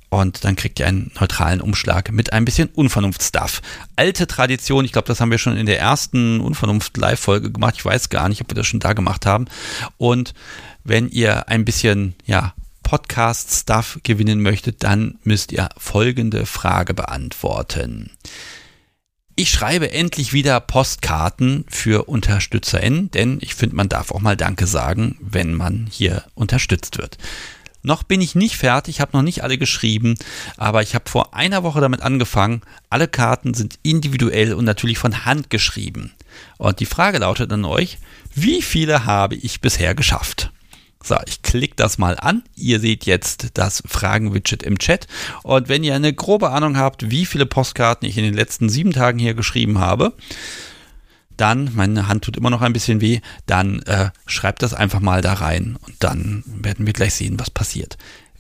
Und dann kriegt ihr einen neutralen Umschlag mit ein bisschen Unvernunft-Stuff. Alte Tradition, ich glaube, das haben wir schon in der ersten Unvernunft-Live-Folge gemacht. Ich weiß gar nicht, ob wir das schon da gemacht haben. Und wenn ihr ein bisschen, Podcast-Stuff gewinnen möchtet, dann müsst ihr folgende Frage beantworten. Ich schreibe endlich wieder Postkarten für UnterstützerInnen, denn ich finde, man darf auch mal Danke sagen, wenn man hier unterstützt wird. Noch bin ich nicht fertig, habe noch nicht alle geschrieben, aber ich habe vor einer Woche damit angefangen. Alle Karten sind individuell und natürlich von Hand geschrieben. Und die Frage lautet an euch, wie viele habe ich bisher geschafft? So, ich klicke das mal an. Ihr seht jetzt das Fragen-Widget im Chat. Und wenn ihr eine grobe Ahnung habt, wie viele Postkarten ich in den letzten 7 Tagen hier geschrieben habe, dann, meine Hand tut immer noch ein bisschen weh, dann schreibt das einfach mal da rein und dann werden wir gleich sehen, was passiert.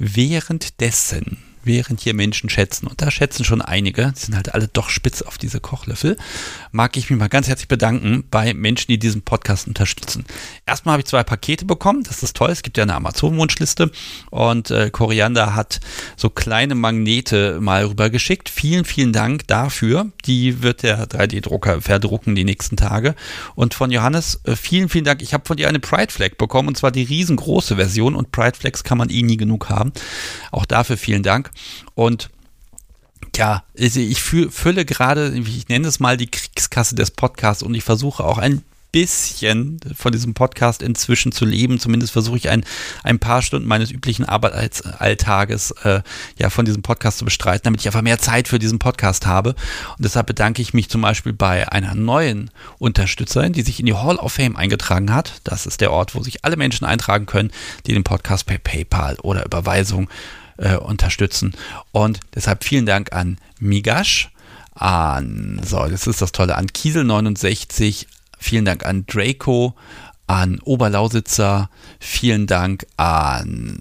Während hier Menschen schätzen, und da schätzen schon einige, die sind halt alle doch spitz auf diese Kochlöffel, mag ich mich mal ganz herzlich bedanken bei Menschen, die diesen Podcast unterstützen. Erstmal habe ich 2 Pakete bekommen, das ist toll, es gibt ja eine Amazon-Wunschliste und Koriander hat so kleine Magnete mal rübergeschickt. Vielen, vielen Dank dafür. Die wird der 3D-Drucker verdrucken die nächsten Tage. Und von Johannes, vielen, vielen Dank. Ich habe von dir eine Pride Flag bekommen, und zwar die riesengroße Version, und Pride Flags kann man nie genug haben. Auch dafür vielen Dank. Und ja, ich fülle gerade, ich nenne es mal die Kriegskasse des Podcasts, und ich versuche auch ein bisschen von diesem Podcast inzwischen zu leben. Zumindest versuche ich ein paar Stunden meines üblichen Arbeitsalltages von diesem Podcast zu bestreiten, damit ich einfach mehr Zeit für diesen Podcast habe. Und deshalb bedanke ich mich zum Beispiel bei einer neuen Unterstützerin, die sich in die Hall of Fame eingetragen hat. Das ist der Ort, wo sich alle Menschen eintragen können, die den Podcast per PayPal oder Überweisung unterstützen. Und deshalb vielen Dank an Migash, das ist das Tolle, an Kiesel69, vielen Dank an Draco, an Oberlausitzer, vielen Dank an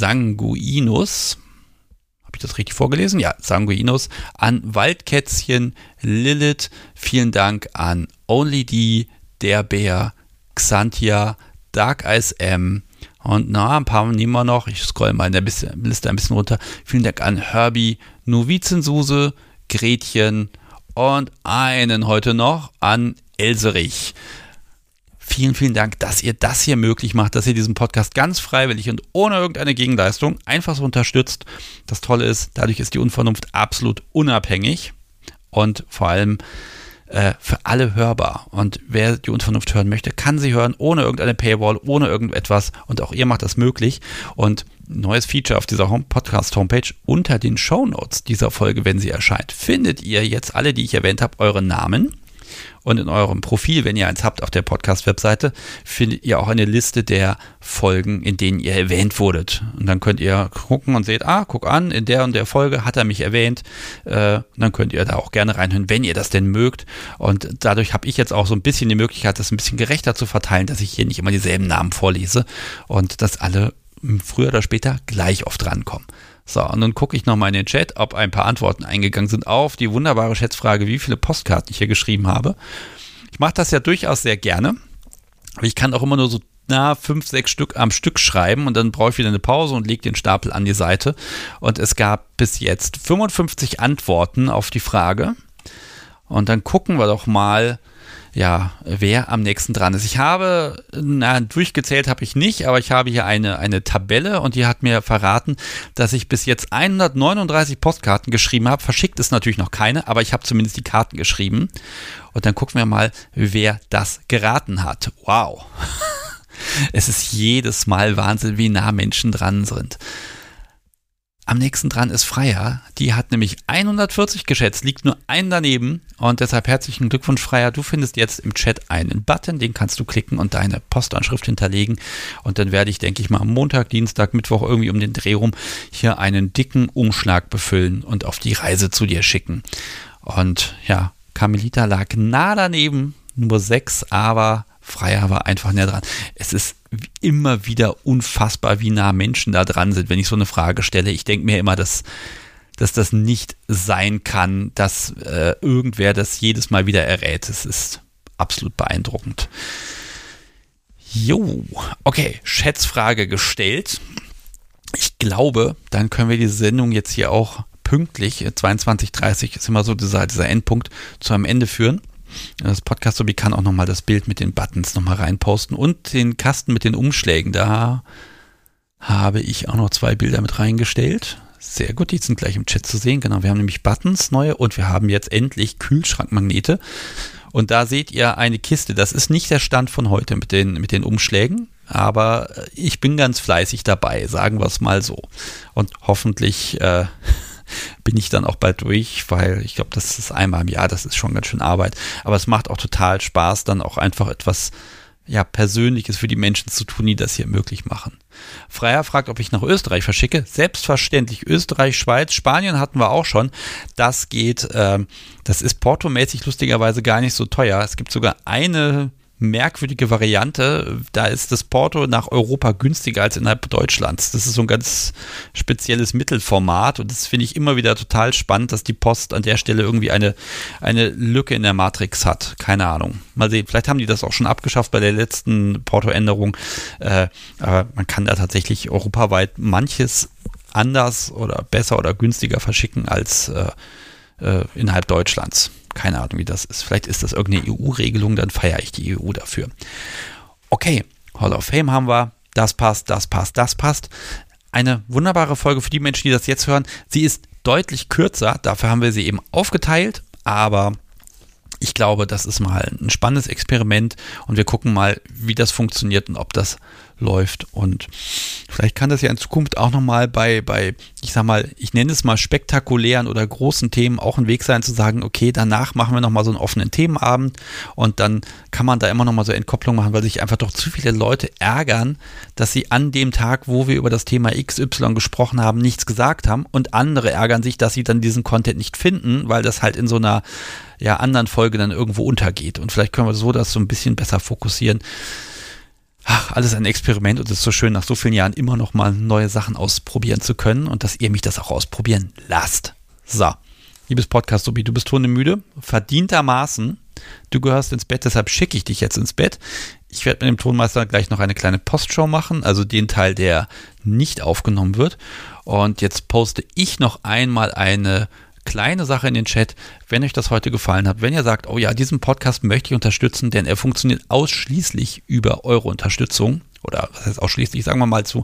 Sanguinus, habe ich das richtig vorgelesen? Ja, Sanguinus, an Waldkätzchen, Lilith, vielen Dank an OnlyD, der Bär, Xantia, Dark Eyes M, und ein paar nehmen wir noch. Ich scroll mal in der Liste ein bisschen runter. Vielen Dank an Herbie, Novizensuse, Gretchen und einen heute noch an Elserich. Vielen, vielen Dank, dass ihr das hier möglich macht, dass ihr diesen Podcast ganz freiwillig und ohne irgendeine Gegenleistung einfach so unterstützt. Das Tolle ist, dadurch ist die Unvernunft absolut unabhängig und vor allem für alle hörbar. Und wer die Unvernunft hören möchte, kann sie hören, ohne irgendeine Paywall, ohne irgendetwas. Und auch ihr macht das möglich. Und neues Feature auf dieser Podcast-Homepage: unter den Shownotes dieser Folge, wenn sie erscheint, findet ihr jetzt alle, die ich erwähnt habe, euren Namen. Und in eurem Profil, wenn ihr eins habt auf der Podcast-Webseite, findet ihr auch eine Liste der Folgen, in denen ihr erwähnt wurdet. Und dann könnt ihr gucken und seht, guck an, in der und der Folge hat er mich erwähnt. Dann könnt ihr da auch gerne reinhören, wenn ihr das denn mögt. Und dadurch habe ich jetzt auch so ein bisschen die Möglichkeit, das ein bisschen gerechter zu verteilen, dass ich hier nicht immer dieselben Namen vorlese und dass alle früher oder später gleich oft rankommen. So, und dann gucke ich nochmal in den Chat, ob ein paar Antworten eingegangen sind auf die wunderbare Schätzfrage, wie viele Postkarten ich hier geschrieben habe. Ich mache das ja durchaus sehr gerne, aber ich kann auch immer nur so 5, 6 Stück am Stück schreiben und dann brauche ich wieder eine Pause und lege den Stapel an die Seite. Und es gab bis jetzt 55 Antworten auf die Frage. Und dann gucken wir doch mal, wer am nächsten dran ist. Ich habe, durchgezählt habe ich nicht, aber ich habe hier eine Tabelle und die hat mir verraten, dass ich bis jetzt 139 Postkarten geschrieben habe. Verschickt ist natürlich noch keine, aber ich habe zumindest die Karten geschrieben. Und dann gucken wir mal, wer das geraten hat. Wow. Es ist jedes Mal Wahnsinn, wie nah Menschen dran sind. Am nächsten dran ist Freya, die hat nämlich 140 geschätzt, liegt nur ein daneben und deshalb herzlichen Glückwunsch, Freya. Du findest jetzt im Chat einen Button, den kannst du klicken und deine Postanschrift hinterlegen und dann werde ich, denke ich mal, am Montag, Dienstag, Mittwoch irgendwie um den Dreh rum hier einen dicken Umschlag befüllen und auf die Reise zu dir schicken. Und ja, Carmelita lag nah daneben, nur 6, aber Freya war einfach näher dran. Es ist immer wieder unfassbar, wie nah Menschen da dran sind, wenn ich so eine Frage stelle. Ich denke mir immer, dass das nicht sein kann, dass irgendwer das jedes Mal wieder errät. Es ist absolut beeindruckend. Jo, okay, Schätzfrage gestellt. Ich ich glaube, dann können wir diese Sendung jetzt hier auch pünktlich, 22:30 ist immer so dieser Endpunkt, zu einem Ende führen. Das Podcast-Sobi kann auch nochmal das Bild mit den Buttons nochmal reinposten und den Kasten mit den Umschlägen. Da habe ich auch noch 2 Bilder mit reingestellt. Sehr gut, die sind gleich im Chat zu sehen. Genau, wir haben nämlich Buttons neue und wir haben jetzt endlich Kühlschrankmagnete. Und da seht ihr eine Kiste. Das ist nicht der Stand von heute mit den Umschlägen, aber ich bin ganz fleißig dabei, sagen wir es mal so. Und hoffentlich bin ich dann auch bald durch, weil ich glaube, das ist einmal im Jahr, das ist schon ganz schön Arbeit. Aber es macht auch total Spaß, dann auch einfach etwas Persönliches für die Menschen zu tun, die das hier möglich machen. Freier fragt, ob ich nach Österreich verschicke. Selbstverständlich. Österreich, Schweiz, Spanien hatten wir auch schon. Das geht, das ist portomäßig lustigerweise gar nicht so teuer. Es gibt sogar eine merkwürdige Variante. Da ist das Porto nach Europa günstiger als innerhalb Deutschlands. Das ist so ein ganz spezielles Mittelformat und das finde ich immer wieder total spannend, dass die Post an der Stelle irgendwie eine Lücke in der Matrix hat. Keine Ahnung. Mal sehen, vielleicht haben die das auch schon abgeschafft bei der letzten Portoänderung. Aber man kann da tatsächlich europaweit manches anders oder besser oder günstiger verschicken als innerhalb Deutschlands. Keine Ahnung, wie das ist. Vielleicht ist das irgendeine EU-Regelung, dann feiere ich die EU dafür. Okay, Hall of Fame haben wir. Das passt, das passt, das passt. Eine wunderbare Folge für die Menschen, die das jetzt hören. Sie ist deutlich kürzer, dafür haben wir sie eben aufgeteilt, aber ich glaube, das ist mal ein spannendes Experiment und wir gucken mal, wie das funktioniert und ob das läuft und vielleicht kann das ja in Zukunft auch nochmal bei, ich sag mal, ich nenne es mal spektakulären oder großen Themen auch ein Weg sein zu sagen, okay, danach machen wir nochmal so einen offenen Themenabend und dann kann man da immer nochmal so Entkopplung machen, weil sich einfach doch zu viele Leute ärgern, dass sie an dem Tag, wo wir über das Thema XY gesprochen haben, nichts gesagt haben und andere ärgern sich, dass sie dann diesen Content nicht finden, weil das halt in so einer anderen Folge dann irgendwo untergeht und vielleicht können wir so das so ein bisschen besser fokussieren. Ach, alles ein Experiment und es ist so schön, nach so vielen Jahren immer noch mal neue Sachen ausprobieren zu können und dass ihr mich das auch ausprobieren lasst. So, liebes Podcast-Sobi, du bist hundemüde, verdientermaßen. Du gehörst ins Bett, deshalb schicke ich dich jetzt ins Bett. Ich werde mit dem Tonmeister gleich noch eine kleine Postshow machen, also den Teil, der nicht aufgenommen wird. Und jetzt poste ich noch einmal eine kleine Sache in den Chat, wenn euch das heute gefallen hat, wenn ihr sagt, oh ja, diesen Podcast möchte ich unterstützen, denn er funktioniert ausschließlich über eure Unterstützung oder was heißt ausschließlich, sagen wir mal zu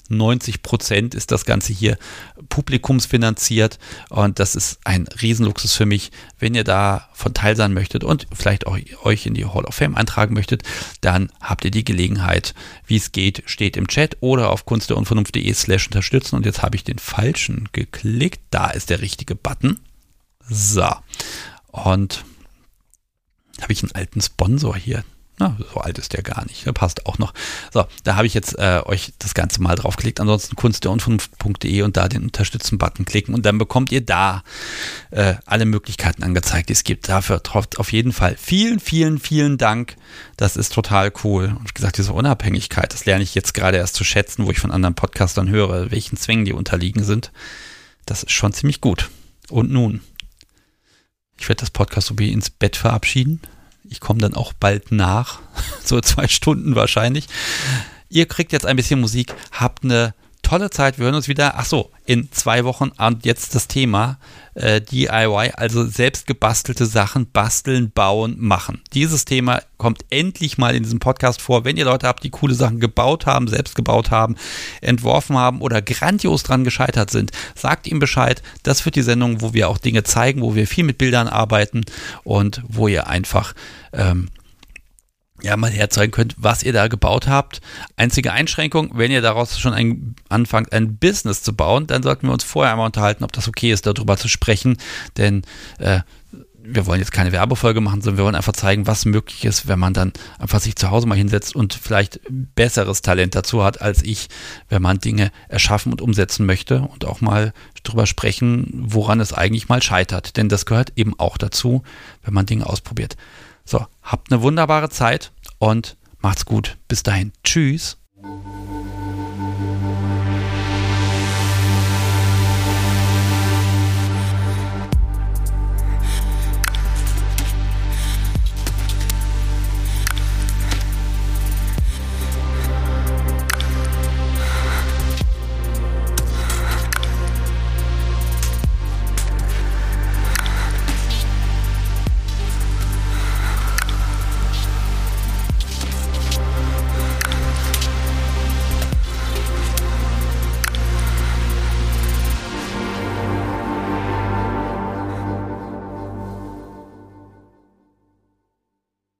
90% ist das Ganze hier publikumsfinanziert und das ist ein Riesenluxus für mich. Wenn ihr da von Teil sein möchtet und vielleicht auch euch in die Hall of Fame eintragen möchtet, dann habt ihr die Gelegenheit, wie es geht, steht im Chat oder auf kunstderunvernunft.de/unterstützen und jetzt habe ich den falschen geklickt. Da ist der richtige Button. So. Und habe ich einen alten Sponsor hier. Na, so alt ist der gar nicht, der passt auch noch. So, da habe ich jetzt euch das Ganze mal draufgelegt. Ansonsten kunstderunvernunft.de und da den Unterstützen-Button klicken und dann bekommt ihr da alle Möglichkeiten angezeigt, die es gibt. Dafür auf jeden Fall vielen, vielen, vielen Dank. Das ist total cool. Und wie gesagt, diese Unabhängigkeit, das lerne ich jetzt gerade erst zu schätzen, wo ich von anderen Podcastern höre, welchen Zwängen die unterliegen sind. Das ist schon ziemlich gut. Und nun, ich werde das Podcast-Sobi ins Bett verabschieden. Ich komme dann auch bald nach, so 2 Stunden wahrscheinlich. Ihr kriegt jetzt ein bisschen Musik, habt eine tolle Zeit, wir hören uns wieder, in 2 Wochen und jetzt das Thema DIY, also selbst gebastelte Sachen, basteln, bauen, machen. Dieses Thema kommt endlich mal in diesem Podcast vor. Wenn ihr Leute habt, die coole Sachen gebaut haben, selbst gebaut haben, entworfen haben oder grandios dran gescheitert sind, sagt ihm Bescheid. Das wird die Sendung, wo wir auch Dinge zeigen, wo wir viel mit Bildern arbeiten und wo ihr einfach mal herzeigen könnt, was ihr da gebaut habt. Einzige Einschränkung, wenn ihr daraus schon anfangt, ein Business zu bauen, dann sollten wir uns vorher einmal unterhalten, ob das okay ist, darüber zu sprechen, denn wir wollen jetzt keine Werbefolge machen, sondern wir wollen einfach zeigen, was möglich ist, wenn man dann einfach sich zu Hause mal hinsetzt und vielleicht besseres Talent dazu hat als ich, wenn man Dinge erschaffen und umsetzen möchte und auch mal drüber sprechen, woran es eigentlich mal scheitert, denn das gehört eben auch dazu, wenn man Dinge ausprobiert. So, habt eine wunderbare Zeit und macht's gut. Bis dahin. Tschüss.